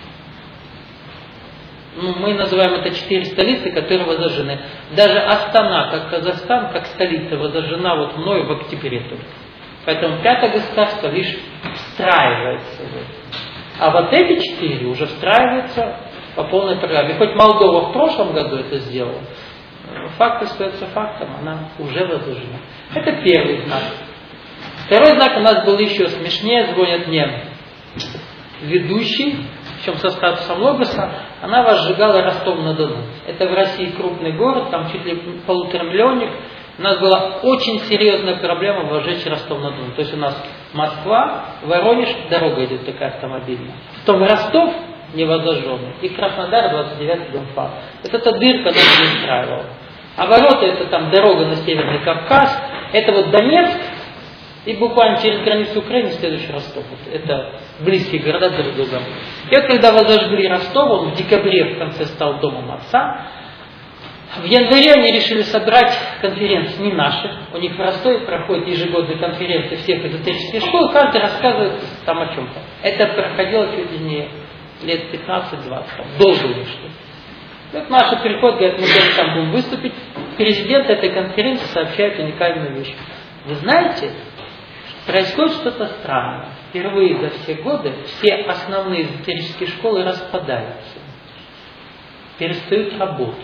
Ну, мы называем это четыре столицы, которые возожжены. Даже Астана, как Казахстан, как столица, возожжена вот мною в октябре только. Поэтому пятое государство лишь встраивается в это. А вот эти четыре уже встраиваются по полной программе. Хоть Молдова в прошлом году это сделала, факт остается фактом, она уже возложена. Это первый знак. Второй знак у нас был еще смешнее, звонят мне ведущий, причем со статусом логоса, она возжигала Ростов-на-Дону. Это в России крупный город, там чуть ли полуторамиллионник. У нас была очень серьезная проблема возжечь Ростов-на-Дону. То есть у нас Москва, Воронеж, дорога идет такая автомобильная. Потом Ростов не возожженный, и Краснодар, двадцать девятый дом ФА. Это та дырка, которая не устраивала. А ворота, это там дорога на Северный Кавказ, это вот Донецк, и буквально через границу Украины следующий Ростов. Это близкие города друг к другу. И вот когда возожгли Ростов, он в декабре в конце стал домом отца, в январе они решили собрать конференции, не наши. У них в Ростове проходит ежегодная конференция всех эзотерических школ, каждый рассказывает там о чем-то. Это проходило чуть ли не лет пятнадцать-двадцать, долго уже что. Вот наши приходят, говорят, мы тоже там будем выступить. Президент этой конференции сообщает уникальную вещь. Вы знаете, происходит что-то странное. Впервые за все годы все основные эзотерические школы распадаются, перестают работать.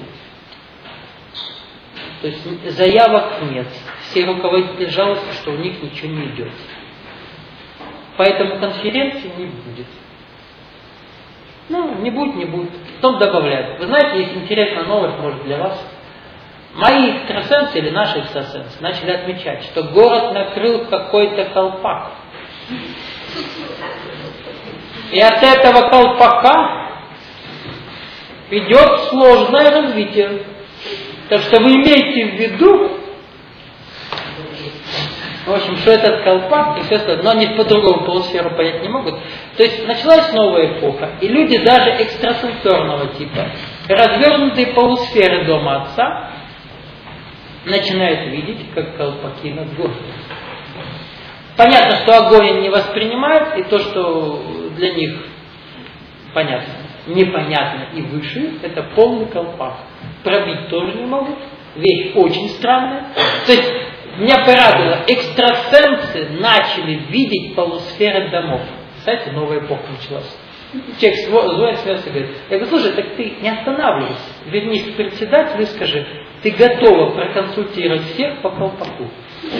То есть заявок нет. Все руководители жалуются, что у них ничего не идет. Поэтому конференции не будет. Ну, не будет, не будет. Потом добавляют. Вы знаете, есть интересная новость, может, для вас. Мои экстрасенсы или наши экстрасенсы начали отмечать, что город накрыл какой-то колпак. И от этого колпака идет сложное развитие. Так что вы имейте в виду, в общем, что этот колпак и все остальное, но они по-другому полусферу понять не могут. То есть началась новая эпоха, и люди даже экстрасенсорного типа, развернутые полусферы дома отца, начинают видеть, как колпаки над городом. Понятно, что огонь они не воспринимают, и то, что для них понятно, непонятно и выше, это полный колпак. Пробить тоже не могут. Вещь очень странная. То есть меня порадовало, экстрасенсы начали видеть полусферы домов. Кстати, новая эпоха началась. Человек звонит смеется и говорит, я говорю, слушай, так ты не останавливайся, вернись к председателю и скажи, ты готова проконсультировать всех по колпаку.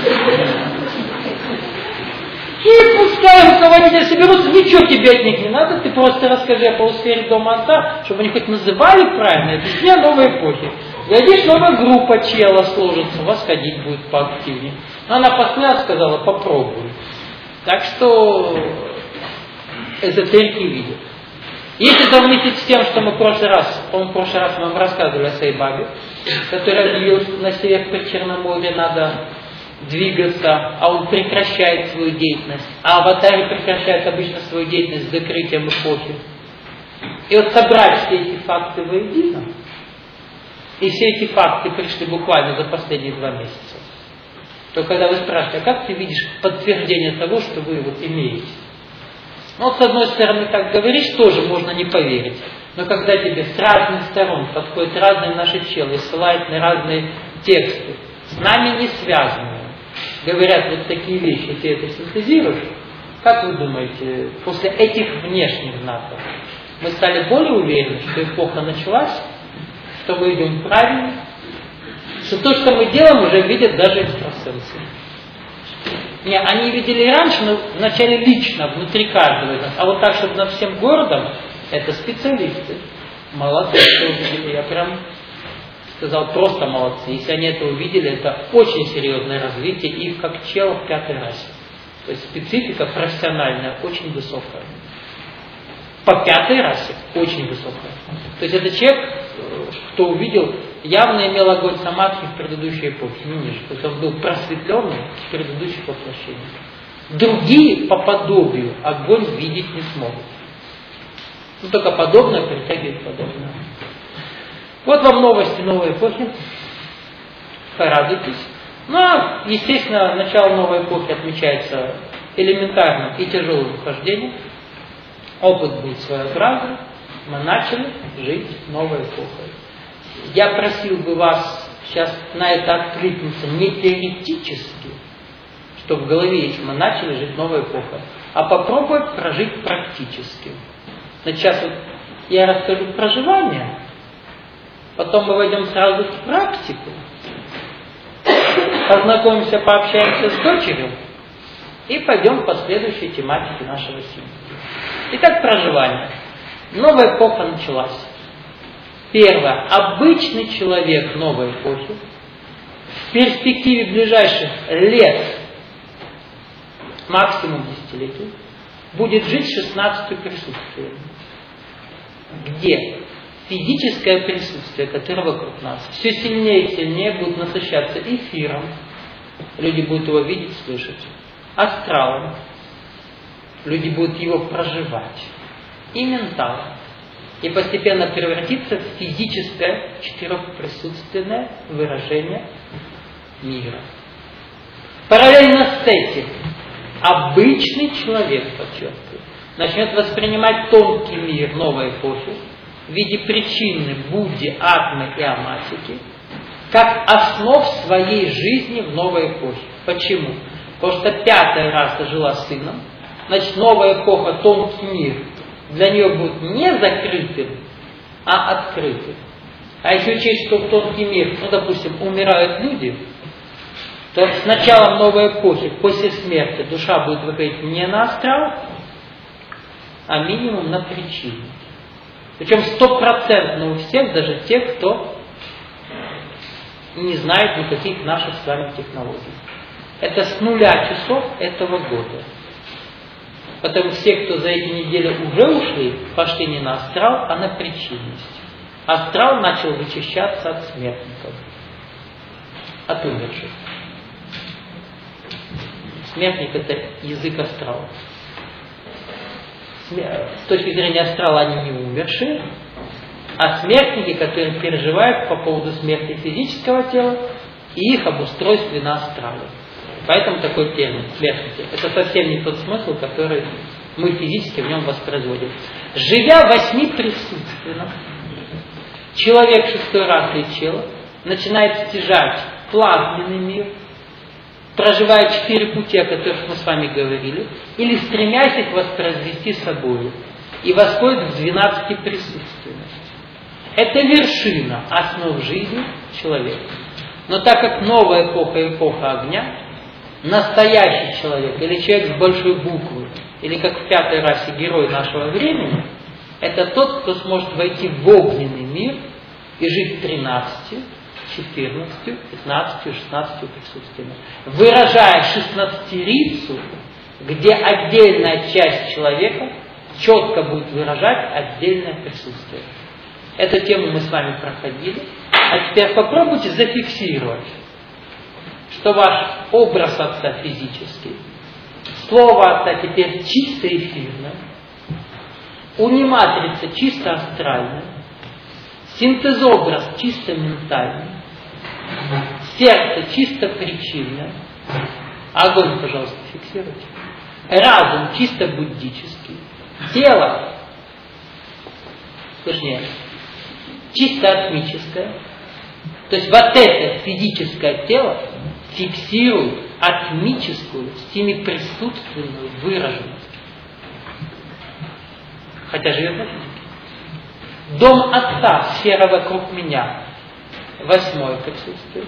И пускай руководители соберутся, ничего тебе от них не надо, ты просто расскажи о полусфере дома отца, чтобы они хоть называли правильно, это дня новой эпохи. Глядишь, новая группа чела сложится, у вас ходить будет поактивнее. Но она посмеялась, сказала, попробуй. Так что эзотерики видят. Если сравнить с тем, что мы в прошлый раз, по-моему, в прошлый раз мы вам рассказывали о Сайбабе, который объявил, что на север при Черноморье надо двигаться, а он прекращает свою деятельность. А аватары прекращают обычно свою деятельность с закрытием эпохи. И вот собрать все эти факты воедино, и все эти факты пришли буквально за последние два месяца, то когда вы спрашиваете, а как ты видишь подтверждение того, что вы вот имеете? Ну, с одной стороны, так говоришь, тоже можно не поверить. Но когда тебе с разных сторон подходят разные наши челы, ссылают на разные тексты, с нами не связанные, говорят вот такие вещи, ты это синтезируешь, как вы думаете, после этих внешних знаков мы стали более уверены, что эпоха началась, что мы идем правильно, что то, что мы делаем, уже видят даже экстрасенсы. Не, они видели раньше, но вначале лично, внутри каждого из нас. А вот так, чтобы над всем городом, это специалисты. Молодцы, что увидели. Я прям сказал, просто молодцы. Если они это увидели, это очень серьезное развитие их как чел в пятой расе. То есть специфика профессиональная очень высокая. По пятой расе очень высокая. То есть это человек, кто увидел, явно имел огонь самадхи в предыдущей эпохе, не ниже. То есть он был просветленный в предыдущих воплощениях. Другие по подобию огонь видеть не смогут. Ну, только подобное притягивает подобное. Вот вам новости новой эпохи. Порадуйтесь. Ну, а, естественно, начало новой эпохи отмечается элементарным и тяжелым вхождением. Опыт будет своеобразный. Мы начали жить новой эпохой. Я просил бы вас сейчас на это откликнуться не теоретически, что в голове есть, мы начали жить новой эпохой, а попробовать прожить практически. Значит, сейчас вот я расскажу проживание, потом мы войдем сразу в практику, познакомимся, пообщаемся с дочерью и пойдем по следующей тематике нашего семьи. Итак, проживание. Новая эпоха началась. Первое. Обычный человек новой эпохи в перспективе ближайших лет, максимум десятилетий, будет жить шестнадцатым присутствием. Где? Физическое присутствие, которое вокруг нас, все сильнее и сильнее будет насыщаться эфиром. Люди будут его видеть, слышать. Астралом. Люди будут его проживать. И менталом. И постепенно превратиться в физическое четырехприсутственное выражение мира. Параллельно с этим обычный человек, подчеркиваю, начнет воспринимать тонкий мир новой эпохи в виде причины Будды, Атмы и Амасики как основ своей жизни в новой эпохе. Почему? Потому что пятая раса жила сыном, значит новая эпоха, тонкий мир, для нее будет не закрытым, а открытым. А если учесть, что в тонкий мир, ну, допустим, умирают люди, то с началом новой эпохи, после смерти, душа будет выходить не на астрал, а минимум на причину. Причем стопроцентно у всех, даже тех, кто не знает никаких наших с вами технологий. Это с нуля часов этого года. Потому все, кто за эти недели уже ушли, пошли не на астрал, а на причинность. Астрал начал вычищаться от смертников, от умерших. Смертник – это язык астрала. С точки зрения астрала они не умершие, а смертники, которые переживают по поводу смерти физического тела и их обустройстве на астрале. Поэтому такой термин – смертники. Это совсем не тот смысл, который мы физически в нем воспроизводим. Живя восьми присутственно, человек шестой расы и чела начинает стяжать плазменный мир, проживая четыре пути, о которых мы с вами говорили, или стремясь их воспроизвести собой, и восходит в двенадцатиприсутственность. Это вершина основ жизни человека. Но так как новая эпоха – эпоха огня, настоящий человек, или человек с большой буквы, или как в пятой расе герой нашего времени, это тот, кто сможет войти в огненный мир и жить тринадцатью, четырнадцатью, пятнадцатью, шестнадцатью присутствиями, выражая шестнадцатерицу, где отдельная часть человека четко будет выражать отдельное присутствие. Эту тему мы с вами проходили. А теперь попробуйте зафиксировать, что ваш образ Отца физический, слово Отца теперь чисто эфирное, униматрица чисто астральная, синтезобраз чисто ментальный, сердце чисто причинное, огонь, пожалуйста, фиксируйте, разум чисто буддический, тело, точнее, чисто атмическое, то есть вот это физическое тело фиксирует атмическую, семиприсутственную выраженность. Хотя живет на физике. Дом Отца, сфера вокруг меня, восьмое присутствие.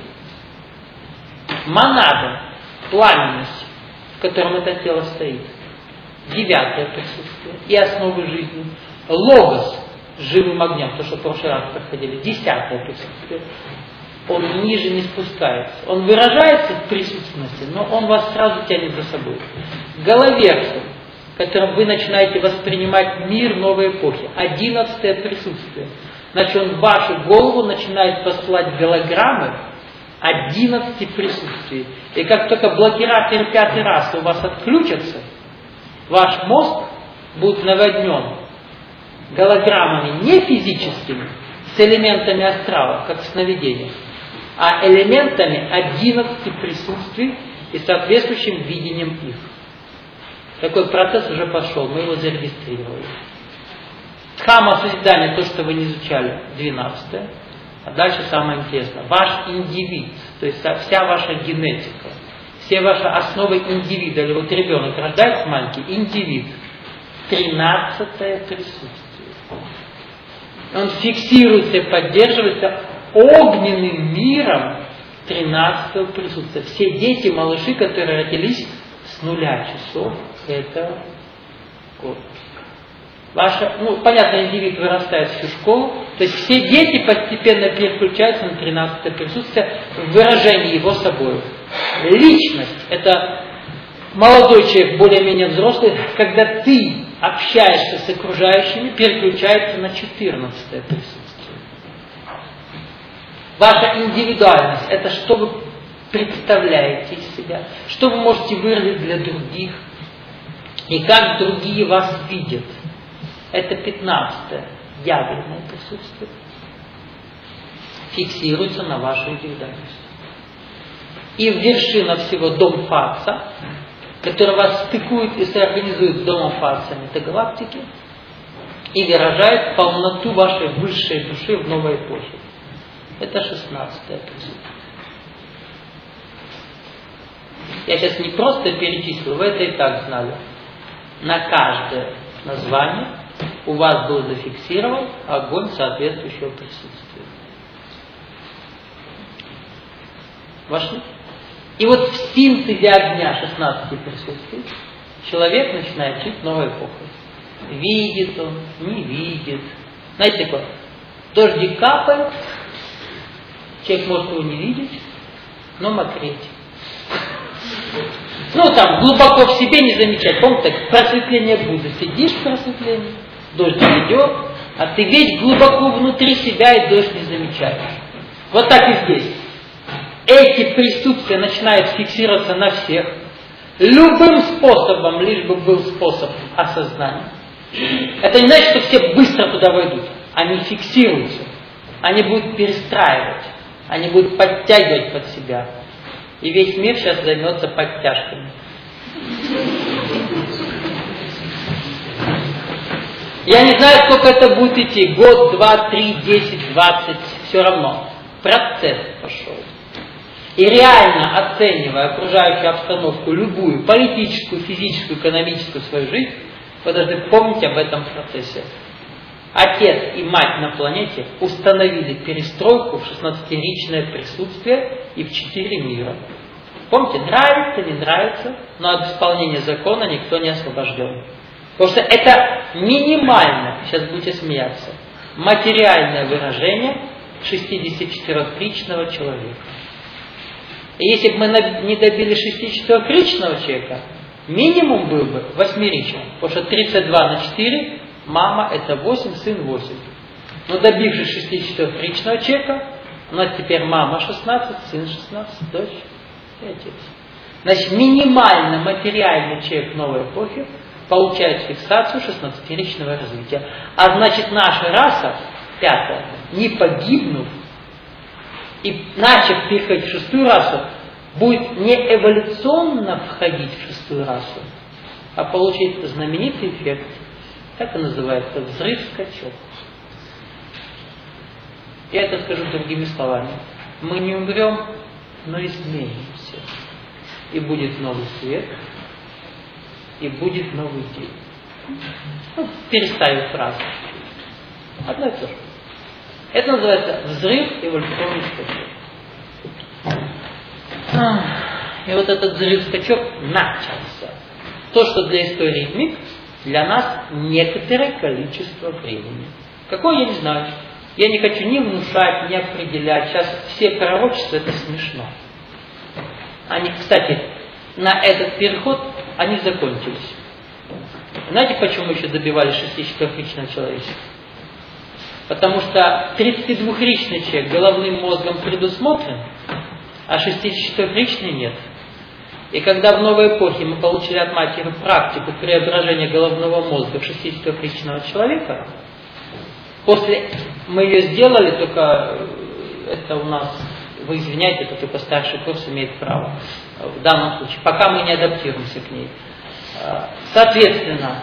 Монада, пламенность, в котором это тело стоит, девятое присутствие. И основы жизни. Логос, живым огнем, то, что в прошлый раз проходили, десятое присутствие. Он ниже не спускается. Он выражается в присутственности, но он вас сразу тянет за собой. Головерцем, которым вы начинаете воспринимать мир новой эпохи. Одиннадцатое присутствие. Значит, он в вашу голову начинает посылать голограммы одиннадцати присутствий. И как только блокираторы пятой расы у вас отключатся, ваш мозг будет наводнен голограммами не физическими, с элементами астрала, как в сновидениях, а элементами одиннадцати присутствий и соответствующим видением их. Такой процесс уже пошел, мы его зарегистрировали. Дхамма созидания, то, что вы не изучали, двенадцатое. А дальше самое интересное. Ваш индивид, то есть вся ваша генетика, все ваши основы индивида, или вот ребенок рождается маленький, индивид, тринадцатое присутствие. Он фиксируется и поддерживается огненным миром тринадцатого присутствия. Все дети, малыши, которые родились с нуля часов, это год. Ваша, ну, понятно, индивид вырастает всю школу, то есть все дети постепенно переключаются на тринадцатое присутствие в выражении его собой. Личность – это молодой человек, более-менее взрослый, когда ты общаешься с окружающими, переключается на четырнадцатое присутствие. Ваша индивидуальность – это что вы представляете из себя, что вы можете выразить для других, и как другие вас видят. Это пятнадцатое ядерное присутствие. Фиксируется на вашу индивидуальность. И вершина всего дом Фаца, который вас стыкует и соорганизует с домом Фаца метагалактики и выражает полноту вашей высшей души в новой эпохе. Это шестнадцатое присутствие. Я сейчас не просто перечислил, вы это и так знали. На каждое название у вас был зафиксирован огонь соответствующего присутствия. Вошли? И вот в синтезе огня шестнадцати присутствий человек начинает жить новой эпохой. Видит он, не видит. Знаете, такое, дождик капает, человек может его не видеть, но мокреть. Ну, там, глубоко в себе не замечать. Помните, так, просветление Будды. Сидишь в просветлении, дождь идет, а ты весь глубоко внутри себя и дождь не замечаешь. Вот так и здесь. Эти присутствия начинают фиксироваться на всех. Любым способом, лишь бы был способ осознания. Это не значит, что все быстро туда войдут. Они фиксируются. Они будут перестраивать. Они будут подтягивать под себя. И весь мир сейчас займется подтяжками. Я не знаю, сколько это будет идти. Год, два, три, десять, двадцать. Все равно. Процесс пошел. И реально оценивая окружающую обстановку, любую, политическую, физическую, экономическую свою жизнь, вы должны помнить об этом процессе. Отец и мать на планете установили перестройку в шестнадцатеричное присутствие и в четыре мира. Помните, нравится, не нравится, но от исполнения закона никто не освобожден. Потому что это минимально, сейчас будете смеяться, материальное выражение шестидесятичетырёхличного человека. И если бы мы не добили шестидесятичетырёхличного человека, минимум был бы восьмеричный. Потому что тридцать два на четыре, мама это восемь, сын восемь. Но добившись шестидесятичетырёхличного человека, у нас теперь мама шестнадцать, сын шестнадцать, дочь и отец. Значит, минимально материальный человек новой эпохи получает фиксацию шестнадцатиричного развития. А значит, наша раса, пятая, не погибнув и начав переходить в шестую расу, будет не эволюционно входить в шестую расу, а получить знаменитый эффект, как и называется, взрыв-скачок. Я это скажу другими словами. Мы не умрем, но изменимся. И будет новый свет, и будет новый день. Ну, переставив фразу. Одно и то же. Это называется взрыв эволюционный скачок. И вот этот взрыв-скачок начался. То, что для истории миг, для нас некоторое количество времени. Какое, я не знаю. Я не хочу ни внушать, ни определять. Сейчас все пророчества, это смешно. Они, кстати, на этот переход они закончились. Знаете, почему еще добивали шестидесятичетырёхличного человечества? Потому что тридцатидвухличный человек головным мозгом предусмотрен, а шестидесятичетырёхличный нет. И когда в новой эпохе мы получили от матери практику преображения головного мозга в шестидесятичетырёхличного человека, после мы ее сделали, только это у нас, вы извиняйте, это только старший курс имеет право в данном случае, пока мы не адаптируемся к ней. Соответственно,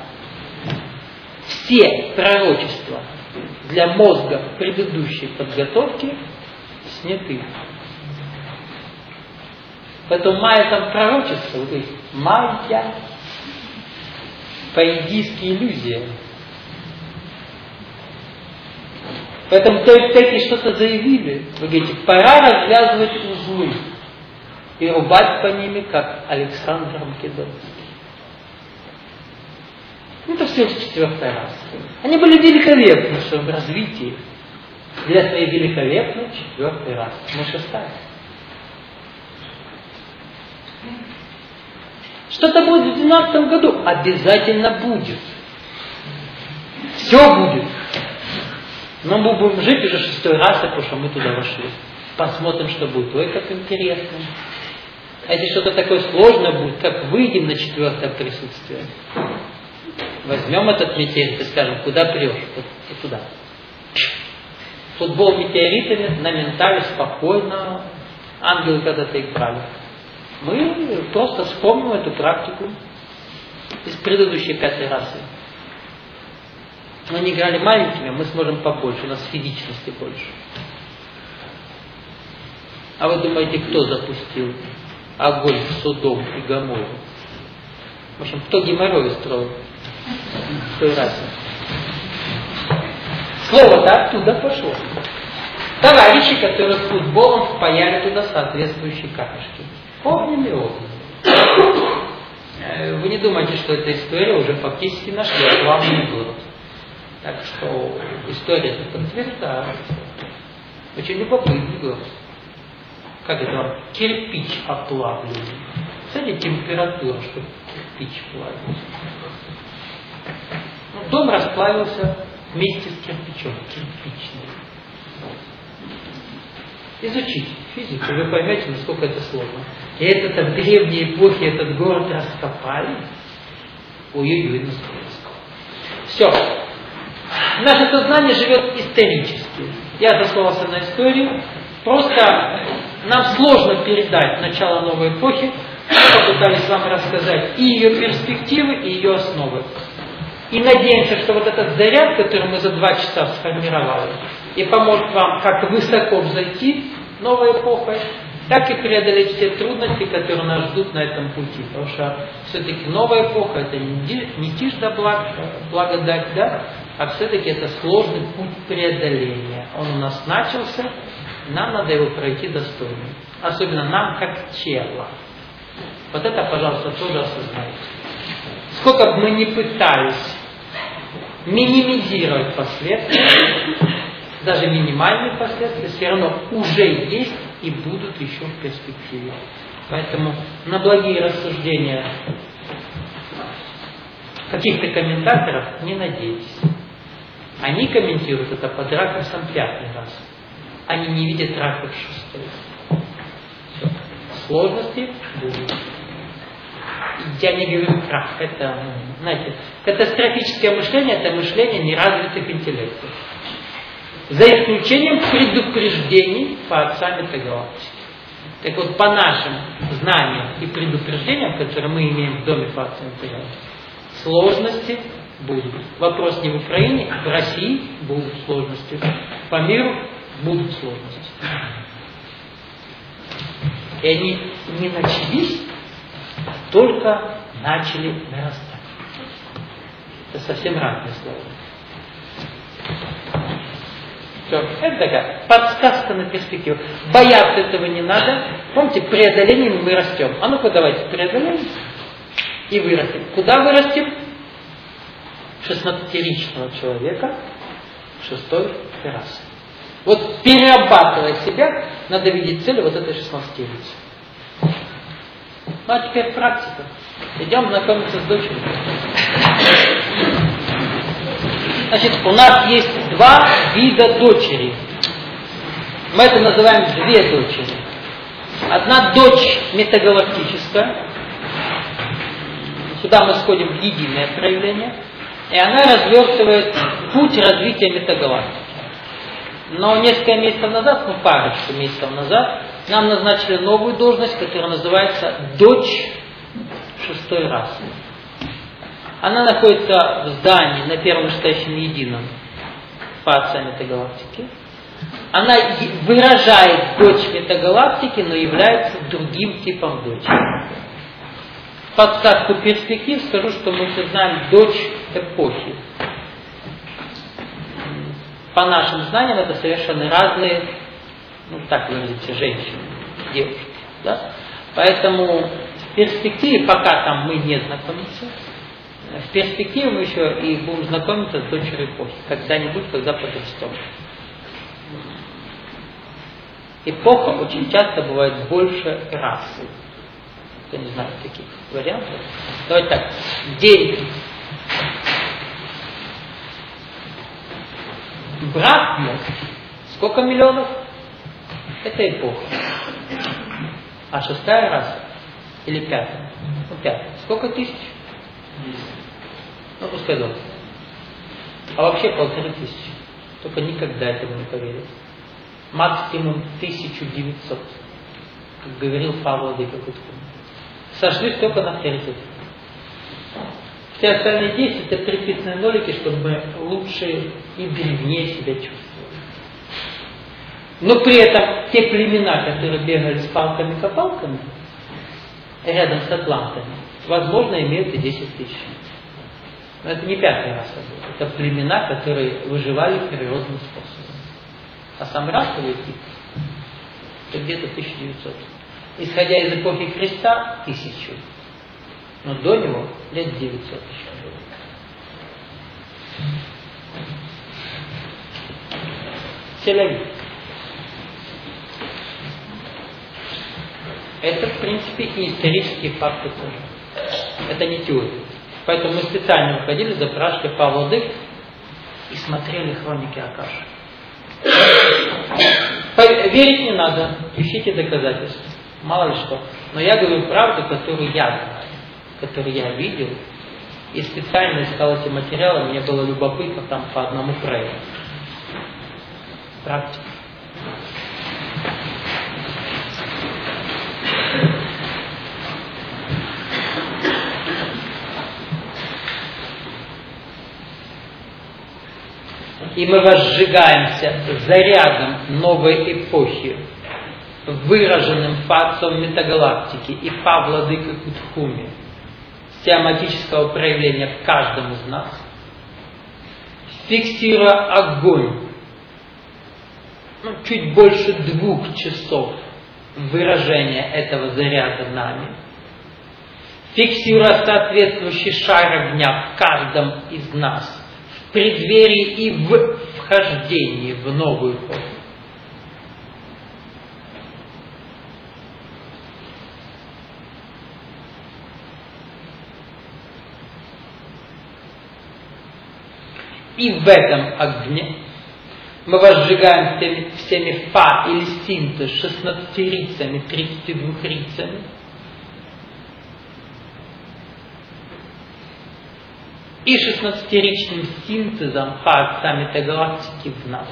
все пророчества для мозга предыдущей подготовки сняты. Поэтому майя там пророчество, вот есть майя, по-индийски иллюзия. Поэтому такие что-то заявили. Вы говорите, пора развязывать узлы и рубать по ними, как Александр Македонский. Это все с четвертой расы. Они были великолепны в своем развитии для своей великолепной четвертой расы. Мы шестая. Что-то будет в двенадцатом году? Обязательно будет. Все будет. Но мы будем жить уже шестой раз, потому что мы туда вошли. Посмотрим, что будет. Ой, как интересно. А если что-то такое сложное будет, как выйдем на четвертое присутствие? Возьмем этот метеорит и скажем, куда прешь? Вот и туда. Футбол метеоритами на ментале спокойно. Ангелы когда-то их брали. Мы просто вспомним эту практику из предыдущей пятой расы. Мы не играли маленькими, мы сможем побольше, у нас физичности больше. А вы думаете, кто запустил огонь в Содом и Гоморру? В общем, кто геморрой устроил в той расе? Слово-то оттуда пошло. Товарищи, которые с футболом впаяли туда соответствующие камешки. Помним его. Вы не думайте, что эта история уже фактически нашла главный город. Так что история это подтверждает. Очень любопытный город. Как это? Кирпич оплавленный. Кстати, температура, чтобы кирпич плавить. Ну, дом расплавился вместе с кирпичом. Кирпичный. Изучите физику, вы поймете, насколько это сложно. И это в древней эпохе этот город раскопали. Ой-ой-ой, насколько. Все. Наше сознание живет исторически. Я заслался на историю. Просто нам сложно передать начало новой эпохи. Мы попытались вам рассказать и ее перспективы, и ее основы. И надеемся, что вот этот заряд, который мы за два часа сформировали, и поможет вам как высоко взойти новой эпохой, так и преодолеть все трудности, которые нас ждут на этом пути. Потому что все-таки новая эпоха это не тишь да благ, благодать, да, а все-таки это сложный путь преодоления. Он у нас начался, нам надо его пройти достойно. Особенно нам как тело. Вот это, пожалуйста, тоже осознайте. Сколько бы мы ни пытались минимизировать последствия, даже минимальные последствия, все равно уже есть и будут еще в перспективе. Поэтому на благие рассуждения каких-то комментаторов не надейтесь. Они комментируют это под ракурсом пятый раз. Они не видят ракурс шестой. Все. Сложности будут. Я не говорю крах. Это, знаете, катастрофическое мышление – это мышление неразвитых интеллектов. За исключением предупреждений по отцам метагалактики. Так вот, по нашим знаниям и предупреждениям, которые мы имеем в доме по отцам метагалактики, сложности будут. Вопрос не в Украине, в России будут сложности. По миру будут сложности. И они не начались, а только начали нарастать. Это совсем разные слова. Все. Это такая подсказка на перспективу. Бояться этого не надо. Помните, преодолением мы растем. А ну-ка давайте преодолеем и вырастем. Куда вырастем? шестнадцатиричного человека шестой террасы. Вот перерабатывая себя, надо видеть цель вот этой шестнадцатиричной. Ну а теперь практика. Идем знакомиться с дочерью. Значит, у нас есть два вида дочери. Мы это называем две дочери. Одна дочь метагалактическая. Сюда мы сходим в единое проявление. И она развертывает путь развития метагалактики. Но несколько месяцев назад, ну парочку месяцев назад, нам назначили новую должность, которая называется дочь шестой расы. Она находится в здании на первом настоящем едином по отцам метагалактики. Она выражает дочь метагалактики, но является другим типом дочери. Подсказку перспектив скажу, что мы все знаем дочь эпохи. По нашим знаниям это совершенно разные, ну так выразиться, женщины, девушки. Да? Поэтому в перспективе, пока там мы не знакомимся, в перспективе мы еще и будем знакомиться с дочерью эпохи. Когда-нибудь, когда подрастем. Эпоха очень часто бывает больше расы. Я не знаю таких вариантов. Давайте так. День. Брахма. Сколько миллионов? Это эпоха. А шестая раса? Или пятая? Ну, пятая. Сколько тысяч? Ну, пускай два. А вообще полторы тысячи. Только никогда этого не поверил. Максимум тысяча девятьсот. Как говорил Павел Дикокутко. Сошлись только на авторитет. Все остальные десять это приписанные нолики, чтобы мы лучше и древнее себя чувствовали. Но при этом те племена, которые бегали с палками-копалками рядом с атлантами, возможно, имеют и десять тысяч. Но это не пятая раса была. Это племена, которые выживали природным способом. А сам расовый тип это где-то тысяча девятьсот. Исходя из эпохи Христа, тысячу. Но до него лет девятьсот еще было. Сель-Авив. Это, в принципе, и исторические факты тоже. Это не теория. Поэтому мы специально выходили, запрашивали Павла Дык и смотрели хроники Акаши. Верить не надо, ищите доказательства. Мало ли что. Но я говорю правду, которую я знаю, которую я видел. И специально искал эти материалы, мне было любопытно там по одному проекту. Практика. И мы возжигаемся зарядом новой эпохи, выраженным фактором метагалактики и Павла Дыка Кутхуми, теоматического проявления в каждом из нас, фиксируя огонь, ну, чуть больше двух часов выражения этого заряда нами, фиксируя соответствующий шар огня в каждом из нас, в преддверии и в вхождении в новую эпоху. И в этом огне мы возжигаем всеми, всеми фа или синтез шестнадцатирицами, тридцатидвухрицами, и шестнадцатиричным синтезом фа отца метагалактики в нас,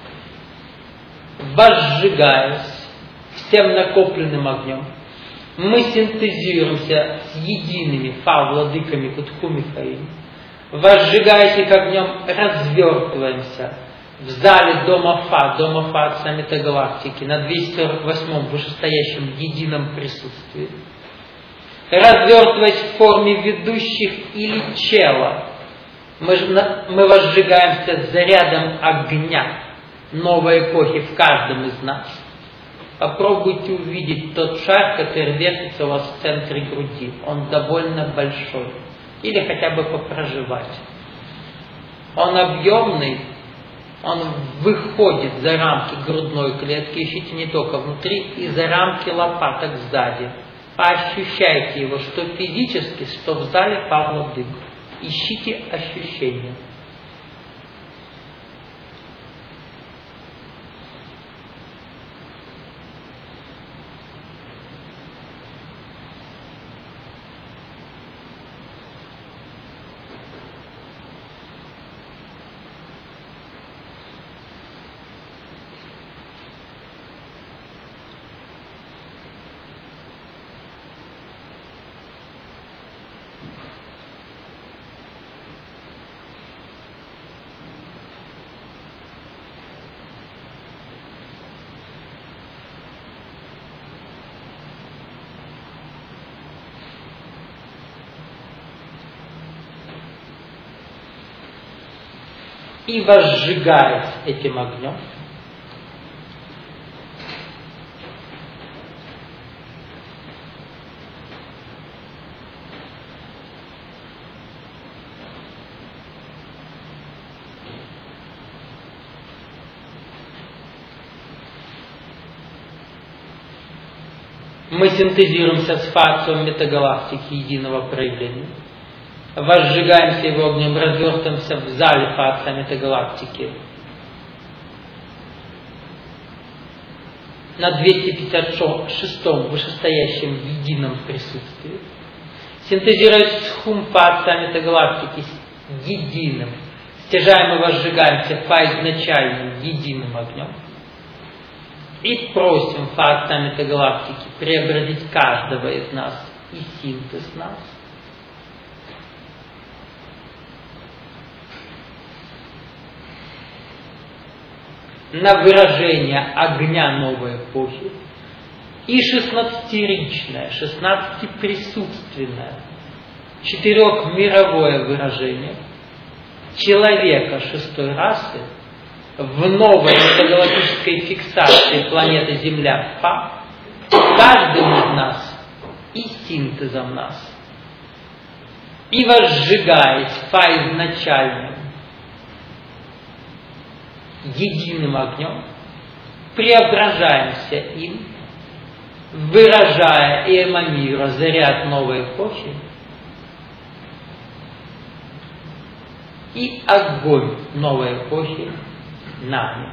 возжигаясь всем накопленным огнем, мы синтезируемся с едиными фа владыками Кутху Михаил, возжигаясь их огнем, развертываемся в зале Дома Фа, Дома Фа Отца Метагалактики, на двести сорок восьмом вышестоящем едином присутствии. Развертываясь в форме ведущих или чела, мы, мы возжигаемся с зарядом огня новой эпохи в каждом из нас. Попробуйте увидеть тот шар, который вертится у вас в центре груди. Он довольно большой. Или хотя бы попроживать. Он объемный, он выходит за рамки грудной клетки, ищите не только внутри, и за рамки лопаток сзади. Поощущайте его, что физически, что в зале Павла Дык. Ищите ощущения. И возжигаясь этим огнем, мы синтезируемся с фактором метагалактики единого проявления. Возжигаемся его огнем, развертываемся в зале Фа метагалактики на двести пятьдесят шестом вышестоящем едином присутствии, синтезируясь с хум Фа метагалактики с единым, стяжаем и возжигаемся Фа изначальным единым огнем и просим Фа метагалактики преобразить каждого из нас и синтез нас на выражение огня новой эпохи и шестнадцатиричное, шестнадцатиприсутственное, четырехмировое выражение человека шестой расы в новой метагалактической фиксации планеты Земля Фа, каждым из нас и синтезом нас, и возжигаясь Фа изначальным единым огнем, преображаемся им, выражая и эманируя заряд новой эпохи, и огонь новой эпохи нами.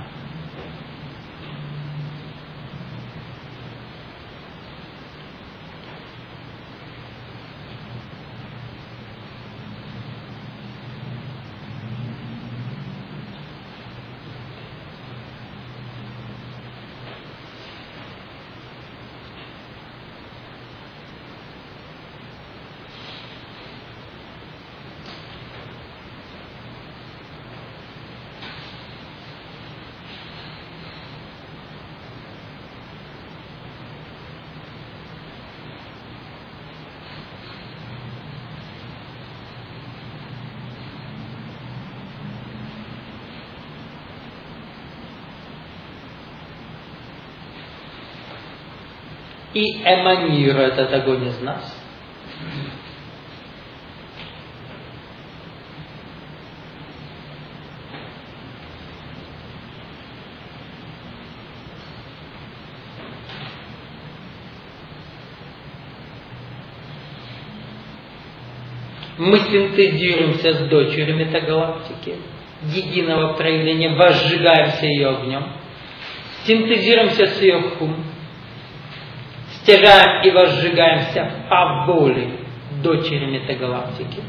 И эманируя этот огонь из нас, Мы синтезируемся с дочерью метагалактики, единого проявления, возжигаемся ее огнем, синтезируемся с ее хум, стяжаем и возжигаемся по воле дочери метагалактики.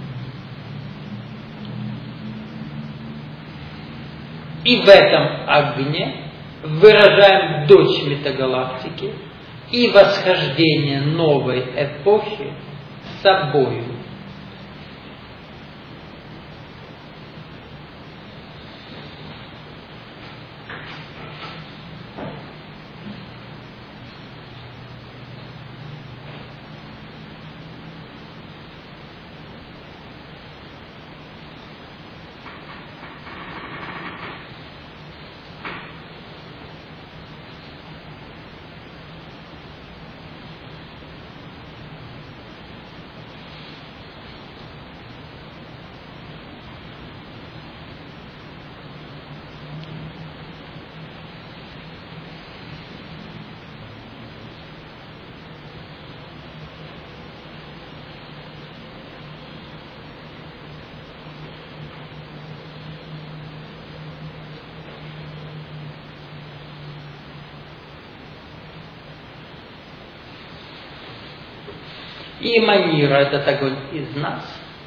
И в этом огне выражаем дочь метагалактики и восхождение новой эпохи собою. И эманируя этот огонь из нас,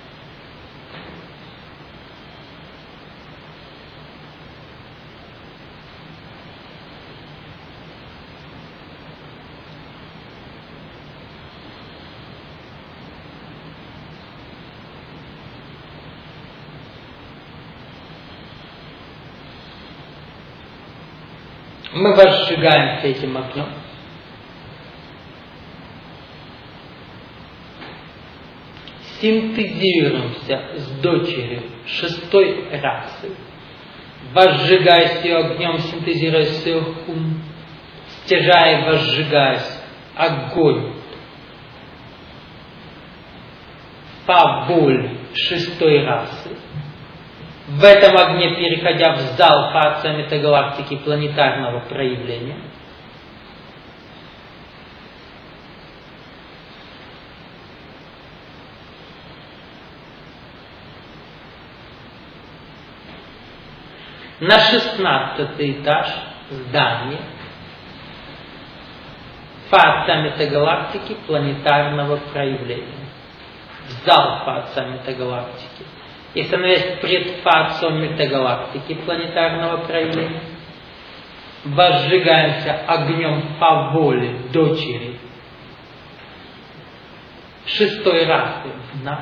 мы возжигаемся этим огнем, синтезируемся с дочерью шестой расы, возжигаясь ее огнем, синтезируясь ее хум, стяжая и возжигаясь огонь по воле шестой расы, в этом огне переходя в зал Фация метагалактики планетарного проявления, на шестнадцатый этаж здания Фация метагалактики планетарного проявления, в зал Фация метагалактики. И становясь пред Фацией метагалактики планетарного проявления, возжигаемся огнем по воле дочери шестой расы в нас.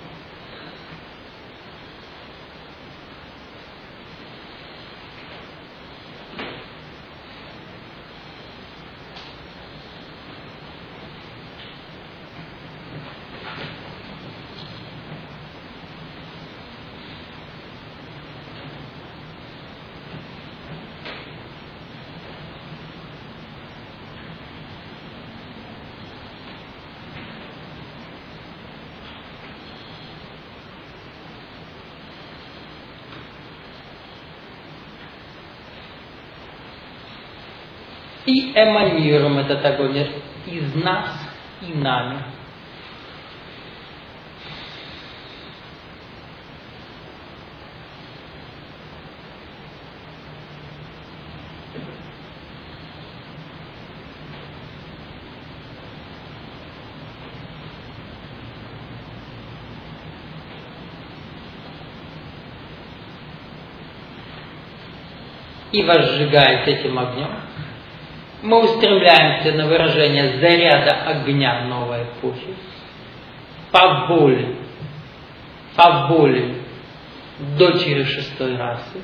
И эманируем этот огонь из нас и нами. И возжигаясь этим огнем, мы устремляемся на выражение заряда огня новой эпохи по воле, по воле дочери шестой расы,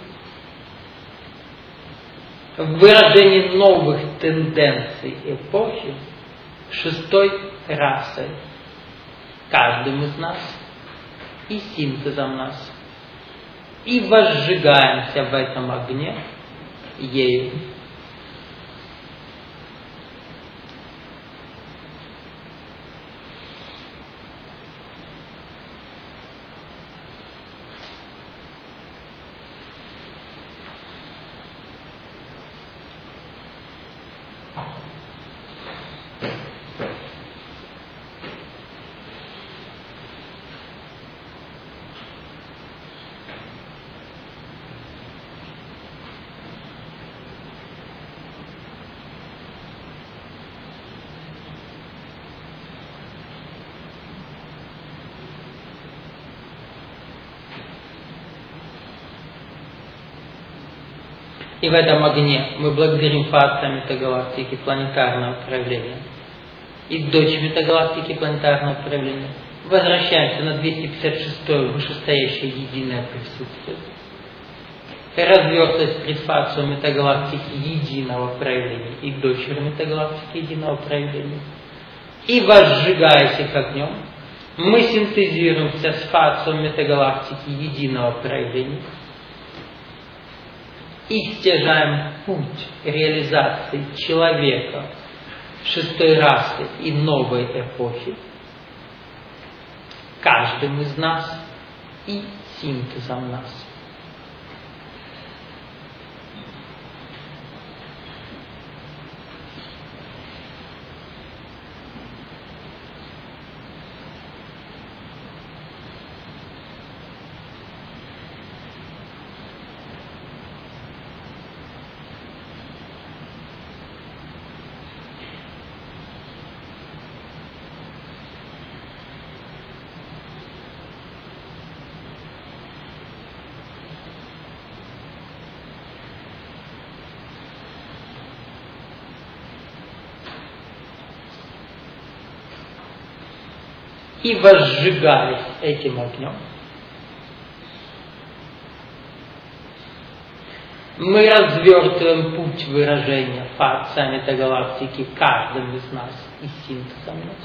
в выражении новых тенденций эпохи шестой расы, каждым из нас и синтезом нас, и возжигаемся в этом огне ею. И в этом огне мы благодарим Фа метагалактики планетарного проявления и дочь метагалактики планетарного проявления. Возвращаемся на двести пятьдесят шестое вышестоящее единое присутствие. Развертываясь пред фацией метагалактики единого проявления и дочери метагалактики единого проявления. И возжигаясь их огнем, мы синтезируемся с фацией метагалактики единого проявления и стяжаем путь реализации человека, шестой расы и новой эпохи, каждым из нас и синтезом нас. И возжигаясь этим огнем, мы развертываем путь выражения фация метагалактики каждым из нас и синтезом нас.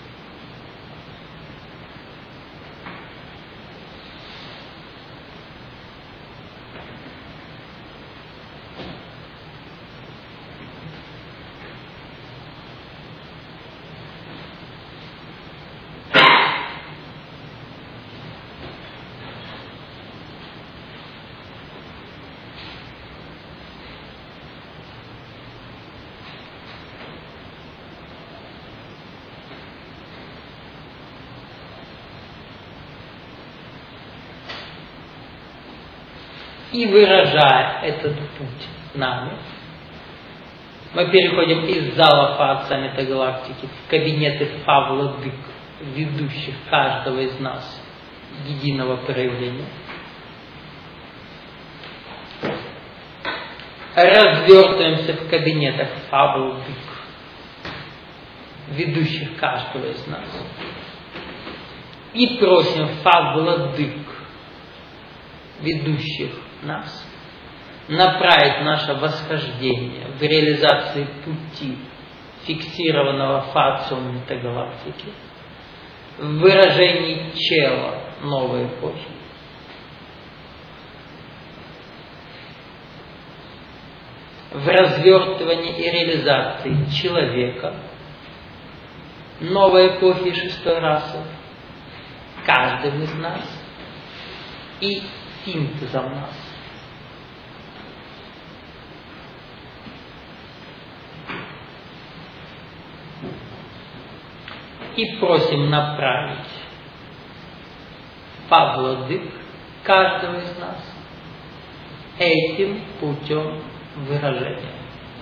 И выражая этот путь нами, мы переходим из зала фация метагалактики в кабинеты фа-владык, ведущих каждого из нас единого проявления. Развертываемся в кабинетах фа-владык, ведущих каждого из нас. И просим фа-владык, ведущих нас, направить наше восхождение в реализации пути, фиксированного фациум метагалактики, в выражении чела новой эпохи. В развертывании и реализации человека, новой эпохи шестой расы, каждым из нас и синтезом нас. И просим направить фа-владык каждого из нас этим путем выражения.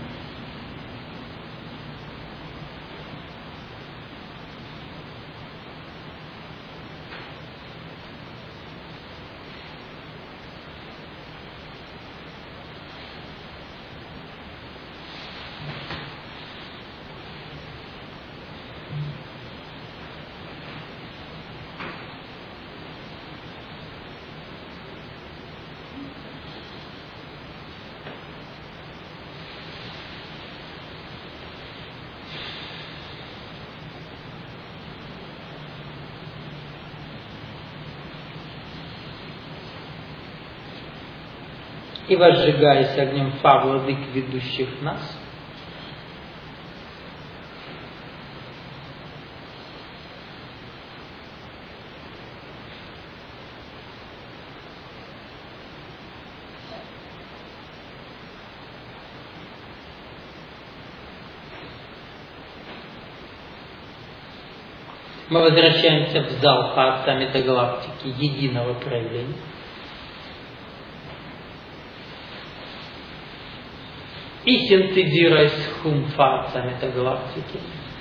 И возжигаясь огнем фа-владык, ведущих нас, мы возвращаемся в зал фация метагалактики единого проявления. И синтезируясь с хум фация метагалактики,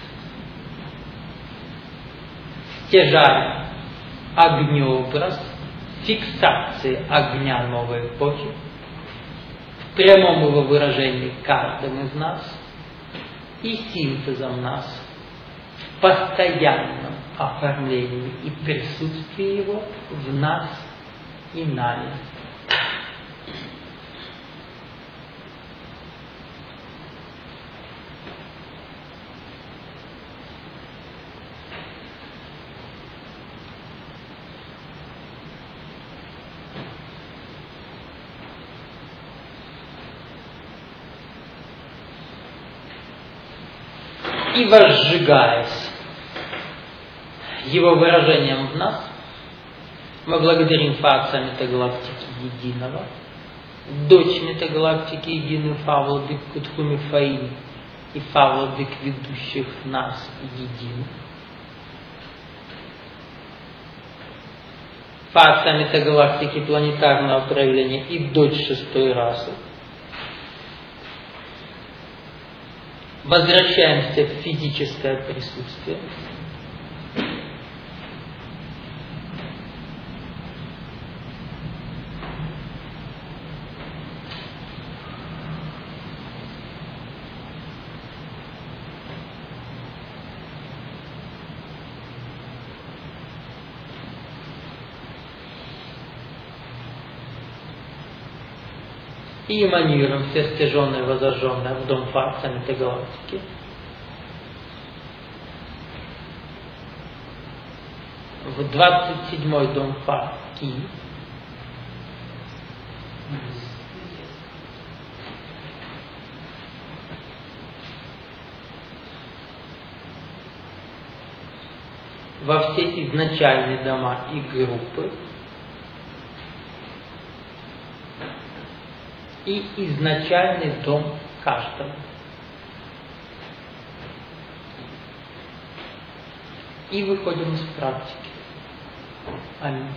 стяжая огнеобраз фиксации огня новой эпохи прямом его выражении каждым из нас и синтезом нас, в постоянном оформлении и присутствии его в нас и нами. И возжигаясь его выражением в нас, мы благодарим Фа-Отца Метагалактики Единого, дочь Метагалактики Единую Фа-Владык Кутхуми Фаим и Фа-Владык ведущих нас единых. Фа-Отца Метагалактики планетарного проявления и дочь шестой расы. Возвращаемся в физическое присутствие. И эманируем все стяженное и возожженное в дом Фа-Отца Метагалактики. В двадцать седьмой дом Фа-Ки. Во все изначальные дома и группы. И изначальный дом каждого. И выходим из практики. Аминь.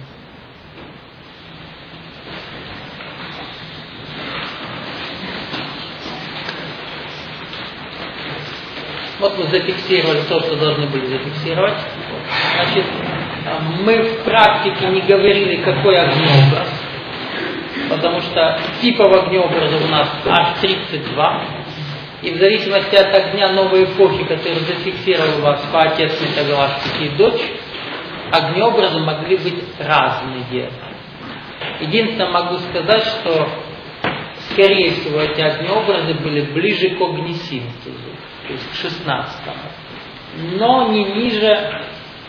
Вот мы зафиксировали то, что должны были зафиксировать. Значит, мы в практике не говорили, какой огнеобраз. Потому что типов огнеобразов у нас аж тридцать два. И в зависимости от огня новой эпохи, которую зафиксировал у вас Фа-Отец Метагалактики и дочь, огнеобразы могли быть разные. Единственное, могу сказать, что, скорее всего, эти огнеобразы были ближе к огнесинтезу, то есть к шестнадцатому, но не ниже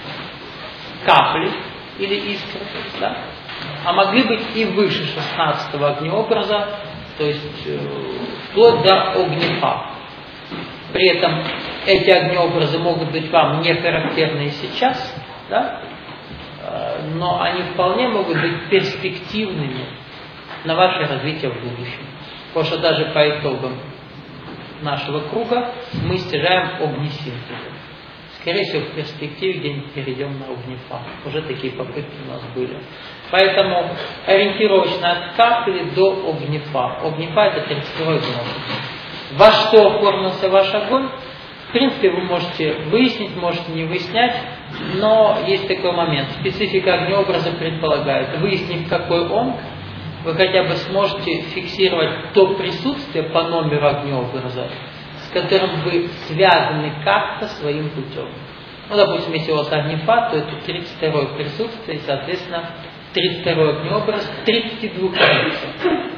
капли или искры, да? А могли быть и выше шестнадцатого огнеобраза, то есть э, вплоть до огнефа. При этом эти огнеобразы могут быть вам не характерны сейчас, да? э, но они вполне могут быть перспективными на ваше развитие в будущем. Потому что даже по итогам нашего круга мы стяжаем огнесинтезом. Скорее всего, в перспективе где-нибудь перейдем на огнефа. Уже такие попытки у нас были. Поэтому ориентировочно от капли до огнефа. Огнефа — это тридцать второй дом. Во что оформился ваш огонь, в принципе, вы можете выяснить, можете не выяснять, но есть такой момент. Специфика огнеобраза предполагает, выяснив, какой он, вы хотя бы сможете фиксировать то присутствие по номеру огнеобраза, с которым вы связаны как-то своим путем. Ну, допустим, если у вас огнефа, то это тридцать второе присутствие, и, соответственно, тридцать второй огнеобраз к тридцати двум границам.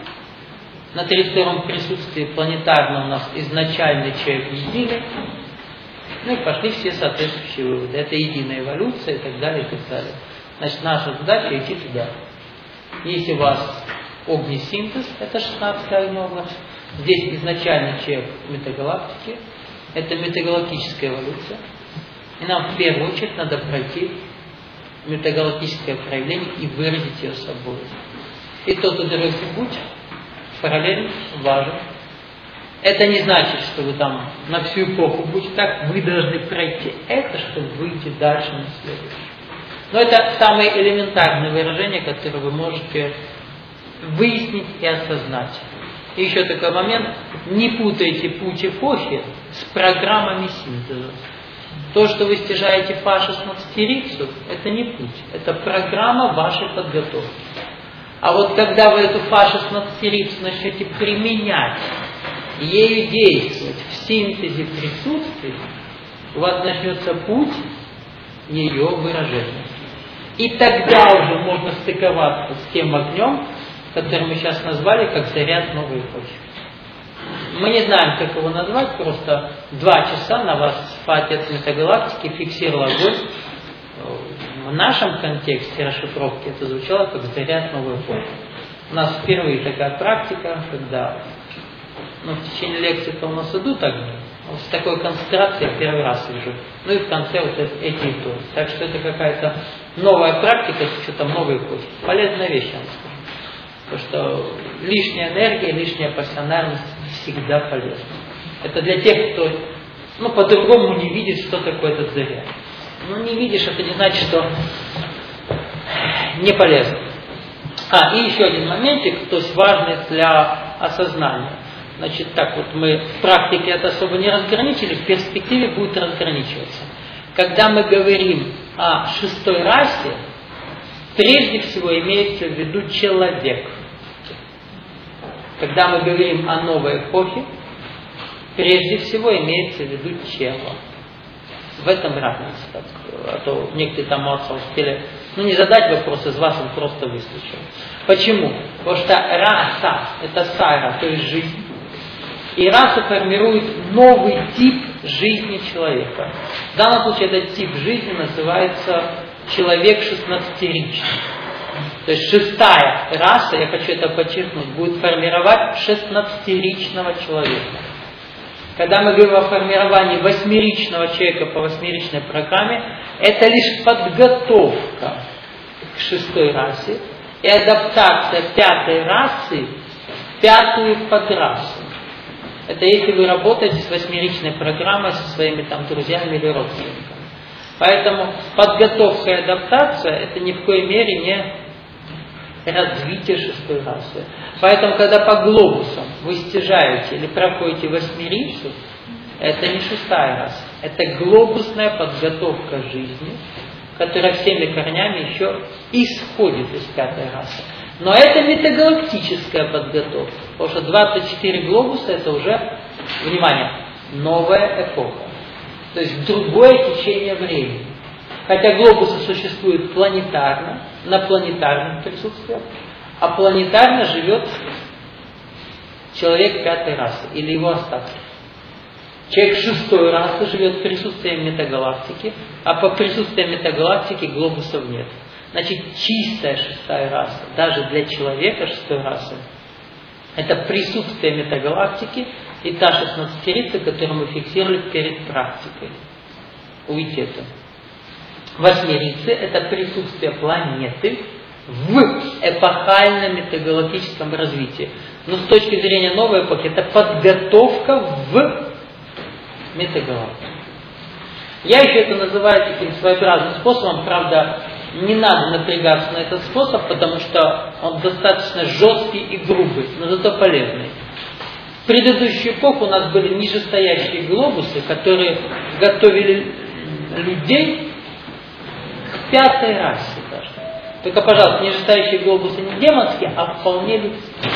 На тридцать втором присутствии планетарно у нас изначальный человек единый, ну и пошли все соответствующие выводы. Это единая эволюция и так далее, и так далее. Значит, наша задача идти туда. Если у вас огнесинтез, это шестнадцатый огнеобраз, здесь изначальный человек метагалактики, это метагалактическая эволюция. И нам в первую очередь надо пройти метагалактическое проявление и выразить ее собой. И тот и другой путь параллельно важен. Это не значит, что вы там на всю эпоху будете так, вы должны пройти это, чтобы выйти дальше на следующее. Но это самое элементарное выражение, которое вы можете выяснить и осознать. И еще такой момент, не путайте путь эпохи с программами синтеза. То, что вы стяжаете Фа шестнадцатирицу, это не путь, это программа вашей подготовки. А вот когда вы эту фа шестнадцатерицу начнете применять, ею действовать в синтезе присутствия, у вас начнется путь ее выражения. И тогда уже можно стыковаться с тем огнем, который мы сейчас назвали как заряд новой эпохи. Мы не знаем, как его назвать, просто два часа на вас Отец Метагалактики фиксировал огонь. В нашем контексте расшифровки это звучало как заряд новой эпохи. У нас впервые такая практика, когда ну, в течение лекции у нас идут огни, вот с такой концентрацией я первый раз вижу. Ну и в конце вот эти итоги. Так что это какая-то новая практика с учетом новой эпохи. Полезная вещь, я вам скажу. Потому что лишняя энергия, лишняя пассионарность всегда полезна. Это для тех, кто ну, по-другому не видит, что такое этот заряд. Ну, не видишь, это не значит, что не полезно. А, и еще один моментик, то есть важный для осознания. Значит, так вот мы в практике это особо не разграничили, в перспективе будет разграничиваться. Когда мы говорим о шестой расе, прежде всего имеется в виду человек. Когда мы говорим о новой эпохе, прежде всего имеется в виду тело. В этом разница. А то некоторые там молодцы успели, ну не задать вопрос, из вас он просто выслушал. Почему? Потому что раса – это сара, то есть жизнь. И раса формирует новый тип жизни человека. В данном случае этот тип жизни называется человек шестнадцатеричный. То есть шестая раса, я хочу это подчеркнуть, будет формировать шестнадцатеричного человека. Когда мы говорим о формировании восьмеричного человека по восьмеричной программе, это лишь подготовка к шестой расе и адаптация пятой расы в пятую подрасу. Это если вы работаете с восьмеричной программой со своими там друзьями или родственниками. Поэтому подготовка и адаптация это ни в коей мере не развитие шестой расы. Поэтому, когда по глобусам вы стяжаете или проходите восьмерицу, это не шестая раса. Это глобусная подготовка жизни, которая всеми корнями еще исходит из пятой расы. Но это метагалактическая подготовка. Потому что двадцать четыре глобуса это уже, внимание, новая эпоха. То есть другое течение времени. Хотя глобусы существуют планетарно, на планетарном присутствии, а планетарно живет человек пятой расы или его остатки. Человек шестой расы живет в присутствии метагалактики, а по присутствию метагалактики глобусов нет. Значит, чистая шестая раса, даже для человека шестой расы, это присутствие метагалактики и та шестнадцатерица, которую мы фиксировали перед практикой. Увидите это. Восьмерицы – это присутствие планеты в эпохальном метагалактическом развитии. Но с точки зрения новой эпохи, это подготовка в метагалактику. Я еще это называю таким своеобразным способом, правда, не надо напрягаться на этот способ, потому что он достаточно жесткий и грубый, но зато полезный. В предыдущую эпоху у нас были нижестоящие глобусы, которые готовили людей к пятой расе даже. Только, пожалуйста, нижестоящие глобусы не демонские, а вполне людские.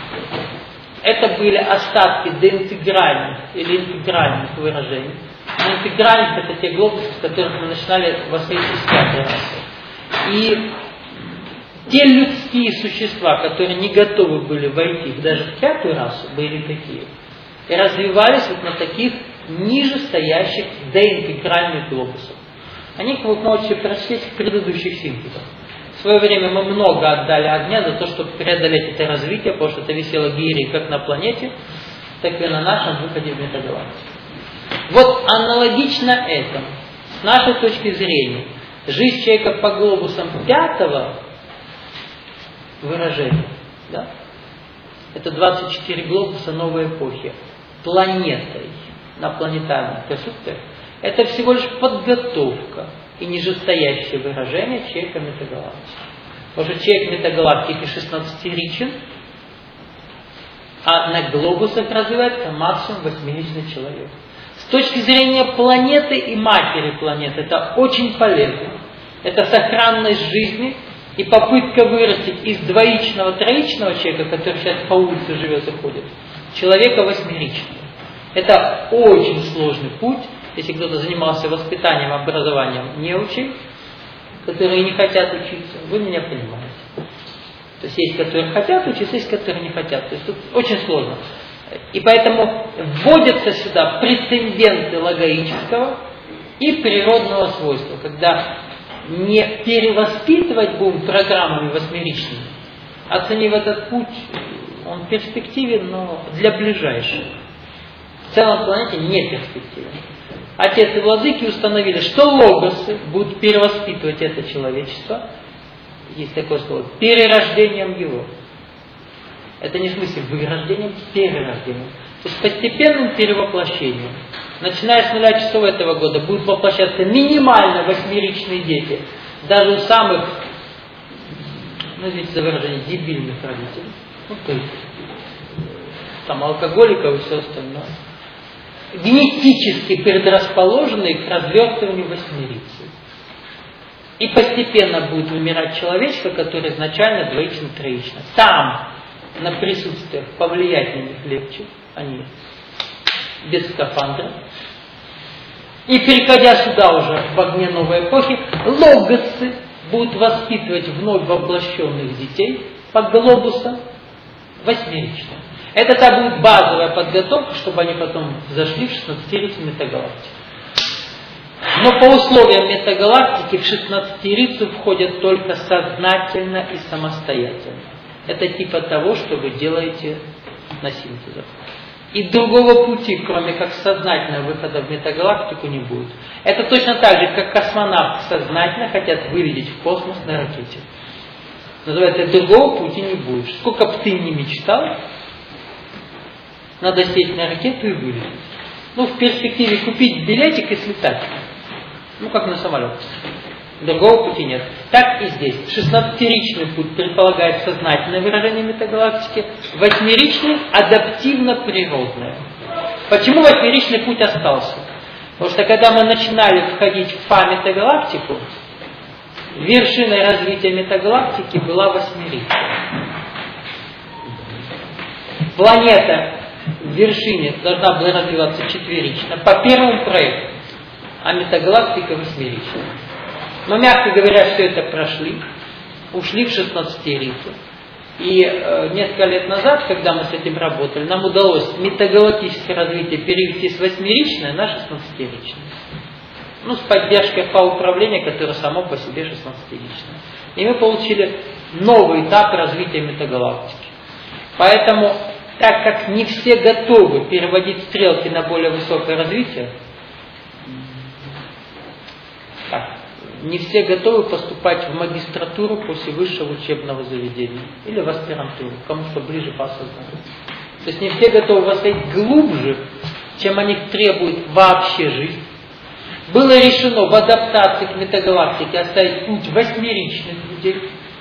Это были остатки деинтегральных или интегральных выражений. Но интегральных это те глобусы, с которых мы начинали восходить с пятой расы. И те людские существа, которые не готовы были войти даже в пятую расу, были такие. И развивались вот на таких нижестоящих деинтегральных глобусах. Они, как вы можете прочесть в предыдущих синтезах. В свое время мы много отдали огня за то, чтобы преодолеть это развитие, потому что это висело гири как на планете, так и на нашем выходе в метагалактику. Вот аналогично этому, с нашей точки зрения, жизнь человека по глобусам пятого выражения, да, это двадцать четыре глобуса новой эпохи, планетой на планетарных присутствиях, это всего лишь подготовка и нижестоящее выражение человека метагалактики. Потому что человек метагалактики шестнадцатеричен, а на глобусах развивается максимум восьмеричный человек. С точки зрения планеты и матери планеты это очень полезно. Это сохранность жизни и попытка вырастить из двоичного, троичного человека, который сейчас по улице живет и ходит, человека восьмеричного. Это очень сложный путь. Если кто-то занимался воспитанием, образованием неучей, которые не хотят учиться, вы меня понимаете. То есть есть, которые хотят учиться, есть, которые не хотят. То есть тут очень сложно. И поэтому вводятся сюда прецеденты логоического и природного свойства, когда не перевоспитывать будем программами восьмеричными, оценив этот путь, он перспективен, но для ближайшего. В целом планете не перспективен. Отец и владыки установили, что логосы будут перевоспитывать это человечество, есть такое слово, перерождением его. Это не в смысле вырождением, перерождением. То есть постепенным перевоплощением. Начиная с нуля часов этого года будут воплощаться минимально восьмеричные дети. Даже у самых, ну, извините за выражение, дебильных родителей. Ну, то есть, там, алкоголиков и все остальное. Генетически предрасположенные к развертыванию восьмерицы. И постепенно будет вымирать человечка, который изначально двоично-троично. Там, на присутствиях, повлиять на них легче. Они без скафандра. И переходя сюда уже в огне новой эпохи, логосы будут воспитывать вновь воплощенных детей по глобусам восьмерично. Это та будет базовая подготовка, чтобы они потом зашли в шестнадцатирицу метагалактики. Но по условиям метагалактики в шестнадцатирицу входят только сознательно и самостоятельно. Это типа того, что вы делаете на синтезах. И другого пути, кроме как сознательного выхода в метагалактику, не будет. Это точно так же, как космонавты сознательно хотят вылететь в космос на ракете. Называется, другого пути не будет. Сколько бы ты ни мечтал, надо сесть на ракету и вылететь. Ну, в перспективе купить билетик и слетать. Ну, как на самолет. Другого пути нет. Так и здесь. шестнадцатиричный путь предполагает сознательное выражение метагалактики, восьмеричный – адаптивно-природное. Почему восьмеричный путь остался? Потому что когда мы начинали входить в фа-метагалактику, вершиной развития метагалактики была восьмеричная. Планета в вершине должна была развиваться четверично по первому проекту, а метагалактика восьмеричная. Но, мягко говоря, все это прошли, ушли в шестнадцатирицу. И э, несколько лет назад, когда мы с этим работали, нам удалось метагалактическое развитие перевести с восьмеричное на шестнадцатиричное. Ну, с поддержкой фа-управления, которое само по себе шестнадцатиричное. И мы получили новый этап развития метагалактики. Поэтому, так как не все готовы переводить стрелки на более высокое развитие, так, не все готовы поступать в магистратуру после высшего учебного заведения или в аспирантуру, кому что ближе по осознанию. То есть не все готовы восходить глубже, чем о них требует вообще жизнь. Было решено в адаптации к метагалактике оставить путь восьмеричных людей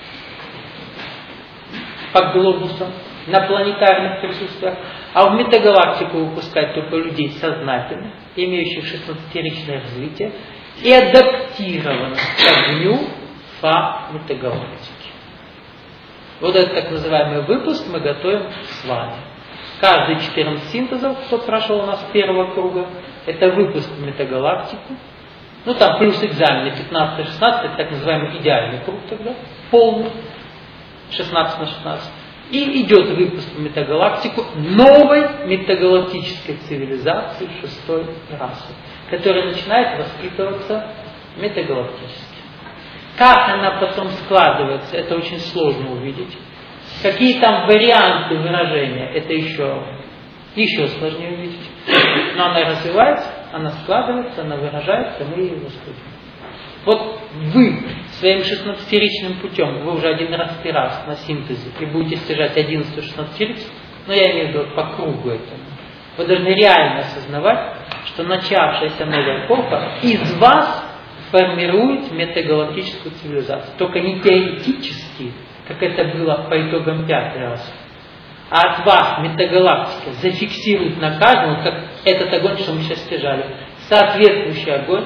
по глобусам на планетарных присутствиях, а в метагалактику выпускать только людей сознательных, имеющих шестнадцатиричное развитие, и адаптированных к огню фа-метагалактики. Вот этот так называемый выпуск мы готовим с вами. Каждый четырнадцать синтезов, кто прошел у нас первого круга, это выпуск в метагалактику. Ну там плюс экзамены пятнадцать-шестнадцать, это так называемый идеальный круг тогда, полный, шестнадцать на шестнадцать. И идет выпуск в метагалактику новой метагалактической цивилизации шестой расы, которая начинает воспитываться метагалактически. Как она потом складывается, это очень сложно увидеть. Какие там варианты выражения, это еще, еще сложнее увидеть. Но она развивается, она складывается, она выражается, мы ее восходим. Вот вы своим шестнадцатиричным путем, вы уже один раз раз на синтезе и будете стяжать одиннадцатую шестнадцатирицу, но я имею в виду по кругу этому. Вы должны реально осознавать, что начавшаяся новая эпоха из вас формирует метагалактическую цивилизацию. Только не теоретически, как это было по итогам пятой расы, а от вас метагалактика зафиксирует на каждом, как этот огонь, что мы сейчас стяжали, соответствующий огонь,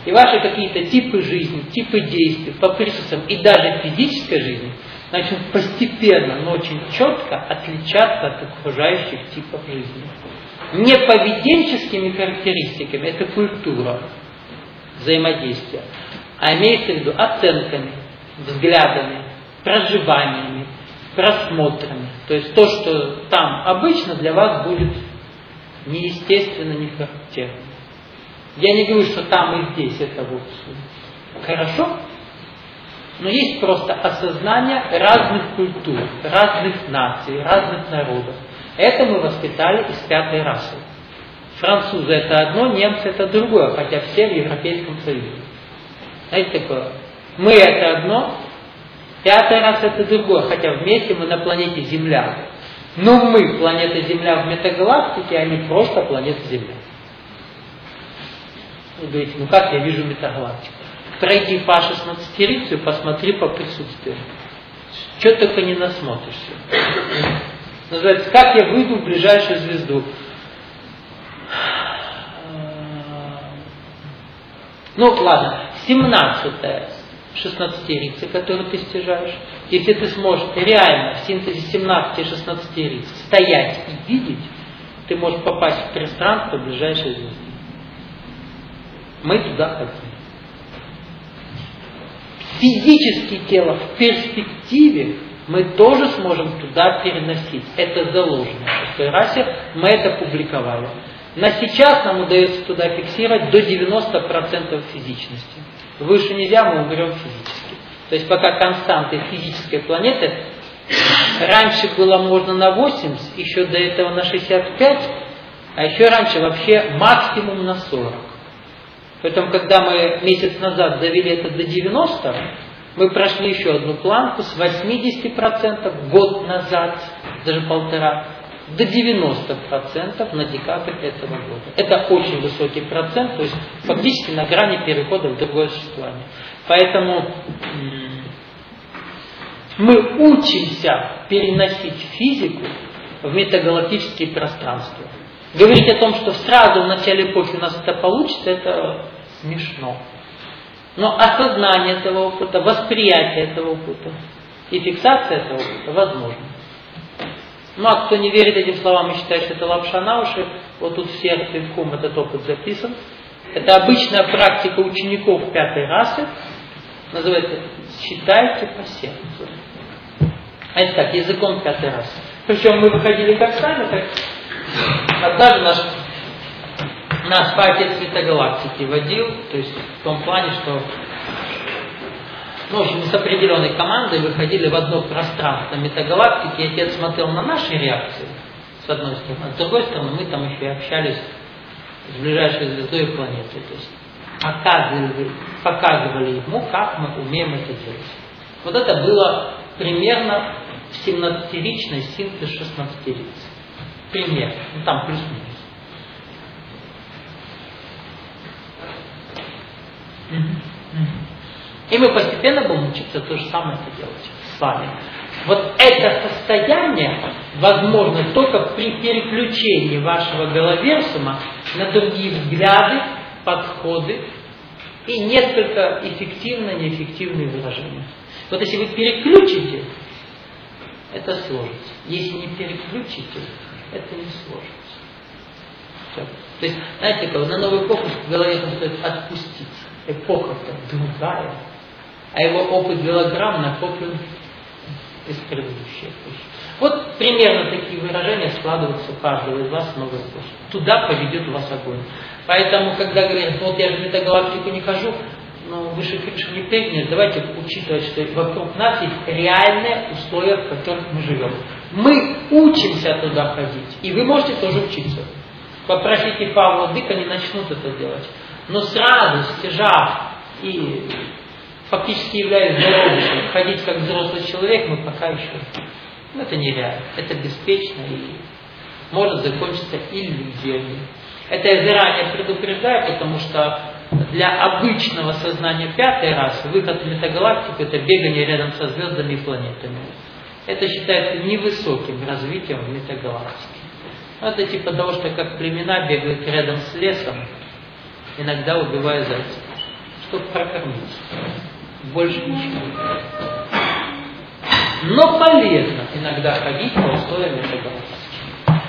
и ваши какие-то типы жизни, типы действий по принципам и даже физической жизни начнут постепенно, но очень четко отличаться от окружающих типов жизни. Не поведенческими характеристиками, это культура взаимодействия, а имеется в виду оценками, взглядами, проживаниями, просмотрами. То есть то, что там обычно, для вас будет неестественно, не характерно. Я не говорю, что там и здесь это вот хорошо, но есть просто осознание разных культур, разных наций, разных народов. Это мы воспитали из пятой расы. Французы это одно, немцы это другое, хотя все в Европейском Союзе. Знаете такое? Мы это одно, пятая раса это другое, хотя вместе мы на планете Земля. Но мы, планета Земля в метагалактике, а не просто планета Земля. Вы говорите, ну как я вижу метагалактику? Пройди по шестнадцатерицу и посмотри по присутствию. Что только не насмотришься. Называется, как я выйду в ближайшую звезду. Ну ладно, семнадцатая шестнадцатерица, которую ты стяжаешь. Если ты сможешь реально в синтезе семнадцати и шестнадцати риц стоять и видеть, ты можешь попасть в пространство ближайшей звезды. Мы туда хотим. Физически тело в перспективе мы тоже сможем туда переносить. Это заложено. В той расе мы это публиковали. На сейчас нам удается туда фиксировать до девяноста процентов физичности. Выше нельзя, мы умрем физически. То есть пока константы физической планеты, раньше было можно на восемьдесят, еще до этого на шестьдесят пять, а еще раньше вообще максимум на сорок. Поэтому, когда мы месяц назад довели это до девяноста, мы прошли еще одну планку с восьмидесяти процентов год назад, даже полтора, до девяноста процентов на декабрь этого года. Это очень высокий процент, то есть фактически на грани перехода в другое существование. Поэтому мы учимся переносить физику в метагалактические пространства. Говорить о том, что сразу в начале эпохи у нас это получится, это смешно. Но осознание этого опыта, восприятие этого опыта и фиксация этого опыта возможно. Ну а кто не верит этим словам и считает, что это лапша на уши, вот тут в сердце и в ком этот опыт записан. Это обычная практика учеников пятой расы. Называется «считайте по сердцу». А это так, языком пятой расы. Причем мы выходили как сами, так однажды наш, наш отец метагалактики водил, то есть в том плане, что ну, в общем, мы с определенной командой выходили в одно пространство метагалактики, и отец смотрел на наши реакции, с одной стороны, а с другой стороны, мы там еще и общались с ближайшей звездой и планетой. То есть оказывали, показывали ему, как мы умеем это делать. Вот это было примерно в семнадцатиричной синтез шестнадцатирицы. Пример. Ну там плюс-минус. И мы постепенно будем учиться то же самое это делать с вами. Вот это состояние возможно только при переключении вашего головерсума на другие взгляды, подходы и несколько эффективно-неэффективные выражения. Вот если вы переключите, это сложится. Если не переключите, это не сложится. Все. То есть, знаете, как на новую эпоху в голове стоит отпустить. Эпоха-то другая. А его опыт голограмм накоплен из предыдущей эпохи. Вот примерно такие выражения складываются у каждого из вас в новой эпохе. Туда поведет вас огонь. Поэтому, когда говорят, вот я в метагалактику не хожу, но выше крыши не прыгнешь, давайте учитывать, что вокруг нас есть реальные условия, в которых мы живем. Мы учимся туда ходить, и вы можете тоже учиться. Попросите Павла Дыка, они начнут это делать. Но сразу, стяжав и фактически являясь здоровым, ходить как взрослый человек, мы пока еще... Ну, это нереально, это беспечно и может закончиться иллюзиями. Это я заранее предупреждаю, потому что для обычного сознания пятой расы выход в метагалактику — это бегание рядом со звездами и планетами. Это считается невысоким развитием в метагалактике. Это типа того, что как племена бегают рядом с лесом, иногда убивая зайцев. чтобы прокормиться. Больше ничего. Но полезно иногда ходить по условиям этой галактики.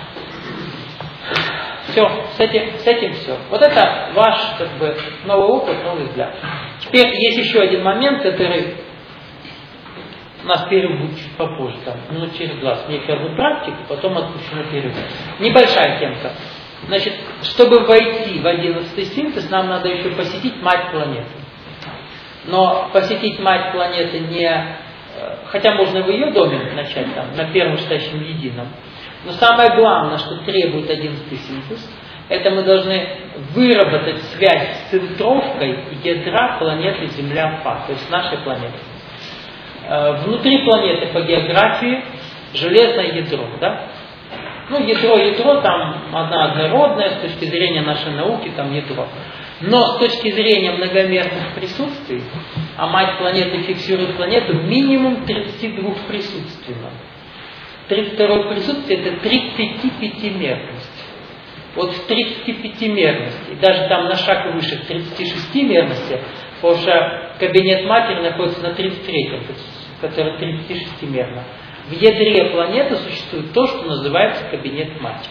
Все, с этим, с этим все. Вот это ваш как бы новый опыт, новый взгляд. Теперь есть еще один момент, который у нас перерыв будет чуть попозже, там, минут через двадцать. Мне одну практику, потом отпущу на перерыв. Небольшая темка. Значит, чтобы войти в одиннадцатый синтез, нам надо еще посетить мать планеты. Но посетить мать планеты не... Хотя можно в ее доме начать, там, на первом стоящем едином. Но самое главное, что требует одиннадцатый синтез, это мы должны выработать связь с центровкой ядра планеты Земля-Фа, то есть нашей планеты. Внутри планеты по географии железное ядро, да? Ну, ядро-ядро, там одна однородная, с точки зрения нашей науки, там ядро. Но с точки зрения многомерных присутствий, а мать планеты фиксирует планету минимум тридцать два присутственного. тридцать второе присутствие это тридцатипятимерность. Вот в тридцатипятимерности, даже там на шаг выше тридцатишестимерности, потому что кабинет матери находится на тридцать третьем, который тридцатишестимерно. В ядре планеты существует то, что называется кабинет матери.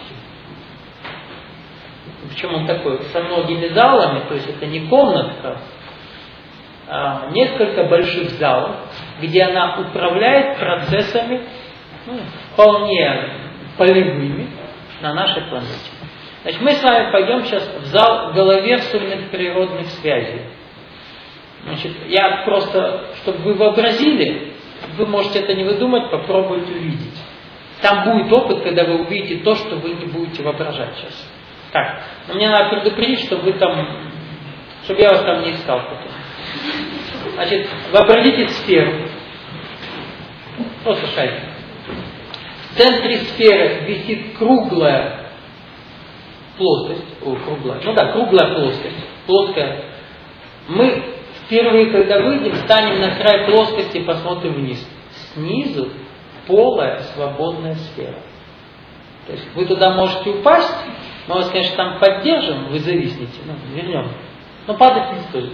Причем он такой, со многими залами, то есть это не комнатка, а несколько больших залов, где она управляет процессами, ну, вполне полевыми на нашей планете. Значит, мы с вами пойдем сейчас в зал головерсульных природных связей. Значит, я просто, чтобы вы вообразили, вы можете это не выдумать, попробуйте увидеть. Там будет опыт, когда вы увидите то, что вы не будете воображать сейчас. Так, но мне надо предупредить, чтобы вы там, чтобы я вас там не искал потом. Значит, вообразите сферу. Просто шарик. В центре сферы висит круглая плоскость. О, круглая. Ну да, круглая плоскость. Плоская. Мы впервые, когда выйдем, станем на край плоскости и посмотрим вниз. Снизу полая свободная сфера. То есть вы туда можете упасть, мы вас, конечно, там поддержим, вы зависнете, ну, вернем. Но падать не стоит.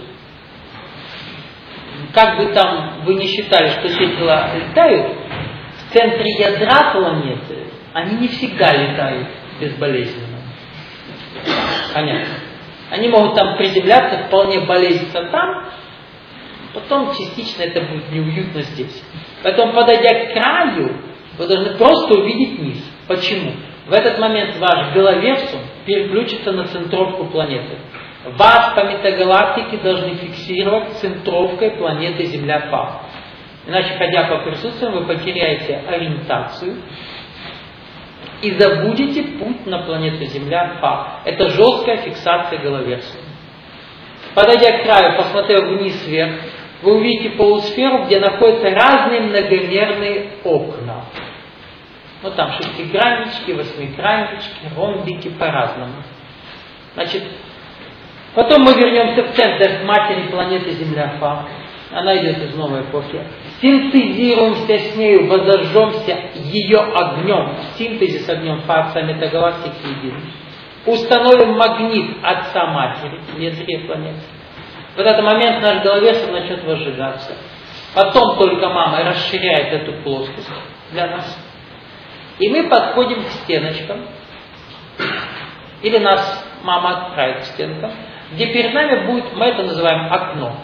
Как бы там вы не считали, что все тела летают, в центре ядра планеты они не всегда летают безболезненно. Понятно. Они могут там приземляться, вполне болезненно там, потом частично это будет неуютно здесь. Поэтому, подойдя к краю, вы должны просто увидеть низ. Почему? В этот момент ваш головерсум переключится на центровку планеты. Вас по метагалактике должны фиксировать центровкой планеты Земля-Фа. Иначе, ходя по присутствиям, вы потеряете ориентацию и забудете путь на планету Земля-Фа. Это жесткая фиксация головерсума. Подойдя к краю, посмотрев вниз вверх, вы увидите полусферу, где находятся разные многомерные окна. Ну там шестиграннички, восьмиграннички, ромбики по-разному. Значит, потом мы вернемся в центр к матери планеты Земля-Фа. Она идет из новой эпохи. Синтезируемся с нею, возожжемся ее огнем. Синтезе с огнем Фа, метагалактики едины. Установим магнит отца матери в ядре планеты. В этот момент наш головерсум начнет возжигаться. Потом только мама расширяет эту плоскость для нас. И мы подходим к стеночкам. Или нас мама отправит к стенкам, где перед нами будет, мы это называем окно.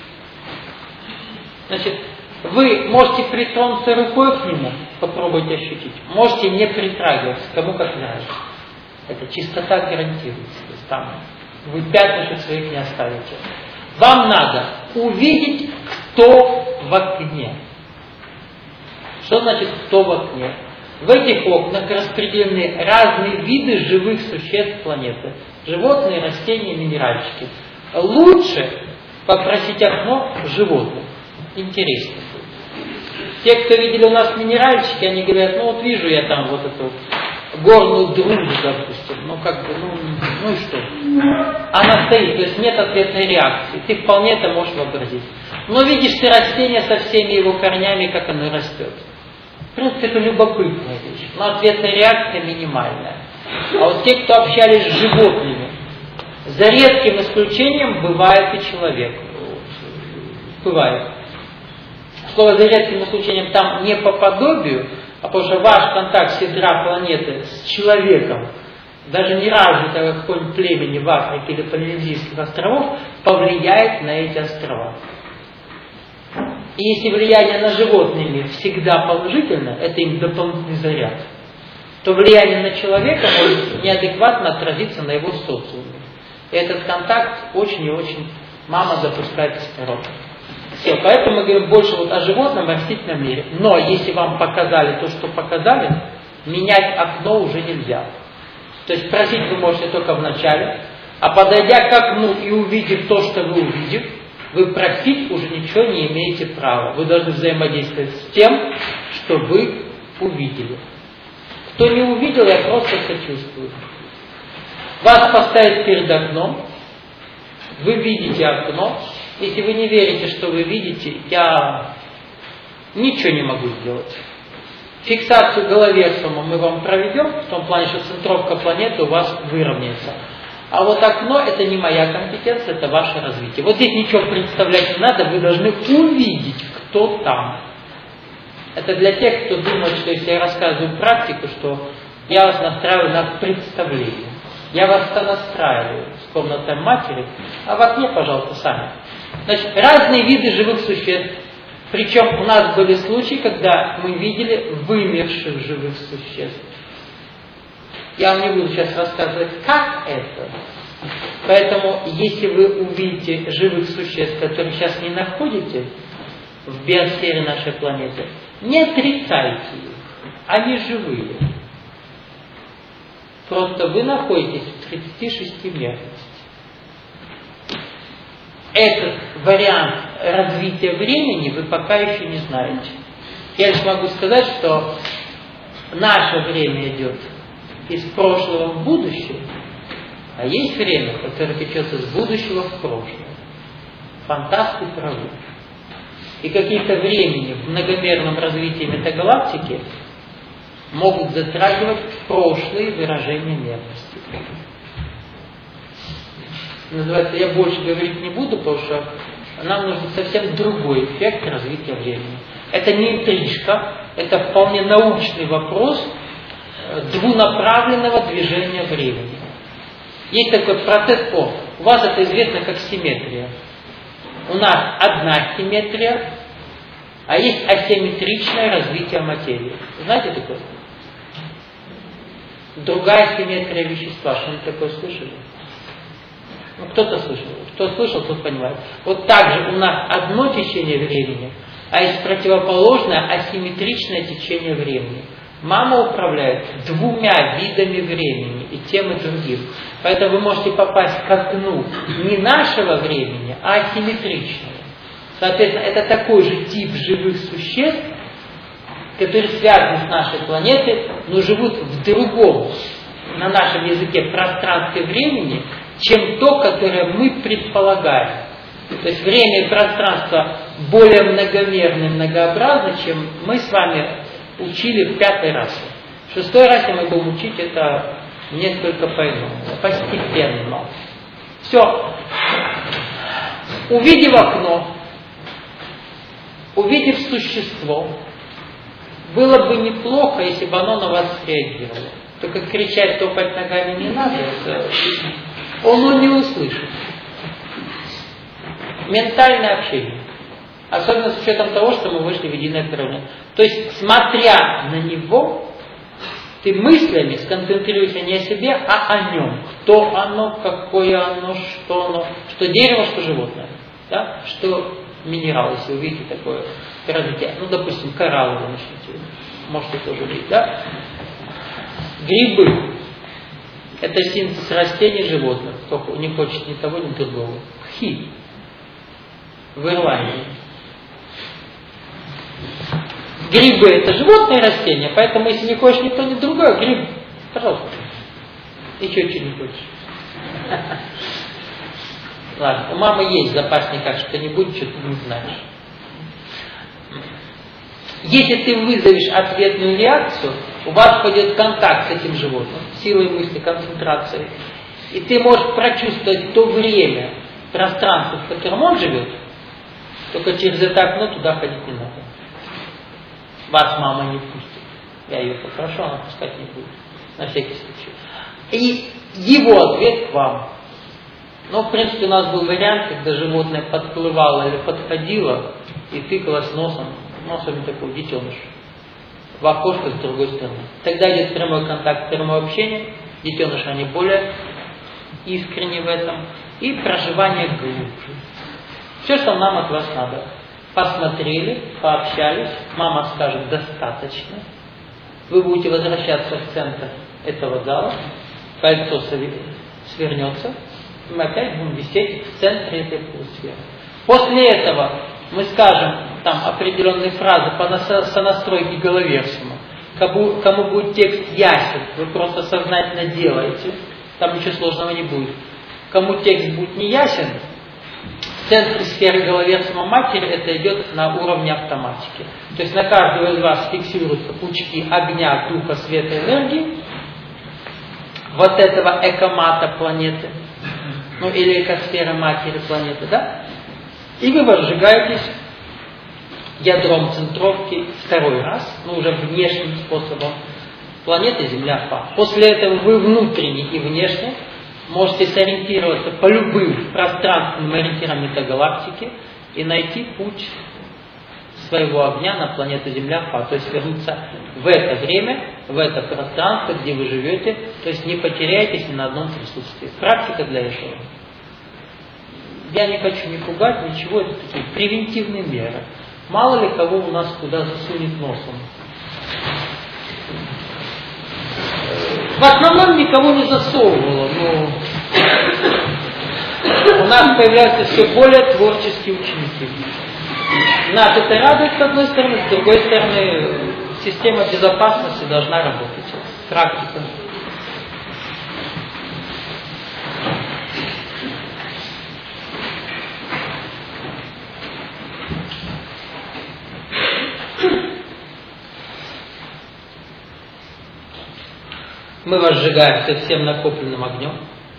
Значит, вы можете притронуться рукой к нему, попробуйте ощутить. Можете не притрагиваться, кому как нравится. Это чистота гарантируется. То есть там вы пятнышек своих не оставите. Вам надо увидеть, кто в окне. Что значит кто в окне? В этих окнах распределены разные виды живых существ планеты. Животные, растения, минеральчики. Лучше попросить окно животных. Интересно. Те, кто видели у нас минеральчики, они говорят, ну вот вижу я там вот эту горную дружбу, допустим. Ну как бы, ну, ну и что? Она стоит, то есть нет ответной реакции. Ты вполне это можешь вообразить. Но видишь ты растение со всеми его корнями, как оно растет. В принципе, это любопытная вещь, но ответная реакция минимальная. А вот те, кто общались с животными, за редким исключением бывает и человек. Бывает. Слово за редким исключением там не по подобию, а потому что ваш контакт с ядра планеты с человеком, даже не развитого какого-нибудь племени в Африке или Полинезийских островов, повлияет на эти острова. И если влияние на животный мир всегда положительно, это им дополнительный заряд, то влияние на человека может неадекватно отразиться на его социуме. И этот контакт очень и очень мама допускает осторожно. Все, поэтому мы говорим больше вот о животном и растительном мире. Но если вам показали то, что показали, менять окно уже нельзя. То есть просить вы можете только в начале, а подойдя к окну и увидев то, что вы увидев, вы просить уже ничего не имеете права. Вы должны взаимодействовать с тем, что вы увидели. Кто не увидел, я просто сочувствую. Вас поставят перед окном, вы видите окно. Если вы не верите, что вы видите, я ничего не могу сделать. Фиксацию головерсума мы вам проведем, в том плане, что центровка планеты у вас выровняется. А вот окно – это не моя компетенция, это ваше развитие. Вот здесь ничего представлять не надо, вы должны увидеть, кто там. Это для тех, кто думает, что если я рассказываю практику, что я вас настраиваю на представление. Я вас настраиваю с комнатой матери, а в окне, пожалуйста, сами. Значит, разные виды живых существ. Причем у нас были случаи, когда мы видели вымерших живых существ. Я вам не буду сейчас рассказывать, как это. Поэтому, если вы увидите живых существ, которых сейчас не находите в биосфере нашей планеты, не отрицайте их. Они живые. Просто вы находитесь в тридцати шести местности. Этот вариант развития времени вы пока еще не знаете. Я лишь могу сказать, что наше время идет из прошлого в будущее, а есть время, которое течет из будущего в прошлое. Фантасты правы. И какие-то времени в многомерном развитии метагалактики могут затрагивать прошлые выражения мерности. Называется, я больше говорить не буду, потому что нам нужен совсем другой эффект развития времени. Это не интрижка, это вполне научный вопрос двунаправленного движения времени. Есть такой процесс, о, у вас это известно как симметрия. У нас одна симметрия, а есть асимметричное развитие материи. Знаете такое? Другая симметрия вещества. Что-нибудь такое слышали? Ну, кто-то слышал. Кто слышал, тот понимает. Вот так же у нас одно течение времени, а есть противоположное асимметричное течение времени. Мама управляет двумя видами времени, и тем, и другим. Поэтому вы можете попасть к окну не нашего времени, а асимметричного. Соответственно, это такой же тип живых существ, которые связаны с нашей планетой, но живут в другом, на нашем языке, пространстве времени, чем то, которое мы предполагаем. То есть время и пространство более многомерны и многообразны, чем мы с вами учили в пятой расе. В шестой расе мы будем учить это несколько по-иному, постепенно. Все. Увидев окно, увидев существо, было бы неплохо, если бы оно на вас реагировало. Только кричать, топать ногами не надо, это он не услышит. Ментальное общение. Особенно с учетом того, что мы вышли в единое кровное. То есть, смотря на него, ты мыслями сконцентрируйся не о себе, а о нем. Кто оно, какое оно, что оно. Что дерево, что животное. Да? Что минерал, если увидите такое развитие. Ну, допустим, кораллы вы начнете. Можете тоже видеть, да? Грибы. Это синтез растений и животных. Только не хочет ни того, ни другого. Пхи. В Ирландии. Грибы – это животные растения, поэтому если не хочешь ни то, ни другое, гриб, пожалуйста. И что, что не хочешь? Ладно, у мамы есть в запасниках что-нибудь, что ты не знаешь. Если ты вызовешь ответную реакцию, у вас пойдет контакт с этим животным, силой мысли, концентрацией. И ты можешь прочувствовать то время, пространство, в котором он живет, Только через это окно туда ходить не надо. Вас мама не пустит. Я ее попрошу, она пускать не будет. На всякий случай. И его ответ к вам. Ну, в принципе, у нас был вариант, когда животное подплывало или подходило и тыкалось носом, ну, особенно такой детеныш, в окошко с другой стороны. Тогда идет прямой контакт, прямое общение. Детеныши, они более искренни в этом. И проживание глубже. Все, что нам от вас надо. Посмотрели, пообщались, мама скажет достаточно. Вы будете возвращаться в центр этого зала, кольцо свернется, и мы опять будем висеть в центре этой полусферы. После этого мы скажем там определенные фразы по сонастройке Головерсума. Кому, кому будет текст ясен, вы просто сознательно делаете, там ничего сложного не будет. Кому текст будет не ясен, в центре сферы Головерсума матери это идет на уровне автоматики. То есть на каждого из вас фиксируются пучки огня, духа, света, энергии, вот этого экомата планеты, ну или экосферы матери планеты, да? И вы возжигаетесь ядром центровки второй раз, ну уже внешним способом, планеты Земля Фа. После этого вы внутренне и внешне можете сориентироваться по любым пространственным ориентирам метагалактики и найти путь своего огня на планету Земля Фа. То есть вернуться в это время, в это пространство, где вы живете, то есть не потеряйтесь ни на одном присутствии. Практика для этого. Я не хочу ни пугать, ничего, это такие превентивные меры. Мало ли кого у нас куда засунет носом. В основном никого не засовывало, но у нас появляются все более творческие ученики. Нас это радует, с одной стороны, с другой стороны, система безопасности должна работать. Практика. Мы возжигаемся всем накопленным огнем.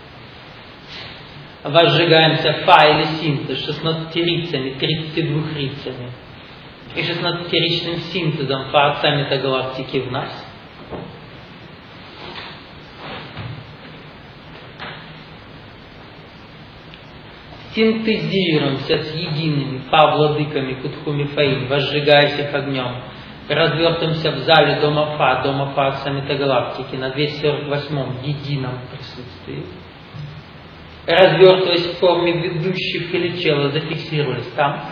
Возжигаемся фа или синтез шестнадцатирицами, тридцатидвухрицами и шестнадцатиричным синтезом фа отца метагалактики в нас. Синтезируемся с едиными фа владыками Кутхуми Фаим, возжигаясь их огнем. Развертываемся в зале Дома Фа, Дома Фа Отца Метагалактики на двести сорок восьмом едином присутствии. Развертываясь в форме ведущих или чела, зафиксировались там.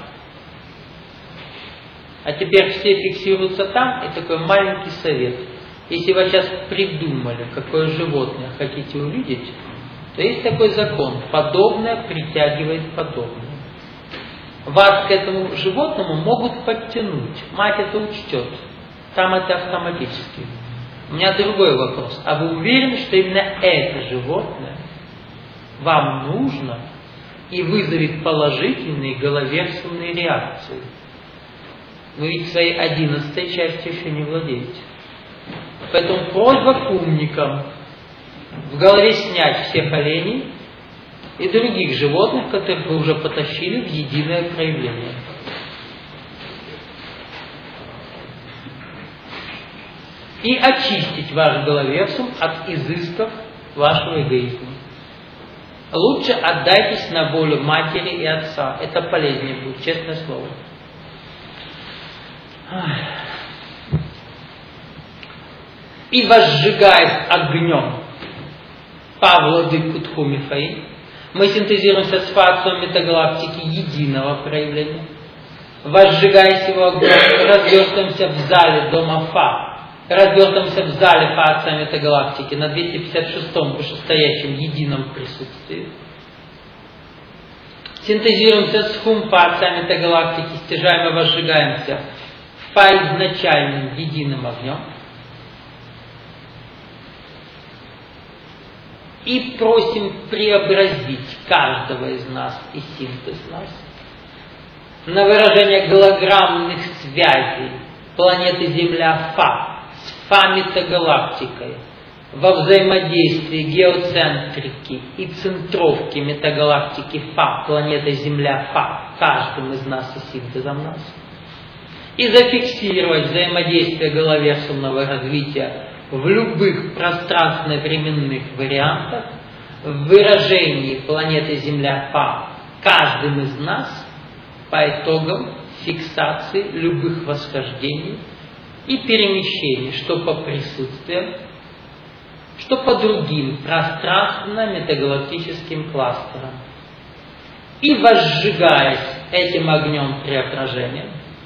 А теперь все фиксируются там, и такой маленький совет. Если вы сейчас придумали, какое животное хотите увидеть, то есть такой закон. Подобное притягивает подобное. Вас к этому животному могут подтянуть. Мать это учтет. Там это автоматически. У меня другой вопрос. А вы уверены, что именно это животное вам нужно и вызовет положительные головерсумные реакции? Вы ведь своей одиннадцатой частью еще не владеете. Поэтому просьба к умникам в голове снять всех оленей и других животных, которых вы уже потащили в единое проявление. И очистить ваш головерсум от изысков вашего эгоизма. Лучше отдайтесь на волю матери и отца. Это полезнее будет, честное слово. И возжигаясь огнем Фа владык Кутхуми Фаим, мы синтезируемся с Фа отцом метагалактики единого проявления. Возжигаясь его огнем, развертываемся в зале Дома Фа, развертываемся в зале Фа отца метагалактики на двести пятьдесят шестом вышестоящем едином присутствии. Синтезируемся с Хум Фа отца метагалактики, стяжаемо возжигаемся в Фа изначальным единым огнем. И просим преобразить каждого из нас и синтез нас на выражение голограммных связей планеты Земля Фа с Фа метагалактикой во взаимодействии геоцентрики и центровки метагалактики Фа, планеты Земля Фа, каждым из нас и синтезом нас, и зафиксировать взаимодействие головерсумного развития в любых пространственно-временных вариантах в выражении планеты Земля Фа каждым из нас по итогам фиксации любых восхождений и перемещений, что по присутствиям, что по другим пространственно-метагалактическим кластерам. И возжигаясь этим огнем преображения,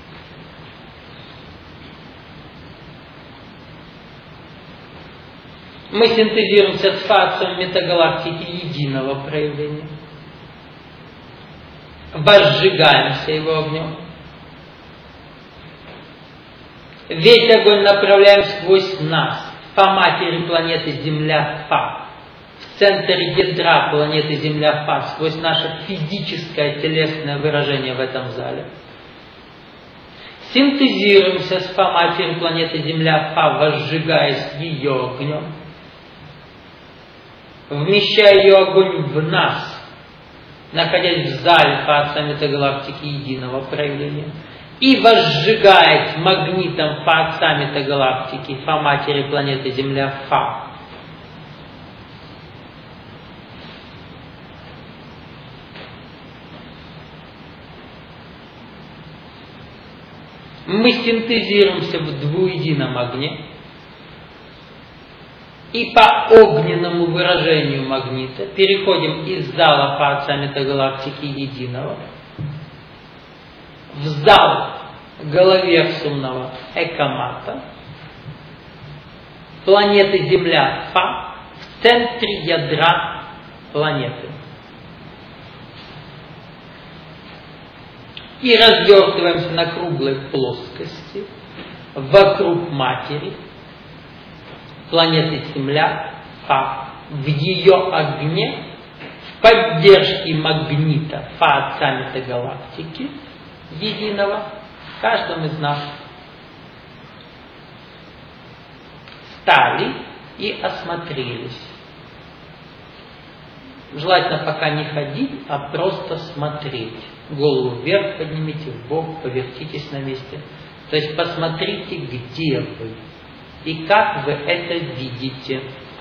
мы синтезируемся с фазом метагалактики единого проявления, возжигаемся его огнем. Весь огонь направляем сквозь нас, по матери планеты Земля Фа, в центр ядра планеты Земля Фа, сквозь наше физическое телесное выражение в этом зале. Синтезируемся с по матери планеты Земля Фа, возжигаясь ее огнем, вмещая ее огонь в нас, находясь в зале фаза метагалактики единого проявления, и возжигает магнитом Фа отца метагалактики, Фа матери планеты Земля Фа. Мы синтезируемся в двуедином огне и по огненному выражению магнита переходим из зала Фа отца метагалактики единого в зал головерсумного Экомата, планеты Земля Фа, в центре ядра планеты. И развертываемся на круглой плоскости вокруг матери планеты Земля Фа, в ее огне, в поддержке магнита Фа отца метагалактики единого в каждом из нас стали и осмотрелись. Желательно пока не ходить, а просто смотреть. Голову вверх поднимите, вбок, повертитесь на месте. То есть посмотрите, где вы и как вы это видите.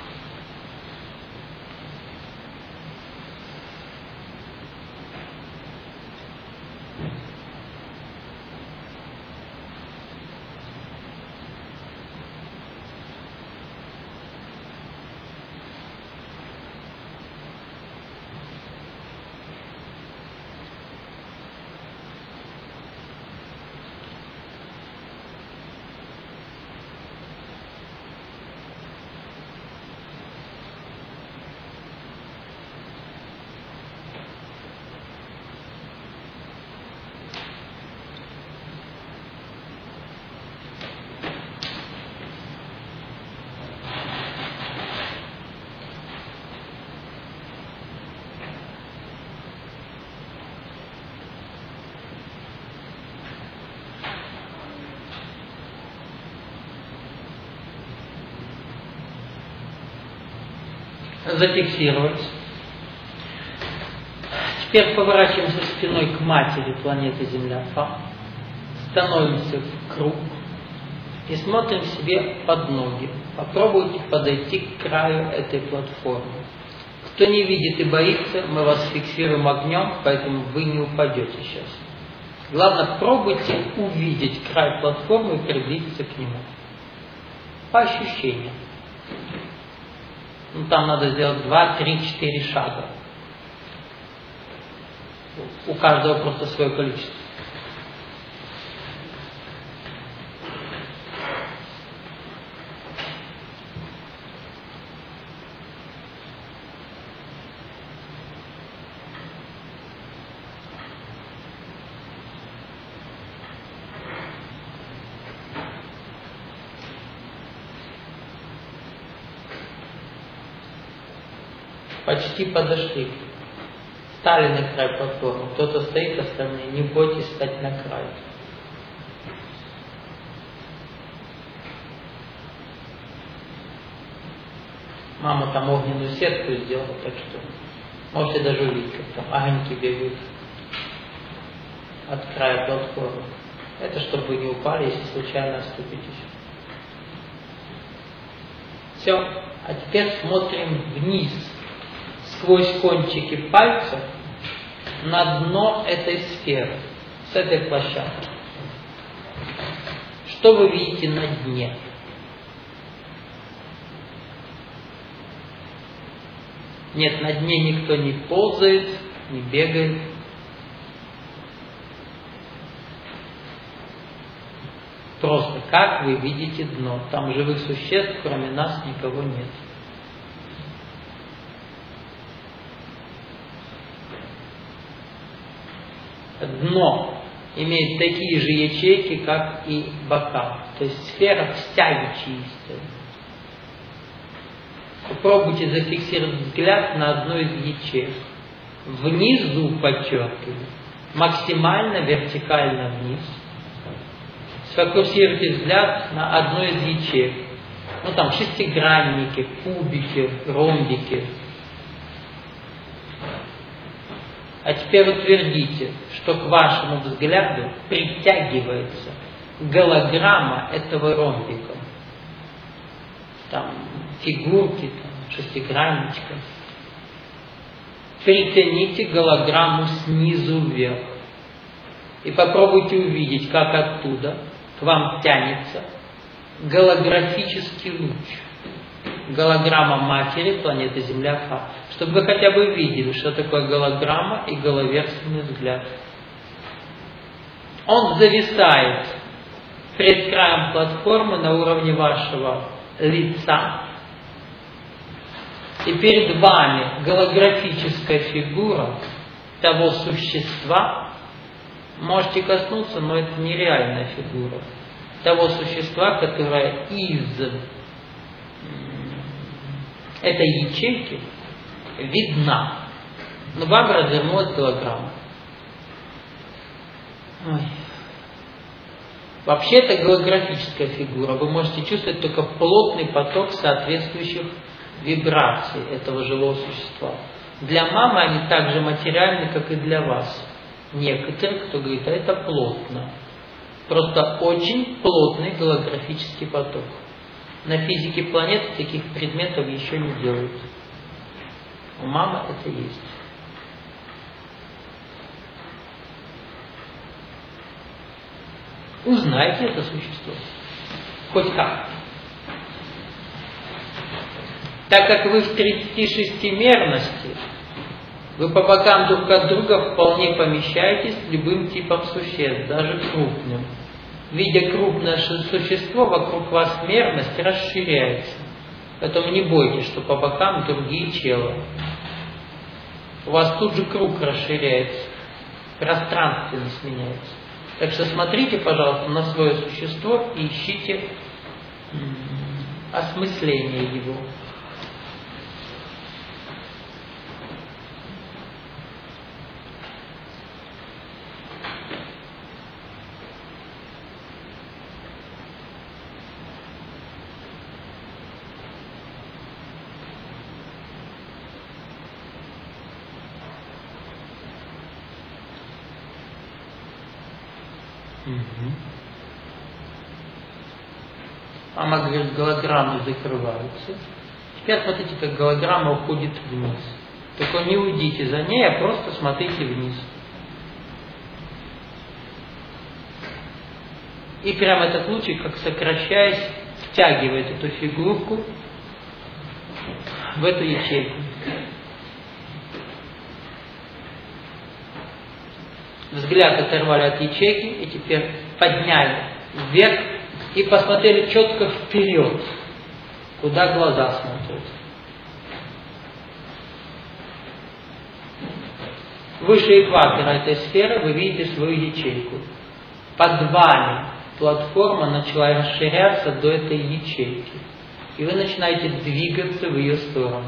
Зафиксировались. Теперь поворачиваемся спиной к матери планеты Земля Фа, становимся в круг и смотрим себе под ноги. Попробуйте подойти к краю этой платформы. Кто не видит и боится, мы вас фиксируем огнем, поэтому вы не упадете сейчас. Главное, пробуйте увидеть край платформы и приблизиться к нему. По ощущениям. Ну, там надо сделать два, три, четыре шага. У каждого просто свое количество. Почти подошли. Стали на край платформы. Кто-то стоит, остальные. Не бойтесь стать на край. Мама там огненную сетку сделала, так что можете даже увидеть, как там огоньки бегают от края платформы. Это чтобы вы не упали, если случайно оступитесь. Все. А теперь смотрим вниз, сквозь кончики пальцев, на дно этой сферы, с этой площадки. Что вы видите на дне? Нет, на дне никто не ползает, не бегает. Просто как вы видите дно? Там живых существ, кроме нас, никого нет. Дно имеет такие же ячейки, как и бока. То есть сфера в стяге чистая. Попробуйте зафиксировать взгляд на одной из ячеек. Внизу подчеркиваю, максимально вертикально вниз. Сфокусируйте взгляд на одной из ячеек. Ну там шестигранники, кубики, ромбики. А теперь утвердите, что к вашему взгляду притягивается голограмма этого ромбика. Там фигурки, там, шестигранничка. Притяните голограмму снизу вверх. И попробуйте увидеть, как оттуда к вам тянется голографический луч. Голограмма матери планеты Земля, чтобы вы хотя бы видели, что такое голограмма и головерственный взгляд. Он зависает перед краем платформы на уровне вашего лица. И перед вами голографическая фигура того существа. Можете коснуться, но это нереальная фигура. Того существа, которое из этой ячейки видна. Но вам развернулась голограмма. Ой. Вообще это голографическая фигура. Вы можете чувствовать только плотный поток соответствующих вибраций этого живого существа. Для мамы они так же материальны, как и для вас. Некоторые, кто говорит, а это плотно. Просто очень плотный голографический поток. На физике планеты таких предметов еще не делают. У мамы это есть. Узнайте это существо. Хоть как. Так как вы в тридцатишестимерности, вы по бокам друг от друга вполне помещаетесь любым типом существ, даже крупным. Видя крупное существо, вокруг вас мерность расширяется. Поэтому не бойтесь, что по бокам другие челы. У вас тут же круг расширяется, пространственность меняется. Так что смотрите, пожалуйста, на свое существо и ищите осмысление его. Мама говорит, голограммы закрываются. Теперь смотрите, как голограмма уходит вниз. Только не уйдите за ней, а просто смотрите вниз. И прямо этот лучик, как сокращаясь, втягивает эту фигурку в эту ячейку. Взгляд оторвали от ячейки и теперь подняли вверх и посмотрели четко вперед, куда глаза смотрят. Выше экватора этой сферы вы видите свою ячейку. Под вами платформа начала расширяться до этой ячейки. И вы начинаете двигаться в ее сторону.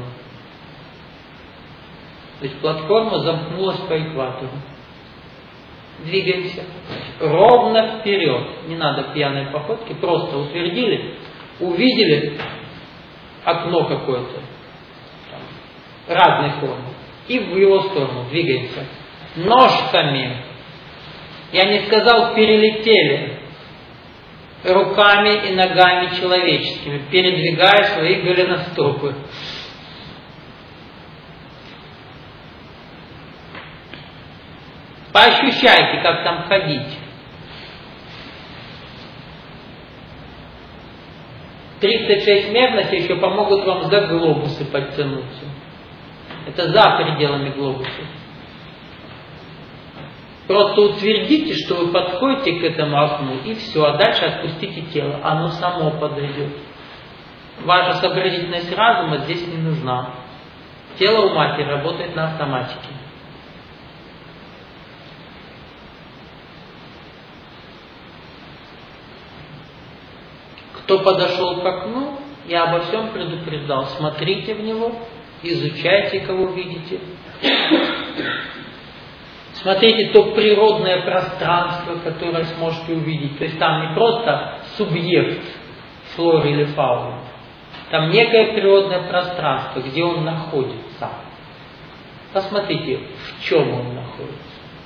То есть платформа замкнулась по экватору. Двигаемся ровно вперед. Не надо пьяной походки, просто утвердили, увидели окно какое-то, разной формы. И в его сторону двигаемся. Ножками. Я не сказал перелетели. Руками и ногами человеческими, передвигая свои голеностопы. Поощущайте, как там ходить. тридцать шесть мерности еще помогут вам за глобусы подтянуться. Это за пределами глобуса. Просто утвердите, что вы подходите к этому окну, и все, а дальше отпустите тело. Оно само подойдет. Ваша сообразительность разума здесь не нужна. Тело у матери работает на автоматике. Кто подошел к окну, я обо всем предупреждал. Смотрите в него, изучайте, кого видите. Смотрите то природное пространство, которое сможете увидеть. То есть там не просто субъект флоры или фауны. Там некое природное пространство, где он находится. Посмотрите, в чем он находится.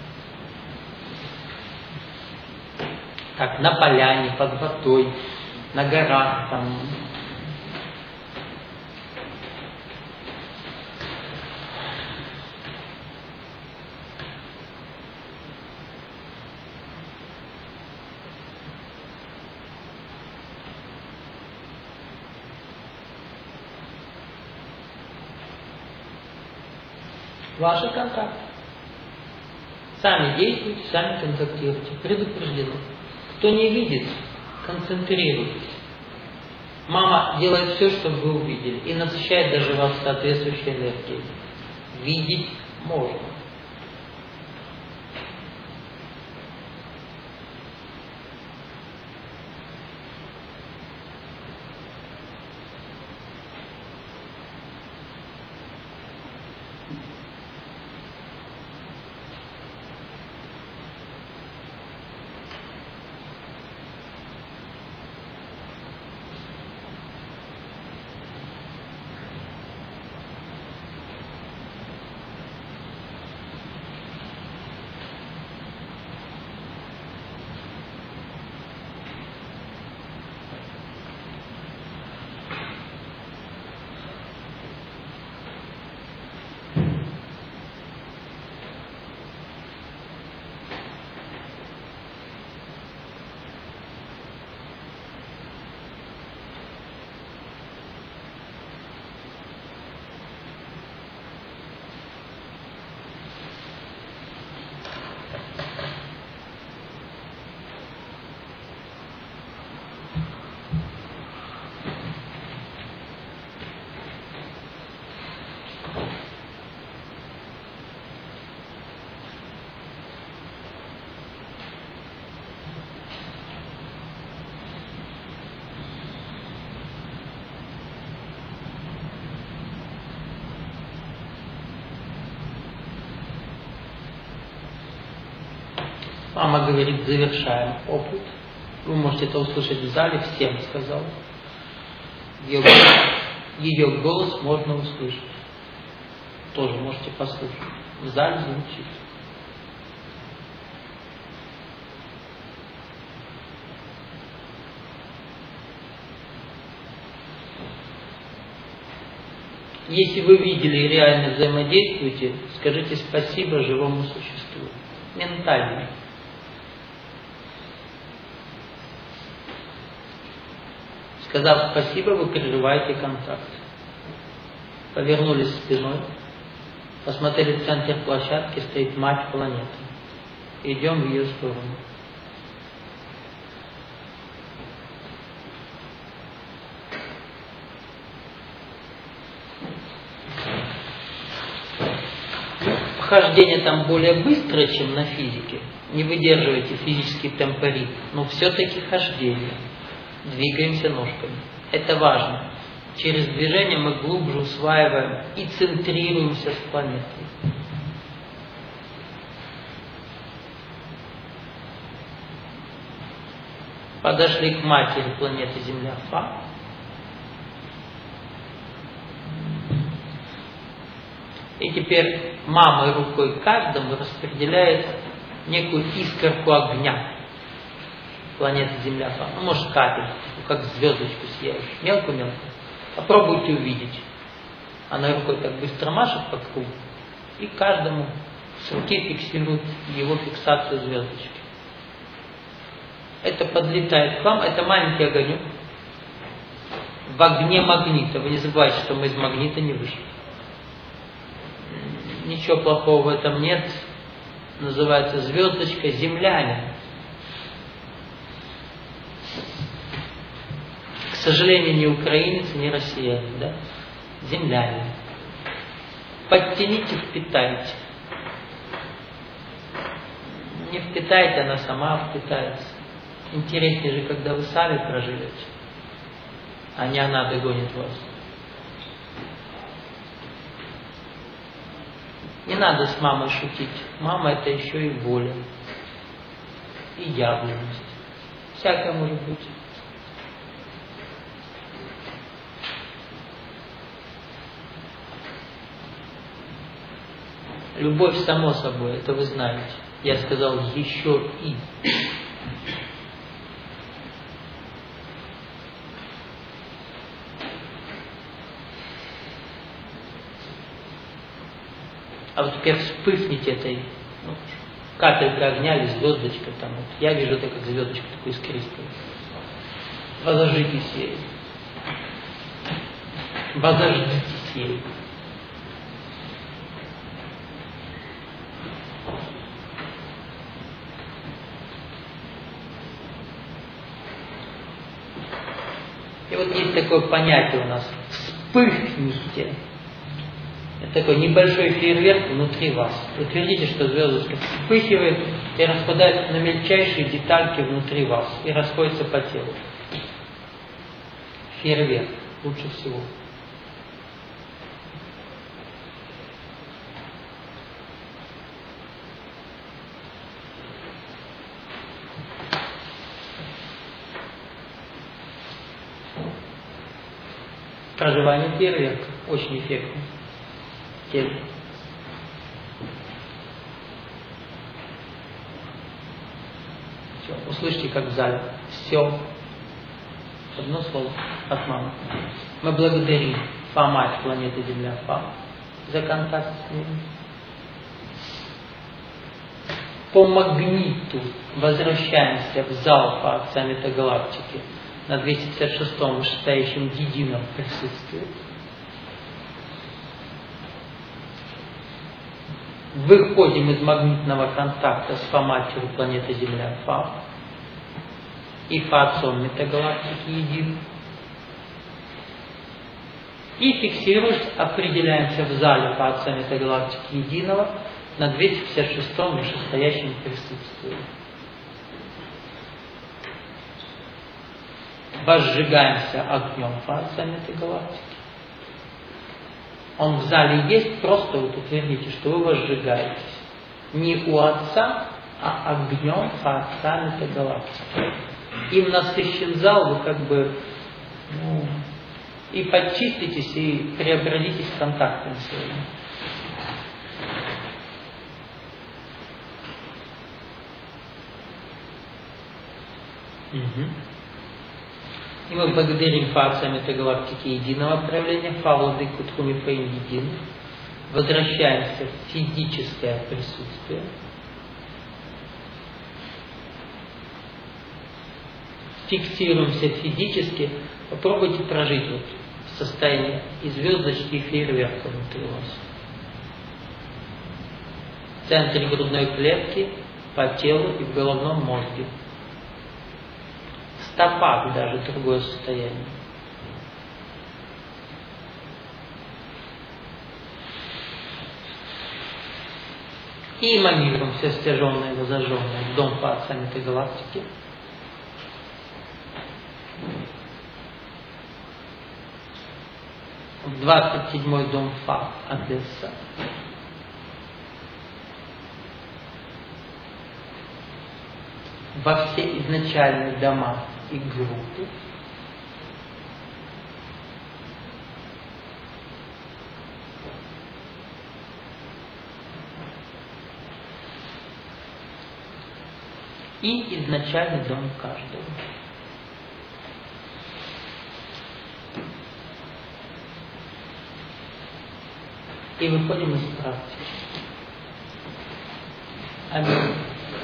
Так, на поляне, под водой, на горах, там. Ваши контакты. Сами действуйте, сами контактируйте. Предупреждено. Кто не видит, концентрируйтесь. Мама делает все, чтобы вы увидели. И насыщает даже вас соответствующей энергией. Видеть можно. Мама говорит, завершаем опыт. Вы можете это услышать в зале, всем сказал. Ее голос, ее голос можно услышать. Тоже можете послушать. В зале звучит. Если вы видели и реально взаимодействуете, скажите спасибо живому существу. Ментально. Сказав спасибо, вы прерываете контакт. Повернулись спиной, посмотрели в центр площадки, стоит мать планеты. Идем в ее сторону. Хождение там более быстрое, чем на физике. Не выдерживайте физический темпорит, но все-таки хождение. Двигаемся ножками. Это важно. Через движение мы глубже усваиваем и центрируемся с планетой. Подошли к матери планеты Земля Фа. И теперь мама рукой каждому распределяет некую искорку огня. Планета Земля, ну, может, капельку, как звездочку съешь, мелко-мелко. Попробуйте увидеть. Она рукой так быстро машет по кругу, и каждому с руки фиксирует его фиксацию звездочки. Это подлетает к вам, это маленький огонек. В огне магнита. Вы не забывайте, что мы из магнита не вышли. Ничего плохого в этом нет. Называется звездочка землянин. К сожалению, ни украинец, ни россиянин, да? Землянин. Подтяните, впитайте. Не впитайте, она сама впитается. Интереснее же, когда вы сами проживете, а не она догонит вас. Не надо с мамой шутить. Мама — это еще и воля, и явленность. Всякое может быть. Любовь само собой, это вы знаете. Я сказал еще и. А вот теперь вспыхните этой, ну, капелька огня или звездочка там. Вот. Я вижу это как звездочка такой искристую. Возожгитесь ей. Возожгитесь ей. И вот есть такое понятие у нас. Вспыхните. Это такой небольшой фейерверк внутри вас. Утвердите, что звездочка вспыхивает и распадается на мельчайшие детальки внутри вас и расходится по телу. Фейерверк лучше всего. Проживание фейерверка очень эффектно. Все, услышьте, как в зале. Все. Одно слово от мамы. Мы благодарим Фа, мать планеты Земля, Фа, за контакт с ним. По магниту возвращаемся в зал Фа саммита галактики на двести пятьдесят шестом вышестоящем едином присутствии. Выходим из магнитного контакта с Фа-матерью планеты Земля, Фа, и Фа-отцом метагалактики един. И фиксируясь, определяемся в зале Фа-отца метагалактики единого на двести пятьдесят шестом вышестоящем присутствии. Возжигаемся огнем Фа-отца метагалактики. Он в зале есть, просто вот утвердите, что вы возжигаетесь. Не у Отца, а огнем Отца метагалактики. Им насыщен зал, вы как бы, ну, и подчиститесь, и преобразитесь контактом своим. Угу. И мы благодарим Фа Отца метагалактики единого проявления, Фа Владыку Тхуми Фаин един. Возвращаемся в физическое присутствие. Фиксируемся физически. Попробуйте прожить вот состояние и звездочки, и фейерверка внутри вас. В центре грудной клетки, по телу и в головном мозге. В стопах даже другое состояние. И эманируем все стяженное и возожженное в дом Фа Отца метагалактики. В двадцать седьмой дом Фа Одесса. Во все изначальные дома и группы. и изначальный дом каждого. И выходим из практики. Аминь.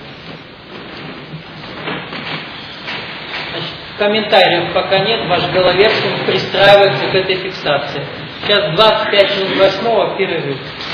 Значит, комментариев пока нет, ваш головец пристраивается к этой фиксации. Сейчас двадцать пять минут восьмого, перерыв.